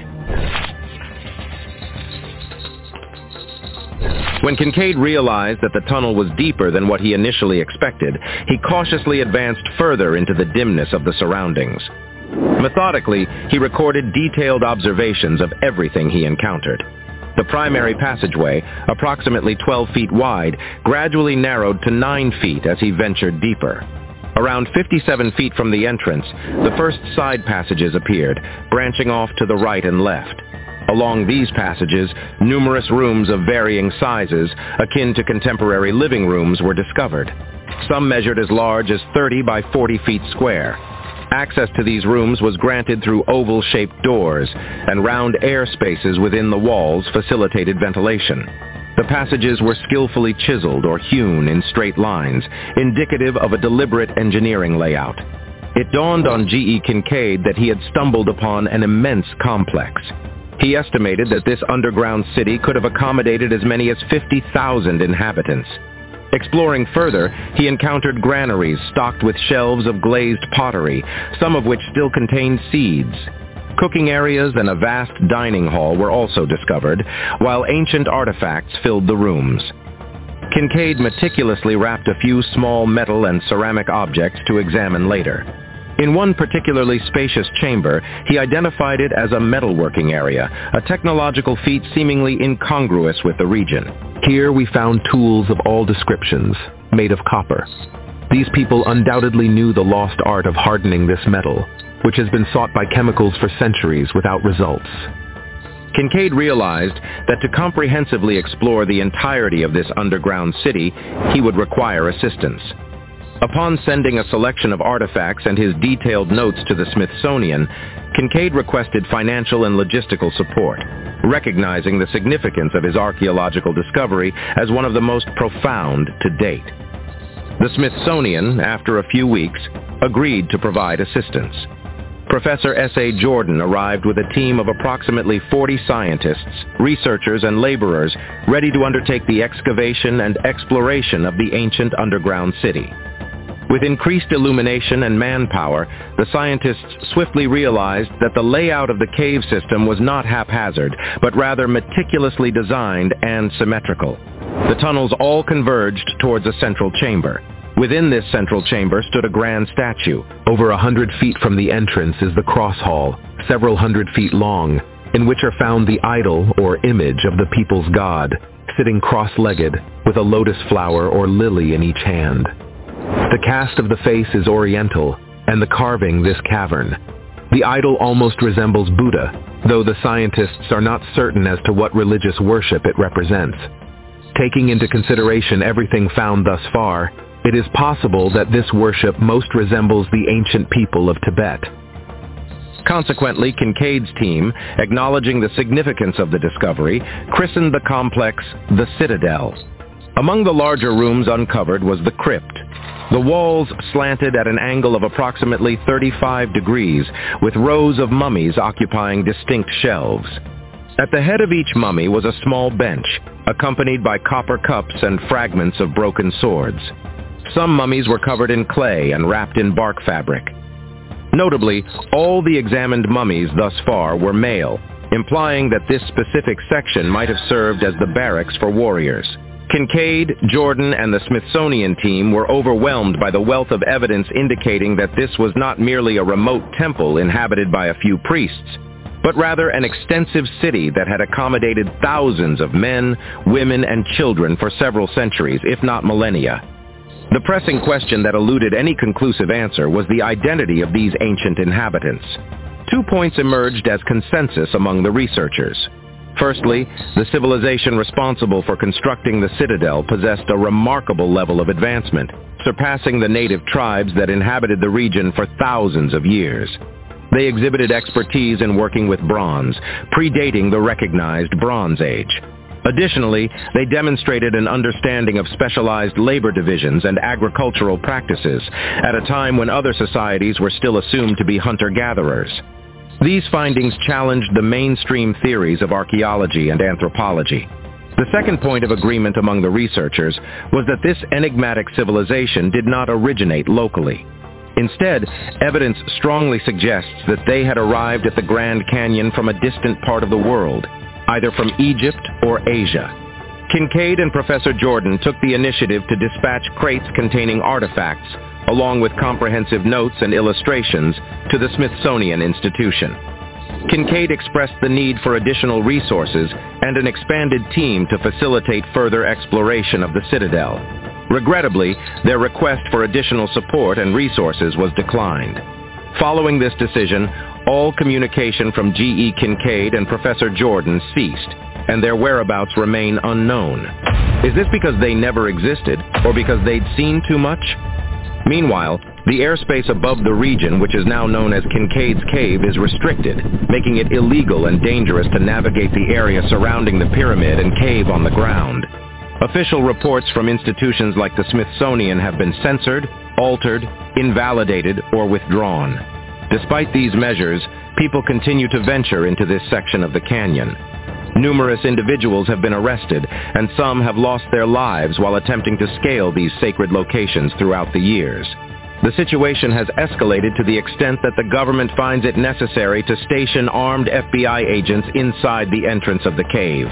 When Kincaid realized that the tunnel was deeper than what he initially expected, he cautiously advanced further into the dimness of the surroundings. Methodically, he recorded detailed observations of everything he encountered. The primary passageway, approximately 12 feet wide, gradually narrowed to 9 feet as he ventured deeper. Around 57 feet from the entrance, the first side passages appeared, branching off to the right and left. Along these passages, numerous rooms of varying sizes, akin to contemporary living rooms, were discovered. Some measured as large as 30 by 40 feet square. Access to these rooms was granted through oval-shaped doors, and round air spaces within the walls facilitated ventilation. The passages were skillfully chiseled or hewn in straight lines, indicative of a deliberate engineering layout. It dawned on G.E. Kincaid that he had stumbled upon an immense complex. He estimated that this underground city could have accommodated as many as 50,000 inhabitants. Exploring further, he encountered granaries stocked with shelves of glazed pottery, some of which still contained seeds. Cooking areas and a vast dining hall were also discovered, while ancient artifacts filled the rooms. Kincaid meticulously wrapped a few small metal and ceramic objects to examine later. In one particularly spacious chamber, he identified it as a metalworking area, a technological feat seemingly incongruous with the region. Here we found tools of all descriptions, made of copper. These people undoubtedly knew the lost art of hardening this metal, which has been sought by chemicals for centuries without results. Kincaid realized that to comprehensively explore the entirety of this underground city, he would require assistance. Upon sending a selection of artifacts and his detailed notes to the Smithsonian, Kincaid requested financial and logistical support, recognizing the significance of his archaeological discovery as one of the most profound to date. The Smithsonian, after a few weeks, agreed to provide assistance. Professor S.A. Jordan arrived with a team of approximately 40 scientists, researchers, and laborers ready to undertake the excavation and exploration of the ancient underground city. With increased illumination and manpower, the scientists swiftly realized that the layout of the cave system was not haphazard, but rather meticulously designed and symmetrical. The tunnels all converged towards a central chamber. Within this central chamber stood a grand statue. Over 100 feet from the entrance is the cross hall, several hundred feet long, in which are found the idol or image of the people's god, sitting cross-legged with a lotus flower or lily in each hand. The cast of the face is oriental, and the carving this cavern. The idol almost resembles Buddha, though the scientists are not certain as to what religious worship it represents. Taking into consideration everything found thus far, it is possible that this worship most resembles the ancient people of Tibet. Consequently, Kincaid's team, acknowledging the significance of the discovery, christened the complex the Citadel. Among the larger rooms uncovered was the crypt. The walls slanted at an angle of approximately 35 degrees, with rows of mummies occupying distinct shelves. At the head of each mummy was a small bench, accompanied by copper cups and fragments of broken swords. Some mummies were covered in clay and wrapped in bark fabric. Notably, all the examined mummies thus far were male, implying that this specific section might have served as the barracks for warriors. Kincaid, Jordan, and the Smithsonian team were overwhelmed by the wealth of evidence indicating that this was not merely a remote temple inhabited by a few priests, but rather an extensive city that had accommodated thousands of men, women, and children for several centuries, if not millennia. The pressing question that eluded any conclusive answer was the identity of these ancient inhabitants. 2 points emerged as consensus among the researchers. Firstly, the civilization responsible for constructing the citadel possessed a remarkable level of advancement, surpassing the native tribes that inhabited the region for thousands of years. They exhibited expertise in working with bronze, predating the recognized Bronze Age. Additionally, they demonstrated an understanding of specialized labor divisions and agricultural practices at a time when other societies were still assumed to be hunter-gatherers. These findings challenged the mainstream theories of archaeology and anthropology. The second point of agreement among the researchers was that this enigmatic civilization did not originate locally. Instead, evidence strongly suggests that they had arrived at the Grand Canyon from a distant part of the world, either from Egypt or Asia. Kincaid and Professor Jordan took the initiative to dispatch crates containing artifacts, along with comprehensive notes and illustrations, to the Smithsonian Institution. Kincaid expressed the need for additional resources and an expanded team to facilitate further exploration of the citadel. Regrettably, their request for additional support and resources was declined. Following this decision, all communication from G.E. Kincaid and Professor Jordan ceased, and their whereabouts remain unknown. Is this because they never existed, or because they'd seen too much? Meanwhile, the airspace above the region, which is now known as Kincaid's Cave, is restricted, making it illegal and dangerous to navigate the area surrounding the pyramid and cave on the ground. Official reports from institutions like the Smithsonian have been censored, altered, invalidated, or withdrawn. Despite these measures, people continue to venture into this section of the canyon. Numerous individuals have been arrested, and some have lost their lives while attempting to scale these sacred locations throughout the years. The situation has escalated to the extent that the government finds it necessary to station armed FBI agents inside the entrance of the cave.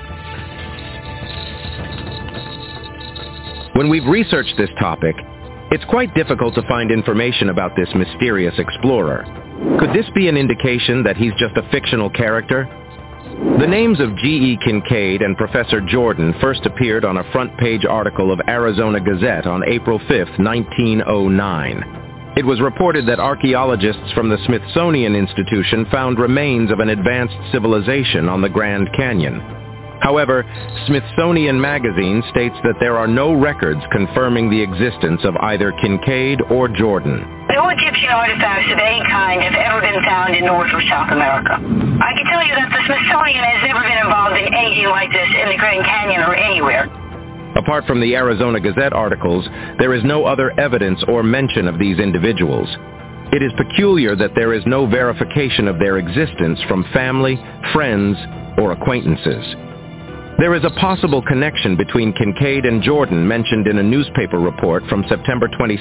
When we've researched this topic, it's quite difficult to find information about this mysterious explorer. Could this be an indication that he's just a fictional character? The names of G.E. Kincaid and Professor Jordan first appeared on a front-page article of Arizona Gazette on April 5, 1909. It was reported that archaeologists from the Smithsonian Institution found remains of an advanced civilization on the Grand Canyon. However, Smithsonian Magazine states that there are no records confirming the existence of either Kincaid or Jordan. No Egyptian artifacts of any kind have ever been found in North or South America. I can tell you that the Smithsonian has never been involved in anything like this in the Grand Canyon or anywhere. Apart from the Arizona Gazette articles, there is no other evidence or mention of these individuals. It is peculiar that there is no verification of their existence from family, friends, or acquaintances. There is a possible connection between Kincaid and Jordan mentioned in a newspaper report from September 22,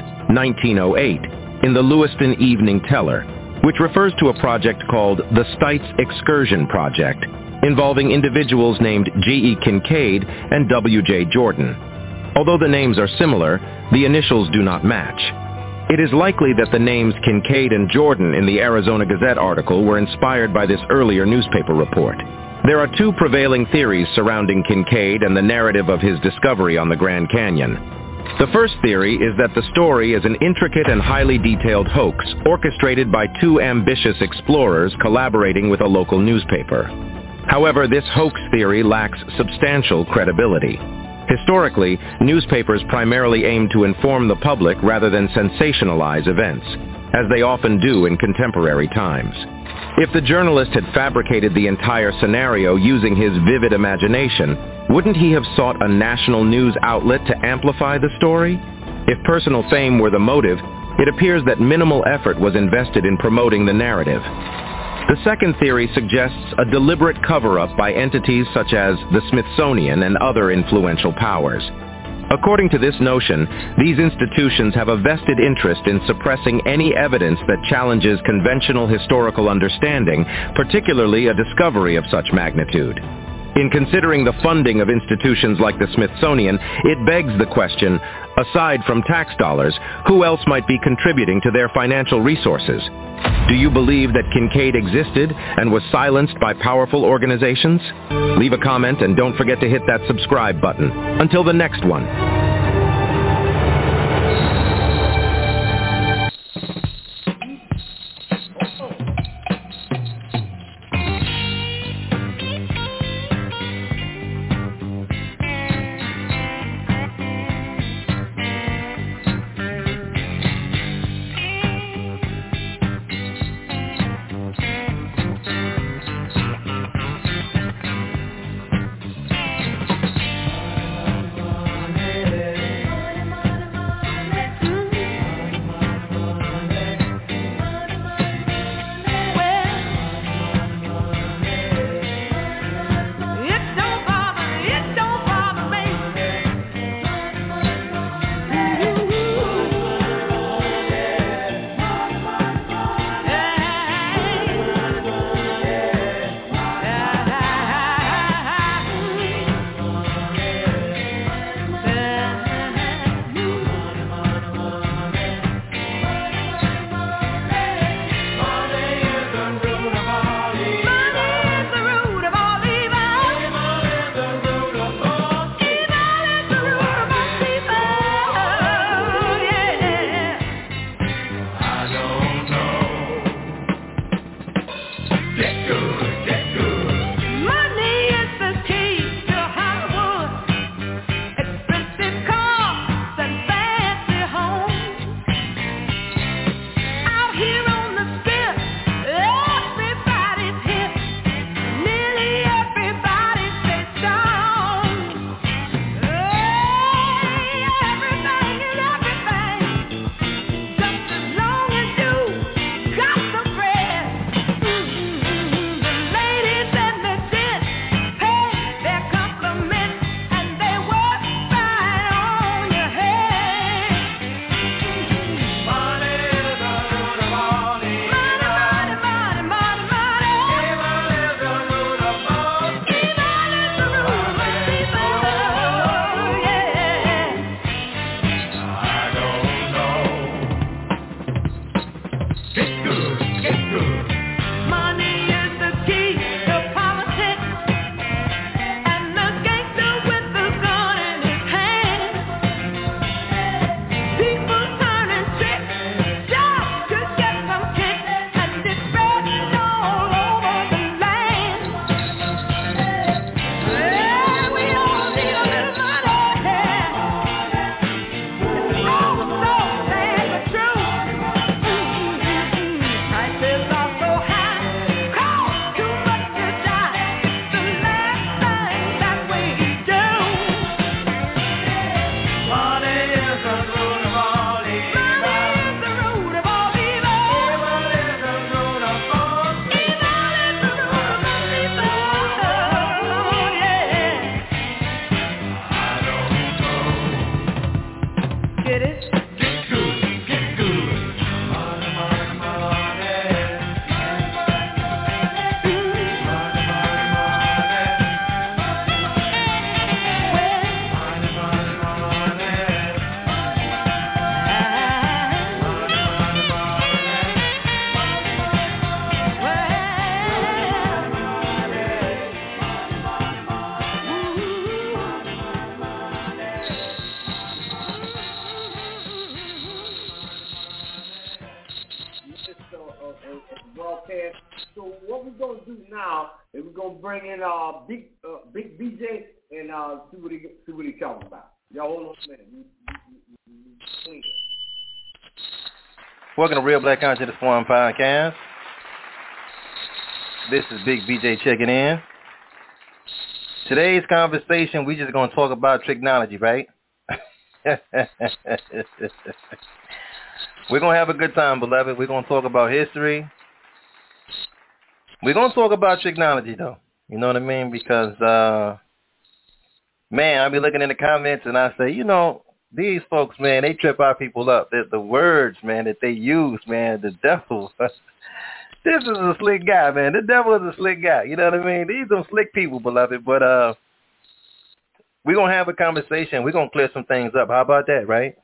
1908, in the Lewiston Evening Teller, which refers to a project called the Stites Excursion Project, involving individuals named G.E. Kincaid and W.J. Jordan. Although the names are similar, the initials do not match. It is likely that the names Kincaid and Jordan in the Arizona Gazette article were inspired by this earlier newspaper report. There are two prevailing theories surrounding Kincaid and the narrative of his discovery on the Grand Canyon. The first theory is that the story is an intricate and highly detailed hoax orchestrated by two ambitious explorers collaborating with a local newspaper. However, this hoax theory lacks substantial credibility. Historically, newspapers primarily aim to inform the public rather than sensationalize events, as they often do in contemporary times. If the journalist had fabricated the entire scenario using his vivid imagination, wouldn't he have sought a national news outlet to amplify the story? If personal fame were the motive, it appears that minimal effort was invested in promoting the narrative. The second theory suggests a deliberate cover-up by entities such as the Smithsonian and other influential powers. According to this notion, these institutions have a vested interest in suppressing any evidence that challenges conventional historical understanding, particularly a discovery of such magnitude. In considering the funding of institutions like the Smithsonian, it begs the question, aside from tax dollars, who else might be contributing to their financial resources? Do you believe that Kincaid existed and was silenced by powerful organizations? Leave a comment and don't forget to hit that subscribe button. Until the next one. broadcast. So what we're gonna do now is we're gonna bring in Big BJ and see what he talking about. Y'all hold on a minute. Welcome to Real Black Consciousness Forum Podcast. This is Big BJ checking in. Today's conversation, we just going to talk about technology, right? We're going to have a good time, beloved. We're going to talk about history. We're going to talk about technology, though. You know what I mean? Because, man, I be looking in the comments and I say, you know, these folks, man, they trip our people up. The words, man, that they use, man, the devil. This is a slick guy, man. The devil is a slick guy. You know what I mean? These are slick people, beloved. But we're going to have a conversation. We're going to clear some things up. How about that, right?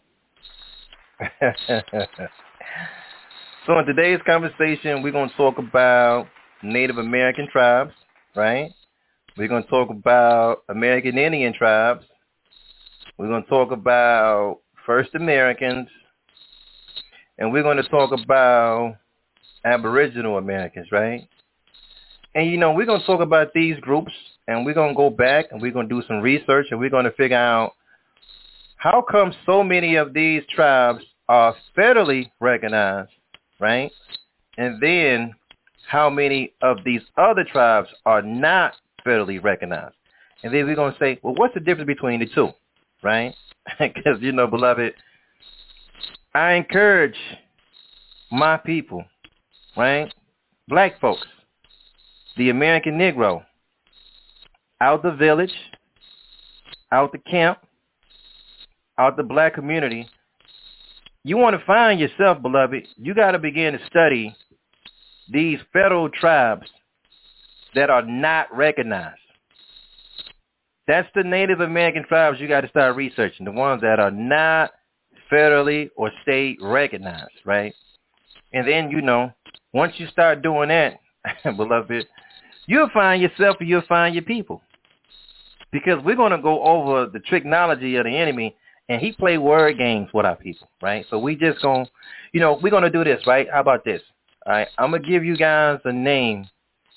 So in today's conversation, we're going to talk about Native American tribes, right? We're going to talk about American Indian tribes. We're going to talk about First Americans. And we're going to talk about Aboriginal Americans, right? And, you know, we're going to talk about these groups, and we're going to go back, and we're going to do some research, and we're going to figure out how come so many of these tribes are federally recognized, right? And then how many of these other tribes are not federally recognized. And then we're going to say, well, what's the difference between the two, right? Because, you know, beloved, I encourage my people, right, black folks, the American Negro, out the village, out the camp, out the black community. You want to find yourself, beloved, you got to begin to study these federal tribes that are not recognized. That's the Native American tribes you got to start researching, the ones that are not federally or state recognized, right? And then, you know, once you start doing that, beloved, you'll find yourself and you'll find your people. Because we're going to go over the technology of the enemy, and he play word games with our people, right? So we just going to, you know, we're going to do this, right? How about this? All right, I'm going to give you guys a name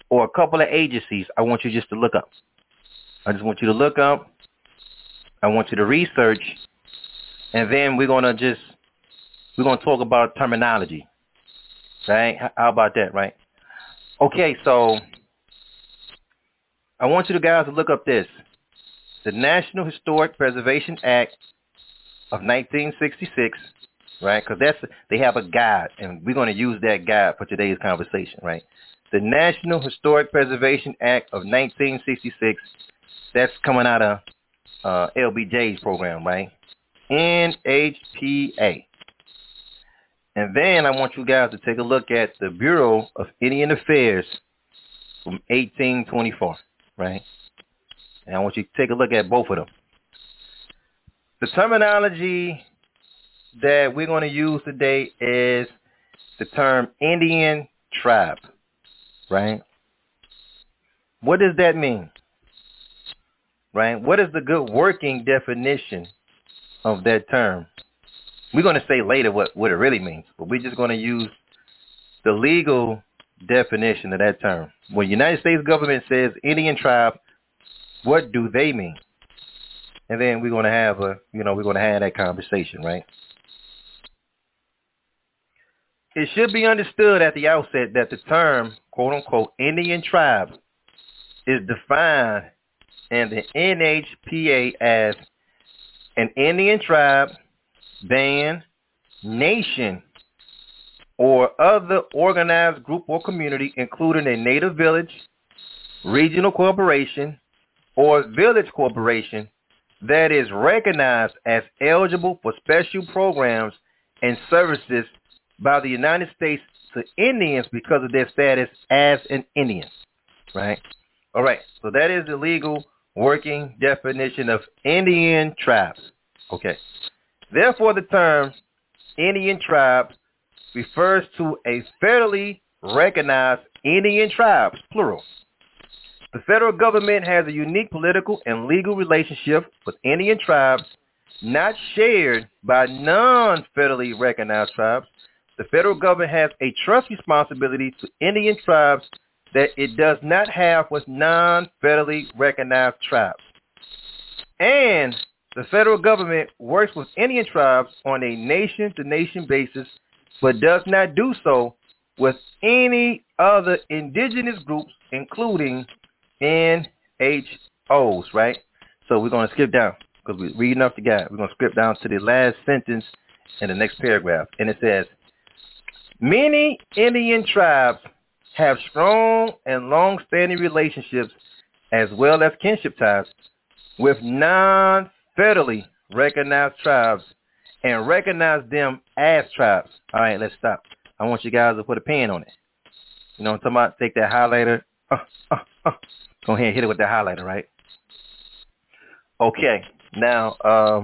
or a couple of agencies I want you just to look up. I just want you to look up. I want you to research. And then we're going to talk about terminology. Right? How about that, right? Okay, so I want you guys to look up this. The National Historic Preservation Act of 1966, right? Because they have a guide, and we're going to use that guide for today's conversation, right? The National Historic Preservation Act of 1966, that's coming out of LBJ's program, right? NHPA. And then I want you guys to take a look at the Bureau of Indian Affairs from 1824, right? And I want you to take a look at both of them. The terminology that we're going to use today is the term Indian tribe, right? What does that mean? Right? What is the good working definition of that term? We're going to say later what it really means, but we're just going to use the legal definition of that term. When the United States government says Indian tribe, what do they mean? And then we're going to have that conversation, right? It should be understood at the outset that the term, quote unquote, Indian tribe is defined in the NHPA as an Indian tribe, band, nation, or other organized group or community, including a native village, regional corporation, or village corporation that is recognized as eligible for special programs and services by the United States to Indians because of their status as an Indian, right? All right, so that is the legal working definition of Indian tribes. Okay. Therefore, the term Indian tribe refers to a federally recognized Indian tribes, plural. The federal government has a unique political and legal relationship with Indian tribes not shared by non-federally recognized tribes. The federal government has a trust responsibility to Indian tribes that it does not have with non-federally recognized tribes. And the federal government works with Indian tribes on a nation-to-nation basis, but does not do so with any other indigenous groups, including NHOs, right? So we're going to skip down because we're reading off the guide. We're going to skip down to the last sentence in the next paragraph. And it says, many Indian tribes have strong and long-standing relationships as well as kinship ties with non-federally recognized tribes and recognize them as tribes. All right, let's stop. I want you guys to put a pen on it. You know what I'm talking about? Take that highlighter. Go ahead and hit it with that highlighter, right? Okay, now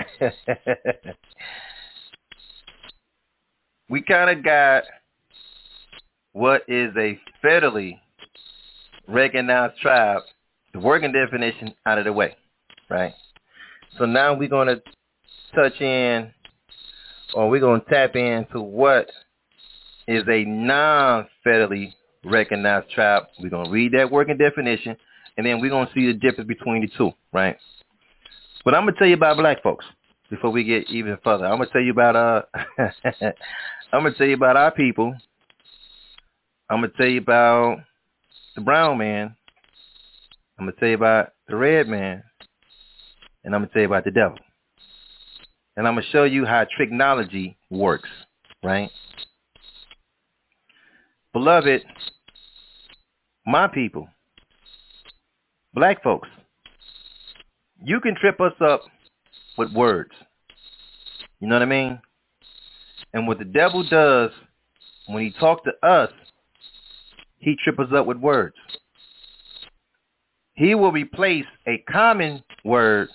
we kind of got what is a federally recognized tribe, the working definition out of the way, right? So now we're going to touch in, or we're going to tap into what is a non-federally recognized tribe. We're going to read that working definition, and then we're going to see the difference between the two, right? But I'm going to tell you about black folks before we get even further. I'm going to tell you about I'm going to tell you about our people. I'm going to tell you about the brown man. I'm going to tell you about the red man. And I'm going to tell you about the devil. And I'm going to show you how tricknology works, right? Beloved, my people, black folks, you can trip us up with words. You know what I mean? And what the devil does when he talks to us, he trips us up with words. He will replace a common word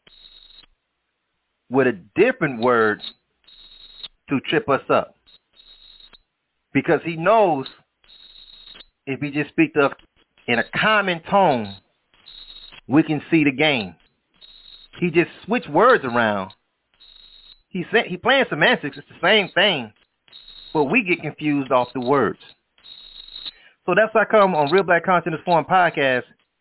with a different word to trip us up. Because he knows if he just speaks up in a common tone, we can see the game. He just switch words around. He playing semantics. It's the same thing, but we get confused off the words. So that's how I come on Real Black Consciousness Forum podcast.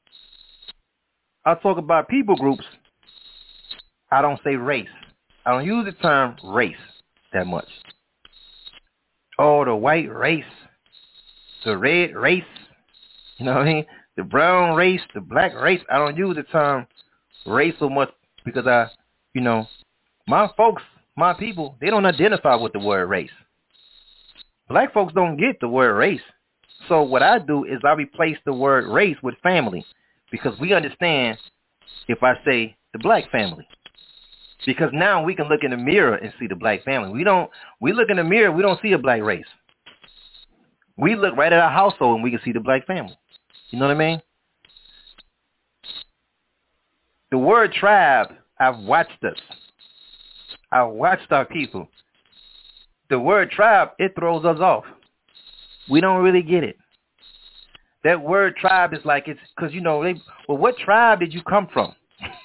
I talk about people groups. I don't say race. I don't use the term race that much. Oh, the white race, the red race, you know what I mean? The brown race, the black race. I don't use the term race so much because my folks, my people, they don't identify with the word race. Black folks don't get the word race. So what I do is I replace the word race with family because we understand if I say the black family. Because now we can look in the mirror and see the black family. We look in the mirror, we don't see a black race. We look right at our household and we can see the black family. You know what I mean? The word tribe, I've watched us. I watched our people. The word tribe, it throws us off. We don't really get it. That word tribe is like it's because, what tribe did you come from?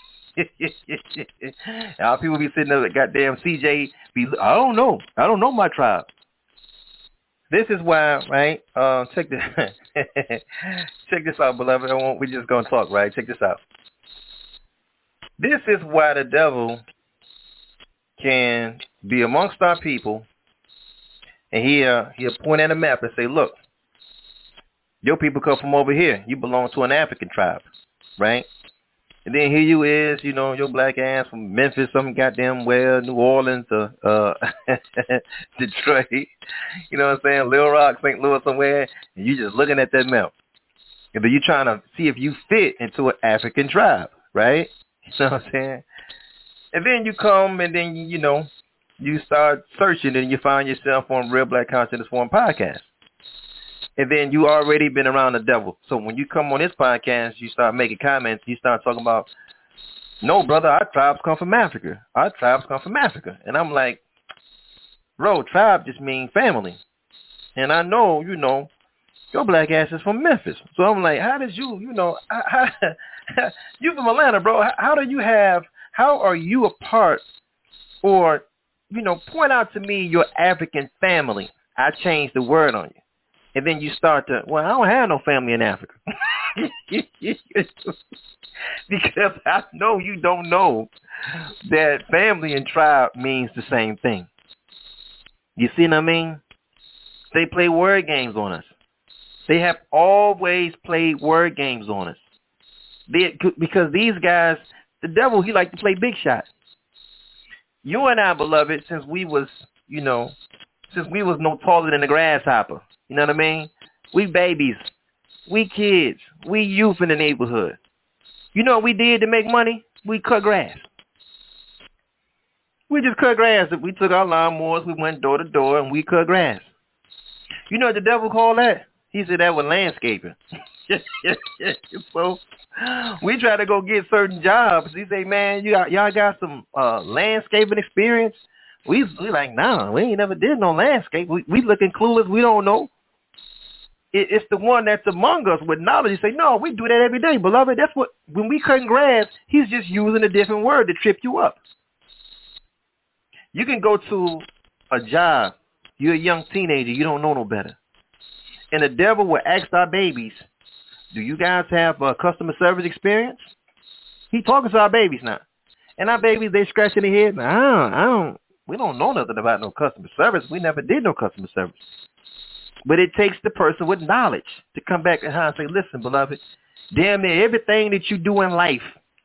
Our people be sitting there like goddamn CJ. I don't know my tribe. This is why, right? Check this. Check this out, beloved. We just gonna talk, right? Check this out. This is why the devil can be amongst our people, and he'll point at a map and say, "Look, your people come from over here. You belong to an African tribe, right?" And then here you is, your black ass from Memphis, some goddamn New Orleans, Detroit, you know what I'm saying, Little Rock, St. Louis, somewhere, and you just looking at that map. And then you're trying to see if you fit into an African tribe, right? You know what I'm saying? And then you come and then, you start searching and you find yourself on Real Black Consciousness Forum podcast. And then you already been around the devil. So when you come on this podcast, you start making comments. You start talking about, no, brother, our tribes come from Africa. Our tribes come from Africa. And I'm like, bro, tribe just means family. And I know, your black ass is from Memphis. So I'm like, how did you, you from Atlanta, bro. How are you a part or, point out to me your African family. I changed the word on you. And then you start to, I don't have no family in Africa. Because I know you don't know that family and tribe means the same thing. You see what I mean? They play word games on us. They have always played word games on us. Because these guys, the devil, he like to play big shot. You and I, beloved, since we was no taller than a grasshopper. You know what I mean? We babies. We kids. We youth in the neighborhood. You know what we did to make money? We cut grass. We just cut grass. We took our lawnmowers, we went door to door, and we cut grass. You know what the devil called that? He said that was landscaping. So we try to go get certain jobs. He say, man, y'all got some landscaping experience? We like, nah, we ain't never did no landscape. We looking clueless. We don't know. It's the one that's among us with knowledge. You say, no, we do that every day, beloved. That's what, when we cutting grass, he's just using a different word to trip you up. You can go to a job. You're a young teenager. You don't know no better. And the devil will ask our babies, do you guys have a customer service experience? He talking to our babies now. And our babies, they scratching their head. We don't know nothing about no customer service. We never did no customer service. But it takes the person with knowledge to come back and say, listen, beloved, damn near everything that you do in life,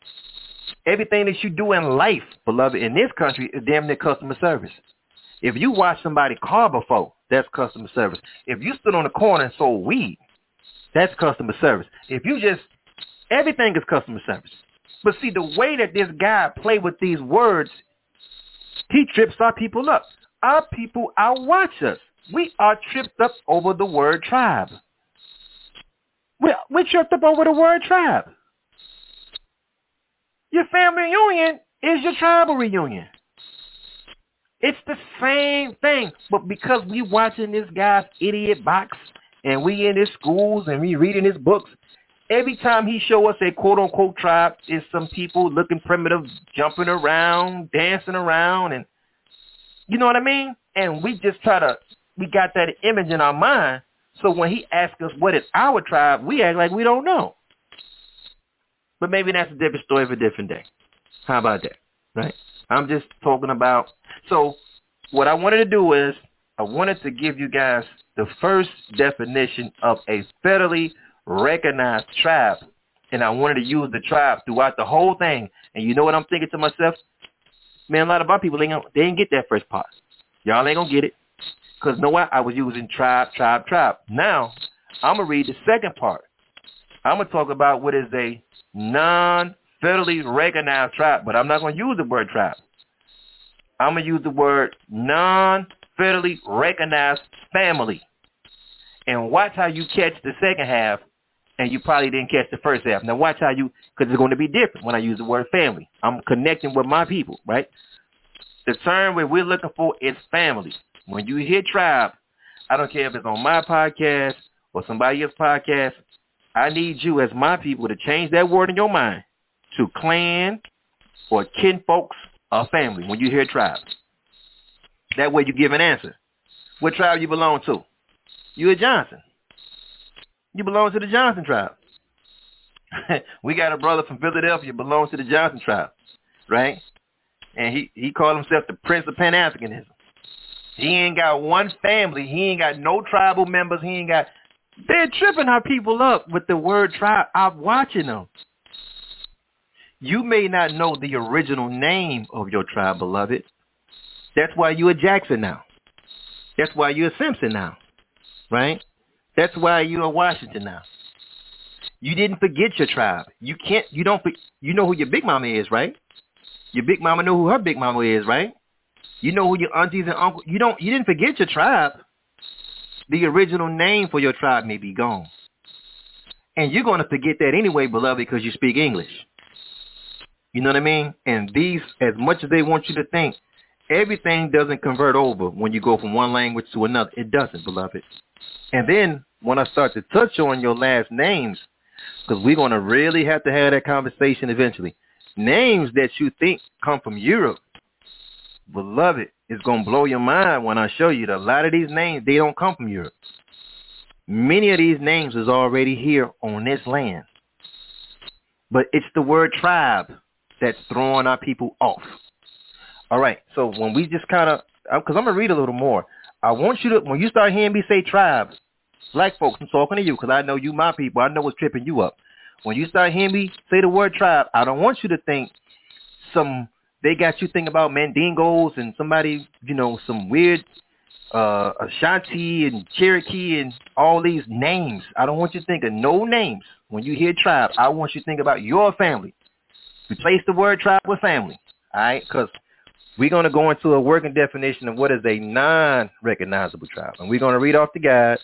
beloved, in this country is damn near customer service. If you watch somebody car before, that's customer service. If you stood on the corner and sold weed, that's customer service. If you just, everything is customer service. But see, the way that this guy play with these words, he trips our people up. Our people outwatch us. We are tripped up over the word tribe. We tripped up over the word tribe. Your family reunion is your tribal reunion. It's the same thing. But because we watching this guy's idiot box and we in his schools and we reading his books, every time he show us a quote-unquote tribe, is some people looking primitive, jumping around, dancing around, and you know what I mean? And we just we got that image in our mind, So when he asks us what is our tribe, we act like we don't know. But maybe that's a different story for a different day. How about that? Right? I'm just talking about. So what I wanted to do is I wanted to give you guys the first definition of a federally recognized tribe. And I wanted to use the tribe throughout the whole thing. And you know what I'm thinking to myself? Man, a lot of our people, they didn't get that first part. Y'all ain't going to get it. Because you know what? I was using tribe. Now, I'm going to read the second part. I'm going to talk about what is a non-federally recognized tribe. But I'm not going to use the word tribe. I'm going to use the word non-federally recognized family. And watch how you catch the second half, and you probably didn't catch the first half. Now watch how you, because it's going to be different when I use the word family. I'm connecting with my people, right? The term that we're looking for is family. When you hear tribe, I don't care if it's on my podcast or somebody else's podcast, I need you as my people to change that word in your mind to clan or kinfolks or family when you hear tribe. That way you give an answer. What tribe you belong to? You a Johnson. You belong to the Johnson tribe. We got a brother from Philadelphia belongs to the Johnson tribe, right? And he called himself the Prince of Pan-Africanism. He ain't got one family. He ain't got no tribal members. They're tripping our people up with the word tribe. I'm watching them. You may not know the original name of your tribe, beloved. That's why you're a Jackson now. That's why you're a Simpson now, right? That's why you're a Washington now. You didn't forget your tribe. You know who your big mama is, right? Your big mama know who her big mama is, right? You know who your aunties and uncles. You didn't forget your tribe. The original name for your tribe may be gone. And you're going to forget that anyway, beloved, because you speak English. You know what I mean? And these, as much as they want you to think, everything doesn't convert over when you go from one language to another. It doesn't, beloved. And then when I start to touch on your last names, because we're going to really have to have that conversation eventually. Names that you think come from Europe, beloved, it's going to blow your mind when I show you that a lot of these names, they don't come from Europe. Many of these names is already here on this land. But it's the word tribe that's throwing our people off. All right, so when we just kind of, because I'm going to read a little more. I want you to, when you start hearing me say tribe, black folks, I'm talking to you because I know you my people. I know what's tripping you up. When you start hearing me say the word tribe, I don't want you to think they got you thinking about Mandingos and somebody, some weird Ashanti and Cherokee and all these names. I don't want you to think of no names. When you hear tribe, I want you to think about your family. Replace the word tribe with family, all right? Because we're going to go into a working definition of what is a non-recognizable tribe. And we're going to read off the guide.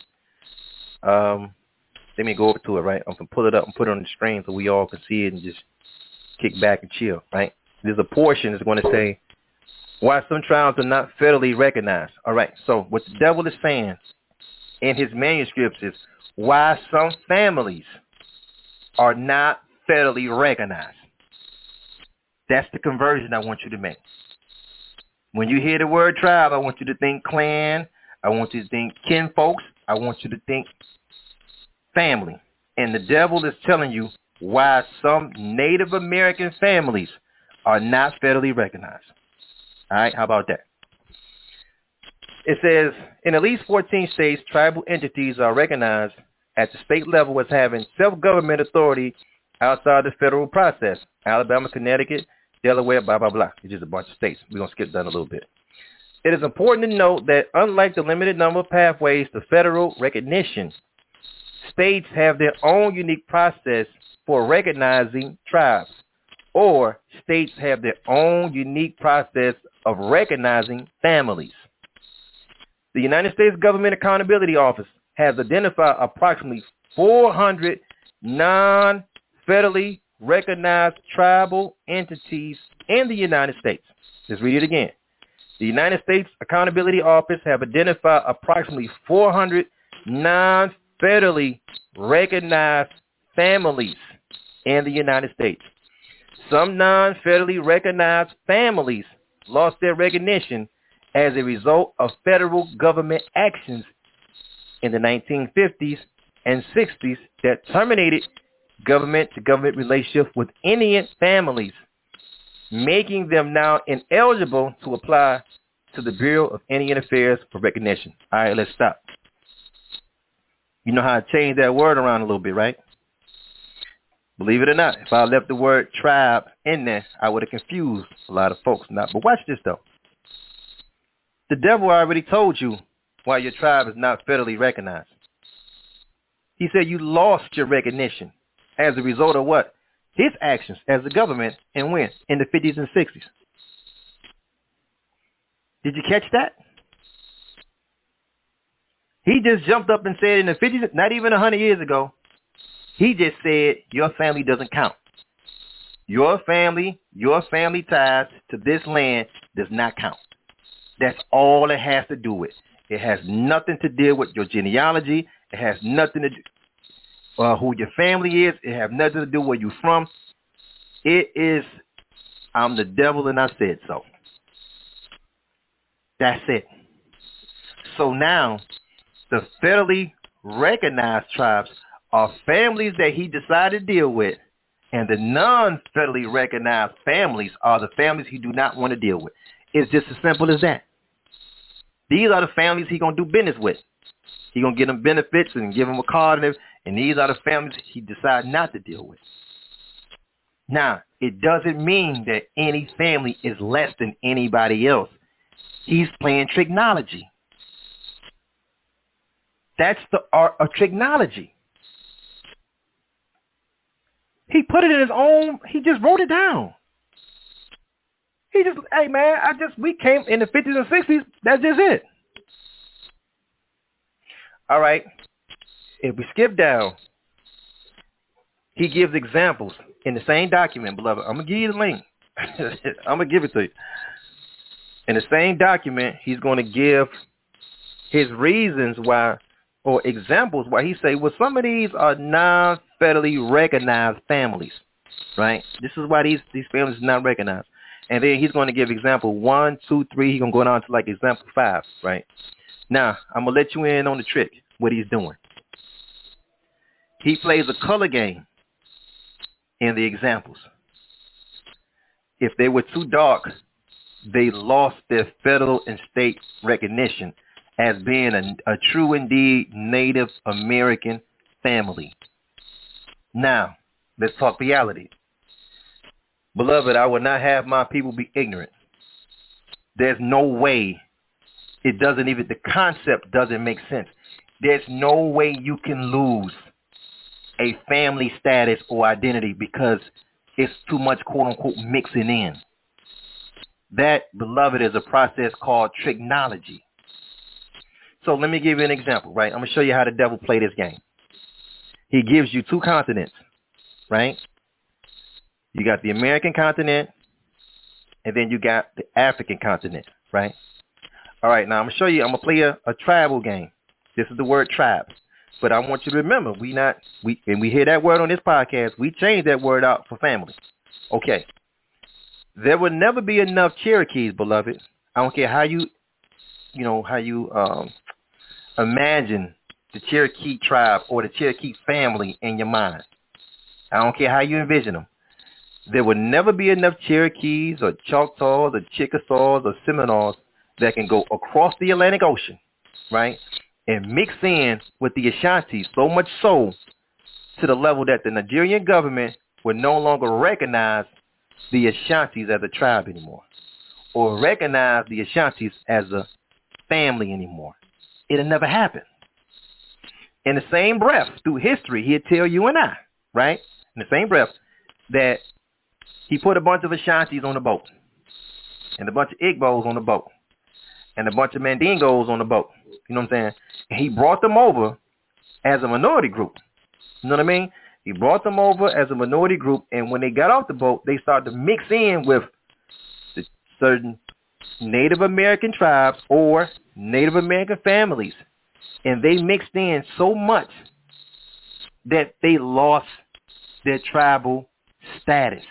Let me go over to it, right? I'm going to pull it up and put it on the screen so we all can see it and just kick back and chill, right? There's a portion that's going to say why some tribes are not federally recognized. All right, so what the devil is saying in his manuscripts is why some families are not federally recognized. That's the conversion I want you to make. When you hear the word tribe, I want you to think clan. I want you to think kinfolks. I want you to think family. And the devil is telling you why some Native American families are not federally recognized. All right, how about that? It says, in at least 14 states, tribal entities are recognized at the state level as having self-government authority outside the federal process. Alabama, Connecticut, Delaware, blah, blah, blah. It's just a bunch of states. We're going to skip that a little bit. It is important to note that unlike the limited number of pathways to federal recognition, states have their own unique process for recognizing tribes, or states have their own unique process of recognizing families. The United States Government Accountability Office has identified approximately 400 non-federally recognized tribal entities in the United States. Let's read it again. The United States Accountability Office have identified approximately 400 non-federally recognized families in the United States. Some non-federally recognized families lost their recognition as a result of federal government actions in the 1950s and 60s that terminated government-to-government relationships with Indian families, making them now ineligible to apply to the Bureau of Indian Affairs for recognition. All right, let's stop. You know how I changed that word around a little bit, right? Believe it or not, if I left the word tribe in there, I would have confused a lot of folks. But watch this, though. The devil already told you why your tribe is not federally recognized. He said you lost your recognition as a result of what? His actions as a government, and when? In the 50s and 60s. Did you catch that? He just jumped up and said in the 50s, not even 100 years ago, he just said your family doesn't count. Your family ties to this land does not count. That's all it has to do with. It has nothing to do with your genealogy. It has nothing to do who your family is. It has nothing to do where you're from. It is, I'm the devil and I said so. That's it. So now, the federally recognized tribes are families that he decided to deal with, and the non-federally recognized families are the families he do not want to deal with. It's just as simple as that. These are the families he's going to do business with. He's going to give them benefits and give them a card, and these are the families he decided not to deal with. Now, it doesn't mean that any family is less than anybody else. He's playing tricknology. That's the art of tricknology. He put it in his own, he just wrote it down. He just, hey man, we came in the 50s and 60s, that's just it. All right, if we skip down, he gives examples in the same document, beloved. I'm going to give you the link. I'm going to give it to you. In the same document, he's going to give his reasons why, or examples why he say, well, some of these are non-federally recognized families, right? This is why these families are not recognized. And then he's going to give example 1, 2, 3. He's going to go down to like example 5, right? Now, I'm going to let you in on the trick, what he's doing. He plays a color game in the examples. If they were too dark, they lost their federal and state recognition as being a true indeed Native American family. Now, let's talk reality. Beloved, I will not have my people be ignorant. There's no way. It doesn't even, the concept doesn't make sense. There's no way you can lose a family status or identity because it's too much quote unquote mixing in. That, beloved, is a process called tricknology. So let me give you an example, right? I'm going to show you how the devil play this game. He gives you 2 continents, right? You got the American continent, and then you got the African continent, right? All right, now I'm going to show you, I'm going to play a tribal game. This is the word tribe. But I want you to remember, when we hear that word on this podcast, we change that word out for family. Okay. There will never be enough Cherokees, beloved. I don't care how you imagine the Cherokee tribe or the Cherokee family in your mind. I don't care how you envision them. There will never be enough Cherokees or Choctaws or Chickasaws or Seminoles that can go across the Atlantic Ocean, right, and mix in with the Ashantis, so much so to the level that the Nigerian government would no longer recognize the Ashantis as a tribe anymore, or recognize the Ashantis as a family anymore. It'll never happen. In the same breath, through history, he'll tell you and I, right, in the same breath, that he put a bunch of Ashantis on the boat, and a bunch of Igbos on the boat, and a bunch of Mandingos on the boat. You know what I'm saying? And he brought them over as a minority group. You know what I mean? He brought them over as a minority group, and when they got off the boat, they started to mix in with the certain Native American tribes or Native American families. And they mixed in so much that they lost their tribal status.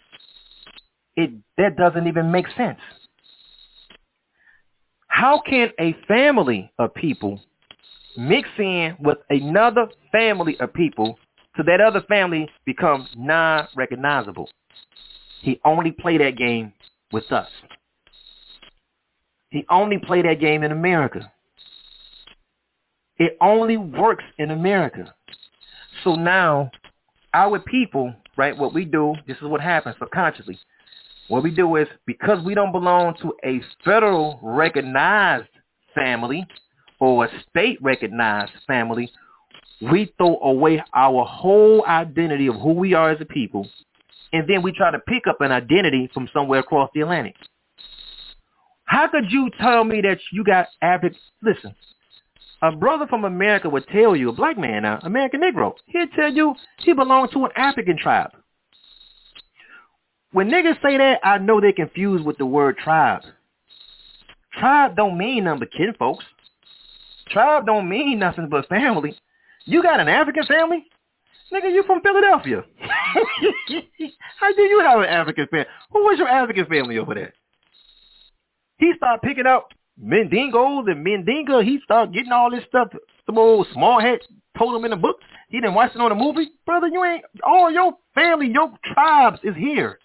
That doesn't even make sense. How can a family of people mix in with another family of people so that other family becomes non-recognizable. He only played that game with us. He only played that game in America. It only works in America. So now, our people, right, what we do, this is what happens subconsciously. What we do is, because we don't belong to a federal recognized family or a state recognized family, we throw away our whole identity of who we are as a people, and then we try to pick up an identity from somewhere across the Atlantic. How could you tell me that you got African? Listen, a brother from America would tell you, a black man now, American Negro, he'd tell you he belonged to an African tribe. When niggas say that, I know they're confused with the word tribe. Tribe don't mean nothing but kin folks. Tribe don't mean nothing but family. You got an African family? Nigga, you from Philadelphia. How do you have an African family? Who was your African family over there? He started picking up Mendingos and Mendinga. He started getting all this stuff. Some old small head told him in the book. He didn't watch it on the movie. Brother, you ain't, all your family, your tribes is here.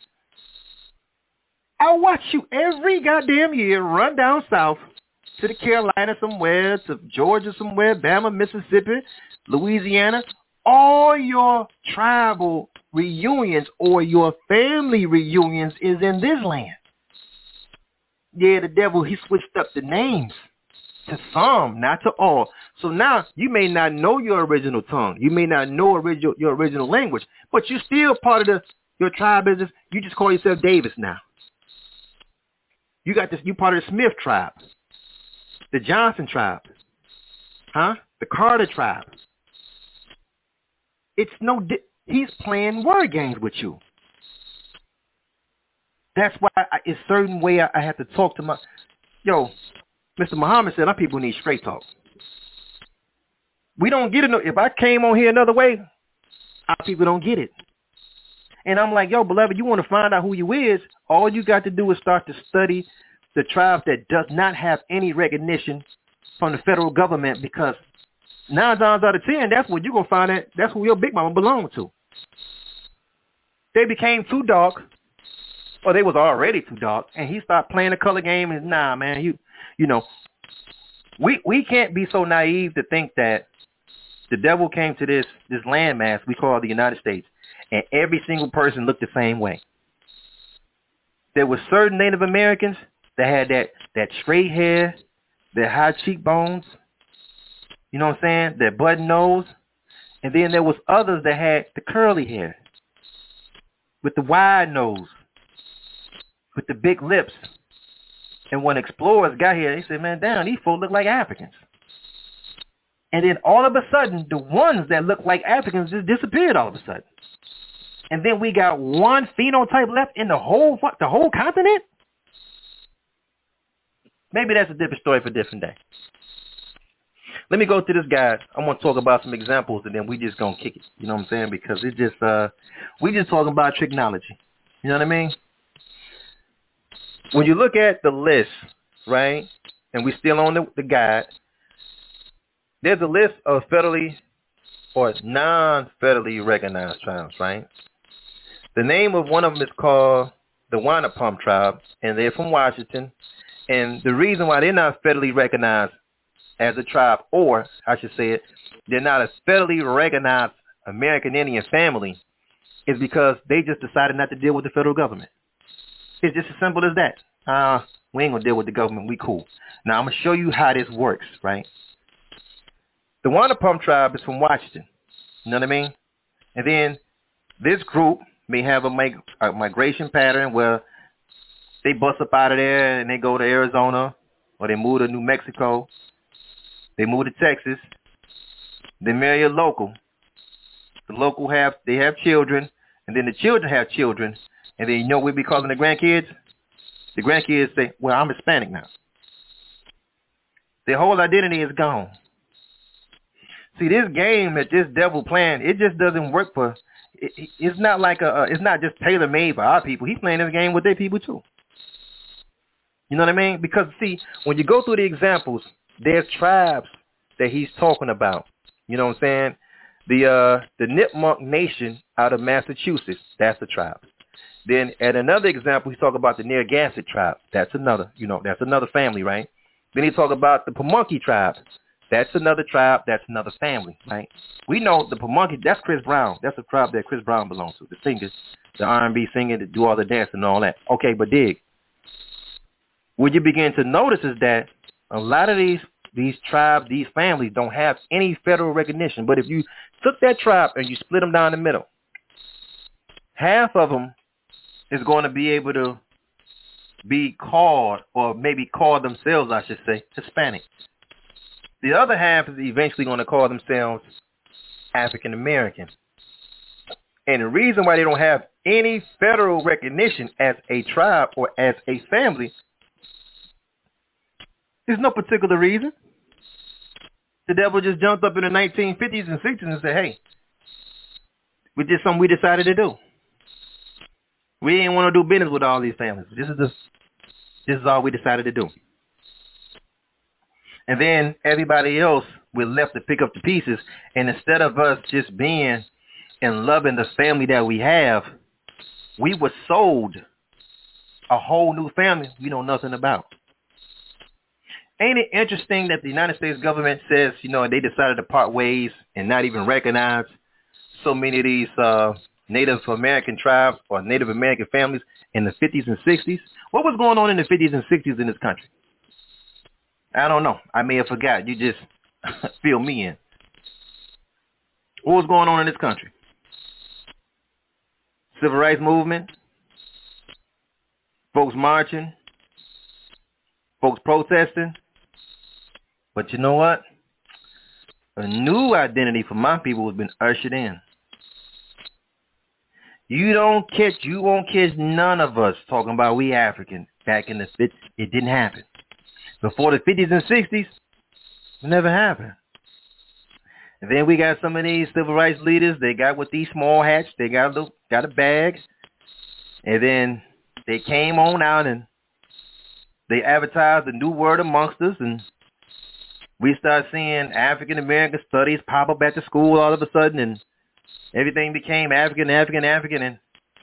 I watch you every goddamn year run down south to the Carolina somewhere, to Georgia somewhere, Bama, Mississippi, Louisiana. All your tribal reunions or your family reunions is in this land. Yeah, the devil, he switched up the names to some, not to all. So now you may not know your original tongue. You may not know your original language, but you're still part of your tribe business. You just call yourself Davis now. You got this. You part of the Smith tribe, the Johnson tribe, the Carter tribe. It's he's playing word games with you. That's why it's certain way I have to talk to Mr. Muhammad said our people need straight talk. We don't get it. If I came on here another way, our people don't get it. And I'm like, beloved, you want to find out who you is, all you got to do is start to study the tribes that does not have any recognition from the federal government, because 9 times out of 10, that's what you're going to find out. That's who your big mama belonged to. They became too dark, or they was already too dark, and he started playing the color game, and nah, man, you know, we can't be so naive to think that the devil came to this landmass we call the United States, and every single person looked the same way. There were certain Native Americans that had that straight hair, their high cheekbones, you know what I'm saying, their button nose, and then there was others that had the curly hair, with the wide nose, with the big lips. And when explorers got here, they said, man, damn, these folks look like Africans. And then all of a sudden, the ones that look like Africans just disappeared all of a sudden. And then we got one phenotype left in the whole continent? Maybe that's a different story for a different day. Let me go through this guy. I'm going to talk about some examples, and then we just going to kick it. You know what I'm saying? Because it just, we just talking about technology. You know what I mean? When you look at the list, right, and we still on the guide, there's a list of federally or non-federally recognized tribes, right? The name of one of them is called the Wanapum tribe, and they're from Washington. And the reason why they're not federally recognized as a tribe, or I should say it, they're not a federally recognized American Indian family, is because they just decided not to deal with the federal government. It's just as simple as that. We ain't going to deal with the government. We cool. Now, I'm going to show you how this works, right? The Wanapum tribe is from Washington. You know what I mean? And then this group may have a migration pattern where they bust up out of there and they go to Arizona, or they move to New Mexico. They move to Texas. They marry a local. The local have children, and then the children have children. And then you know what we be calling the grandkids? The grandkids say, well, I'm Hispanic now. Their whole identity is gone. See, this game that this devil playing, it just doesn't work for, it's not like it's not just tailor-made for our people. He's playing this game with their people too. You know what I mean? Because, see, when you go through the examples, there's tribes that he's talking about. You know what I'm saying? The Nipmuc Nation out of Massachusetts, that's a tribe. Then at another example, he talk about the Narragansett tribe. That's another, that's another family, right? Then he talk about the Pamunkey tribe. That's another tribe. That's another family, right? We know the Pamunkey, that's Chris Brown. That's a tribe that Chris Brown belongs to. The singers, the R&B singer, that do all the dancing and all that. Okay, but dig. What you begin to notice is that a lot of these tribes, these families don't have any federal recognition. But if you took that tribe and you split them down the middle, half of them is going to be able to be called, or maybe call themselves, I should say, Hispanic. The other half is eventually going to call themselves African American. And the reason why they don't have any federal recognition as a tribe or as a family, there's no particular reason. The devil just jumped up in the 1950s and 60s and said, hey, we did something we decided to do. We didn't want to do business with all these families. This is all we decided to do. And then everybody else, we're left to pick up the pieces. And instead of us just being and loving the family that we have, we were sold a whole new family we know nothing about. Ain't it interesting that the United States government says, they decided to part ways and not even recognize so many of these Native American tribes or Native American families in the 50s and 60s? What was going on in the 50s and 60s in this country? I don't know. I may have forgot. You just fill me in. What was going on in this country? Civil rights movement, folks marching, folks protesting. But you know what? A new identity for my people has been ushered in. You won't catch none of us talking about we African back in the 50s. It didn't happen. Before the 50s and 60s, it never happened. And then we got some of these civil rights leaders. They got with these small hats. They got a bag. And then they came on out and they advertised a new word amongst us. And we start seeing African American studies pop up at the school all of a sudden. And everything became African. And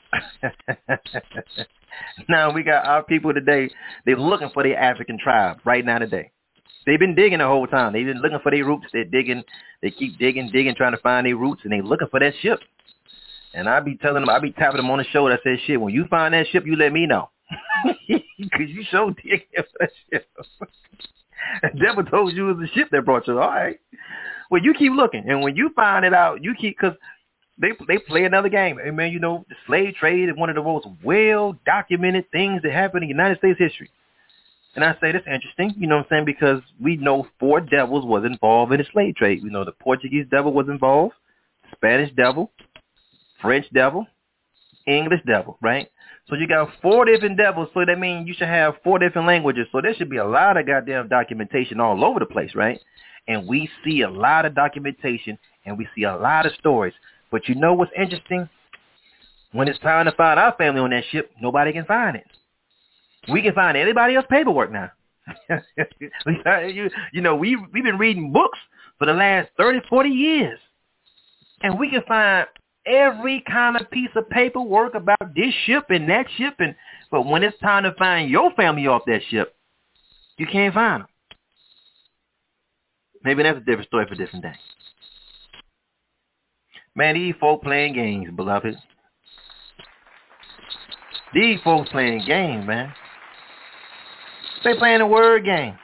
now we got our people today. They're looking for their African tribe right now today. They've been digging the whole time. They've been looking for their roots. They're digging. They keep digging, trying to find their roots, and they looking for that ship. And I be telling them, I be tapping them on the shoulder. I said, shit, when you find that ship, you let me know. Because you sure digging for that ship. Devil told you it was the ship that brought you. All right. Well, you keep looking. And when you find it out, you keep, because they play another game. Hey, man, the slave trade is one of the most well-documented things that happened in United States history. And I say that's interesting, you know what I'm saying, because we know 4 devils was involved in the slave trade. We know the Portuguese devil was involved, Spanish devil, French devil, English devil, right? So you got 4 different devils, so that means you should have 4 different languages. So there should be a lot of goddamn documentation all over the place, right? And we see a lot of documentation, and we see a lot of stories. But you know what's interesting? When it's time to find our family on that ship, nobody can find it. We can find everybody else's paperwork now. We've been reading books for the last 30, 40 years. And we can find every kind of piece of paperwork about this ship and that ship. But when it's time to find your family off that ship, you can't find them. Maybe that's a different story for a different day. Man, these folk playing games, beloved. These folks playing games, man. They playing a word game.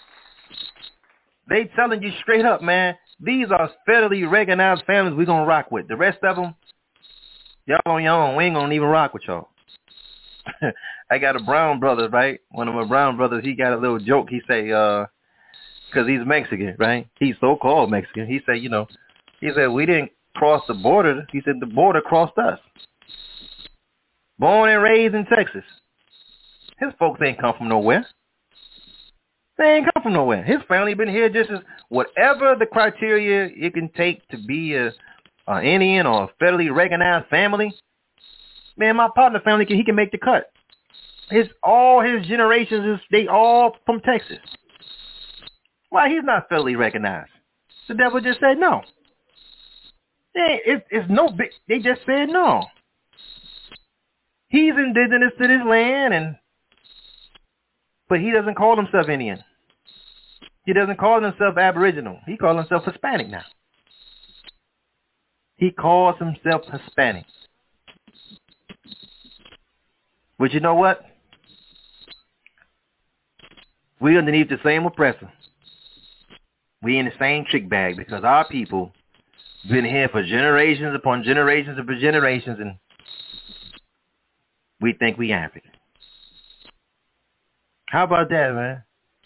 They telling you straight up, man, these are federally recognized families we're going to rock with. The rest of them, y'all on your own. We ain't going to even rock with y'all. I got a Brown brother, right? One of my Brown brothers, he got a little joke. He say, because he's Mexican, right? He's so-called Mexican. He said, we didn't cross the border. He said, the border crossed us. Born and raised in Texas. His folks ain't come from nowhere. They ain't come from nowhere. His family been here just as whatever the criteria it can take to be an Indian or a federally recognized family. Man, my partner family, he can make the cut. All his generations, they all from Texas. Why he's not federally recognized? The devil just said no. It's no big. They just said no. He's indigenous to this land, but he doesn't call himself Indian. He doesn't call himself Aboriginal. He calls himself Hispanic now. He calls himself Hispanic. But you know what? We underneath the same oppressor. We in the same trick bag because our people been here for generations upon generations upon generations, and we think we African. How about that, man?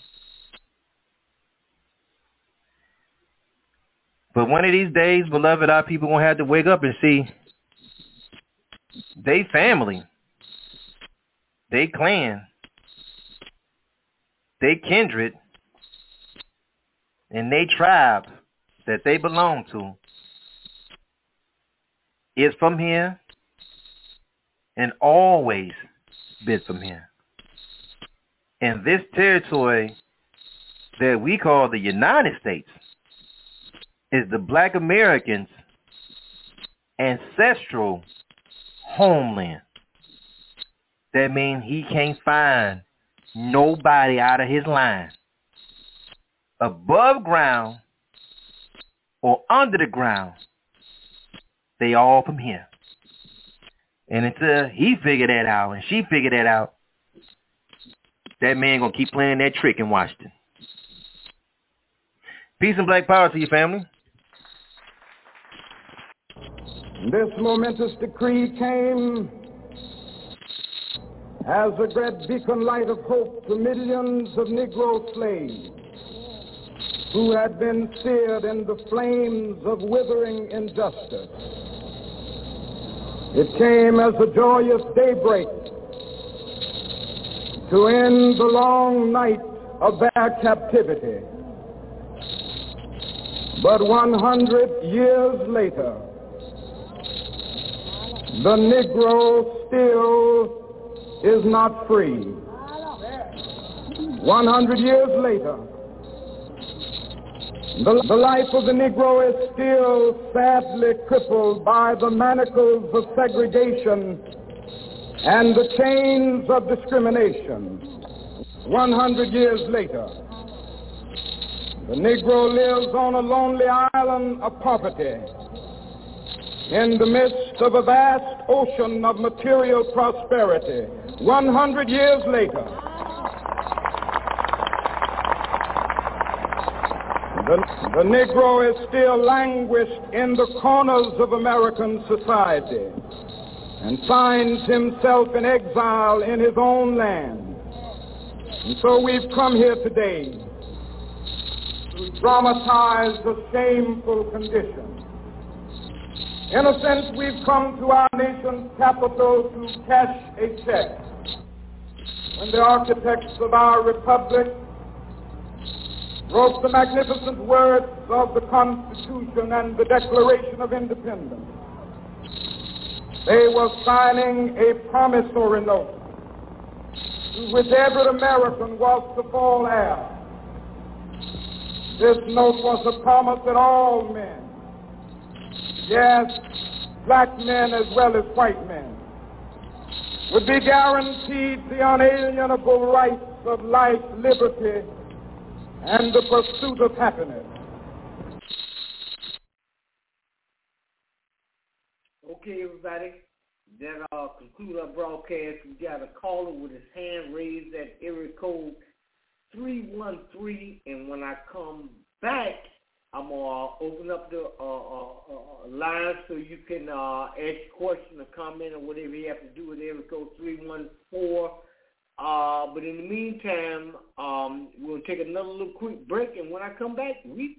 But one of these days, beloved, our people gonna have to wake up and see they family, they clan, they kindred, and they tribe that they belong to is from here and always been from here. And this territory that we call the United States is the Black Americans' ancestral homeland. That means he can't find nobody out of his line, above ground or under the ground. They all from here. And until he figured that out and she figured that out, that man gonna keep playing that trick in Washington. Peace and black power to your family. This momentous decree came as a great beacon light of hope to millions of Negro slaves who had been seared in the flames of withering injustice. It came as a joyous daybreak to end the long night of their captivity. But 100 years later, the Negro still is not free. 100 years later, the life of the Negro is still sadly crippled by the manacles of segregation and the chains of discrimination. 100 years later, the Negro lives on a lonely island of poverty in the midst of a vast ocean of material prosperity. 100 years later, the Negro is still languished in the corners of American society and finds himself in exile in his own land. And so we've come here today to dramatize the shameful condition. In a sense, we've come to our nation's capital to cash a check. When the architects of our republic wrote the magnificent words of the Constitution and the Declaration of Independence, they were signing a promissory note to which every American was to fall heir. This note was a promise that all men, yes, black men as well as white men, would be guaranteed the unalienable rights of life, liberty, and the pursuit of happiness. Okay, everybody, that concludes our broadcast. We got a caller with his hand raised at area code 313, and when I come back, I'm going to open up the line so you can ask a question or comment or whatever you have to do with area code 314. But in the meantime, we'll take another little quick break, and when I come back, we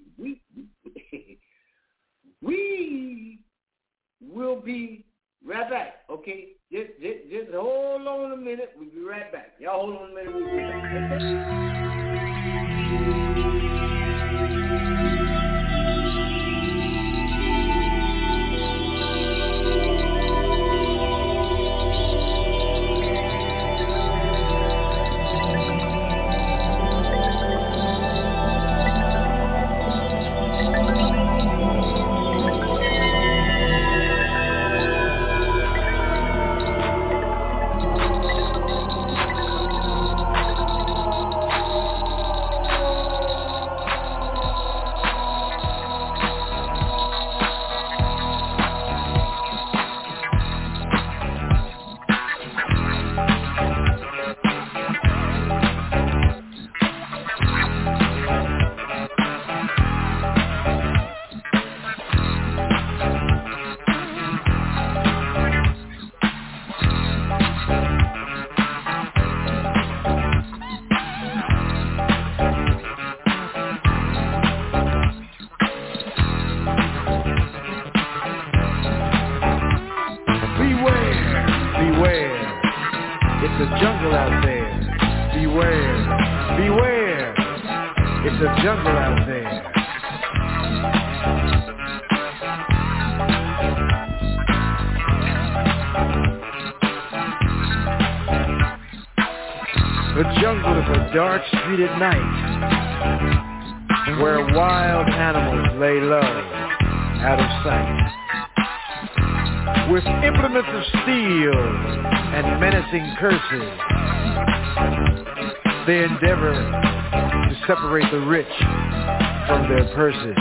will be right back. Okay, just hold on a minute. We'll be right back. Y'all hold on a minute. We'll be back. Okay? It's a jungle out there. Beware, beware. It's a jungle out there. The jungle is a dark street at night, where wild animals lay low, out of sight. With implements of steel and menacing curses, they endeavor to separate the rich from their purses.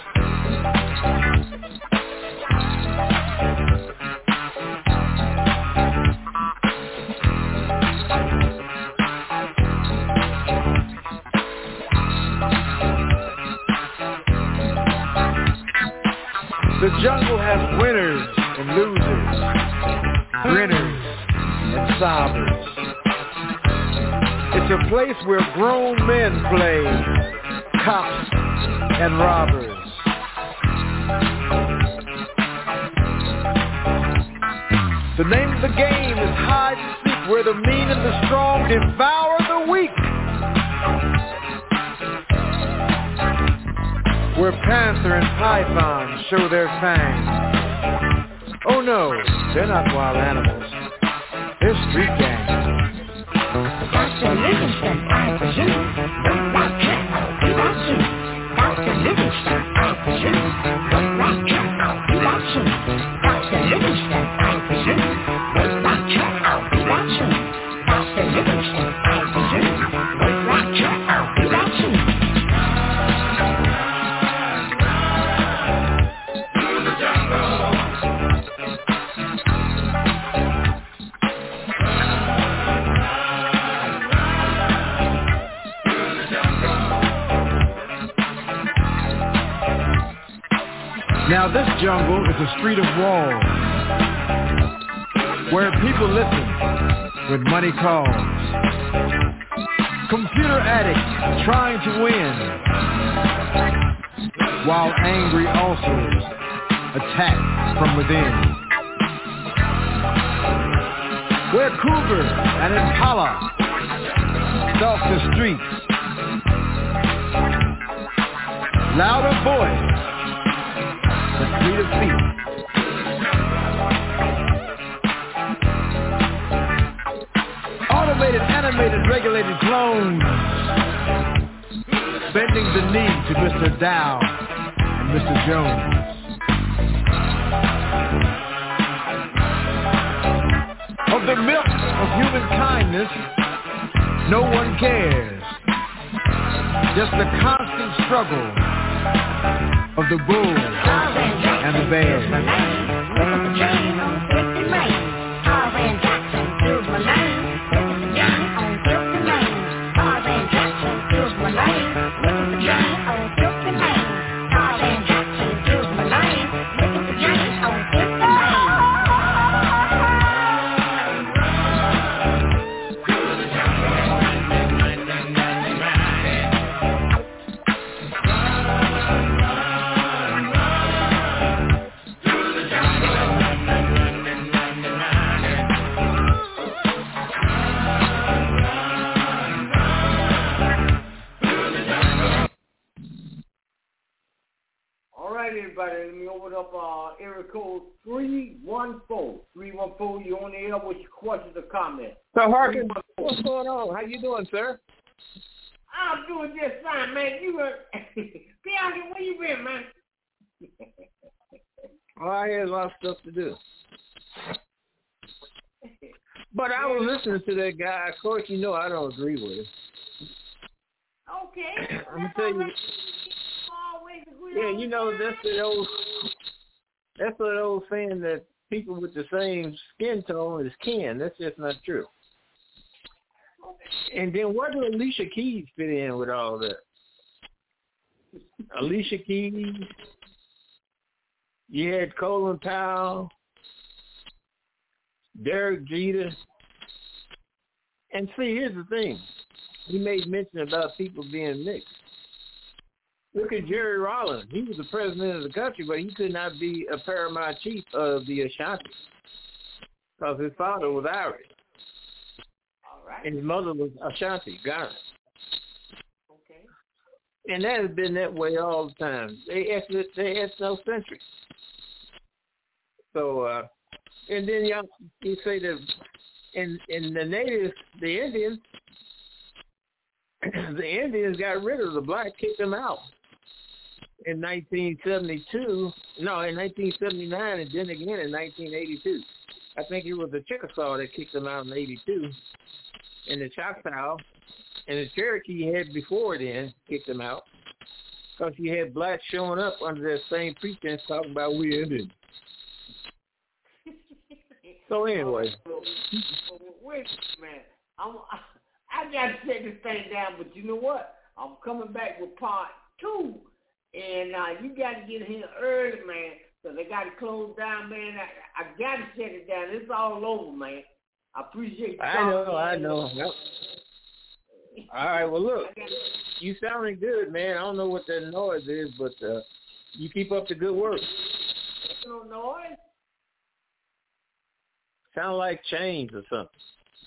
The jungle has winners and losers, grinners and sobbers. It's a place where grown men play cops and robbers. The name of the game is hide and seek, where the mean and the strong devour the weak. Where panther and python show their fangs. Oh no, they're not wild animals. They're street gangs. Dr. Livingston, I presume, don't like cat, I'll be back soon. Dr. Livingston, I presume, don't like cat, I'll be back soon. Dr. Livingston, I presume, don't like cat, I'll be back soon. Dr. Livingston, I presume, don't like cat, I'll be back soon. Now this jungle is a street of walls, where people listen when money calls. Computer addicts trying to win, while angry ulcers attack from within. Where cougar and impala stalk the streets. Louder voice, the fleet of feet. Automated, animated, regulated clones, bending the knee to Mr. Dow and Mr. Jones. Of the milk of human kindness, no one cares. Just the constant struggle of the bull and the bear. Everybody, let me open up area code 314. 314, you on the air with your questions or comments. So, Harkin, what's going on? How you doing, sir? I'm doing just fine, man. You were... Bianca, where you been, man? Oh, I had a lot of stuff to do. But I was listening to that guy. Of course, you know I don't agree with him. Okay. I'm going to tell you... Yeah, you know, that's the old saying that people with the same skin tone is kin. That's just not true. And then where do Alicia Keys fit in with all that? Alicia Keys, you had Colin Powell, Derek Jeter. And see, here's the thing. He made mention about people being mixed. Look at Jerry Rawlings. He was the president of the country, but he could not be a paramount chief of the Ashanti because his father was Irish. right. And his mother was Ashanti, Ghana. Okay. And that has been that way all the time. They ethnocentric. So, and then you say that in the natives, the Indians got rid of the black, kicked them out in 1972. No, in 1979, and then again in 1982. I think it was the Chickasaw that kicked them out in 82, and the Choctaw and the Cherokee had before then kicked them out because you had blacks showing up under that same pretense talking about we Indians. So anyway. Wait a minute. I got to set this thing down, but you know what? I'm coming back with part 2, and you got to get here early, man. So they got to close down, man. I got to shut it down. It's all over, man. I appreciate you. I know. Yep. All right, well, look, you sounding good, man. I don't know what that noise is, but you keep up the good work. No noise? Sound like chains or something.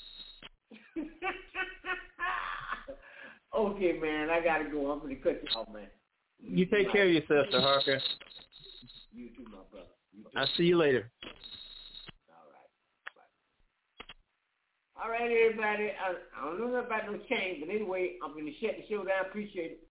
Okay, man, I got to go. I'm going to cut you off, man. You take care of yourself, Sir Harker. You too, my brother. I'll see you later. All right, everybody. I don't know about no change, but anyway, I'm going to shut the show down. Appreciate it.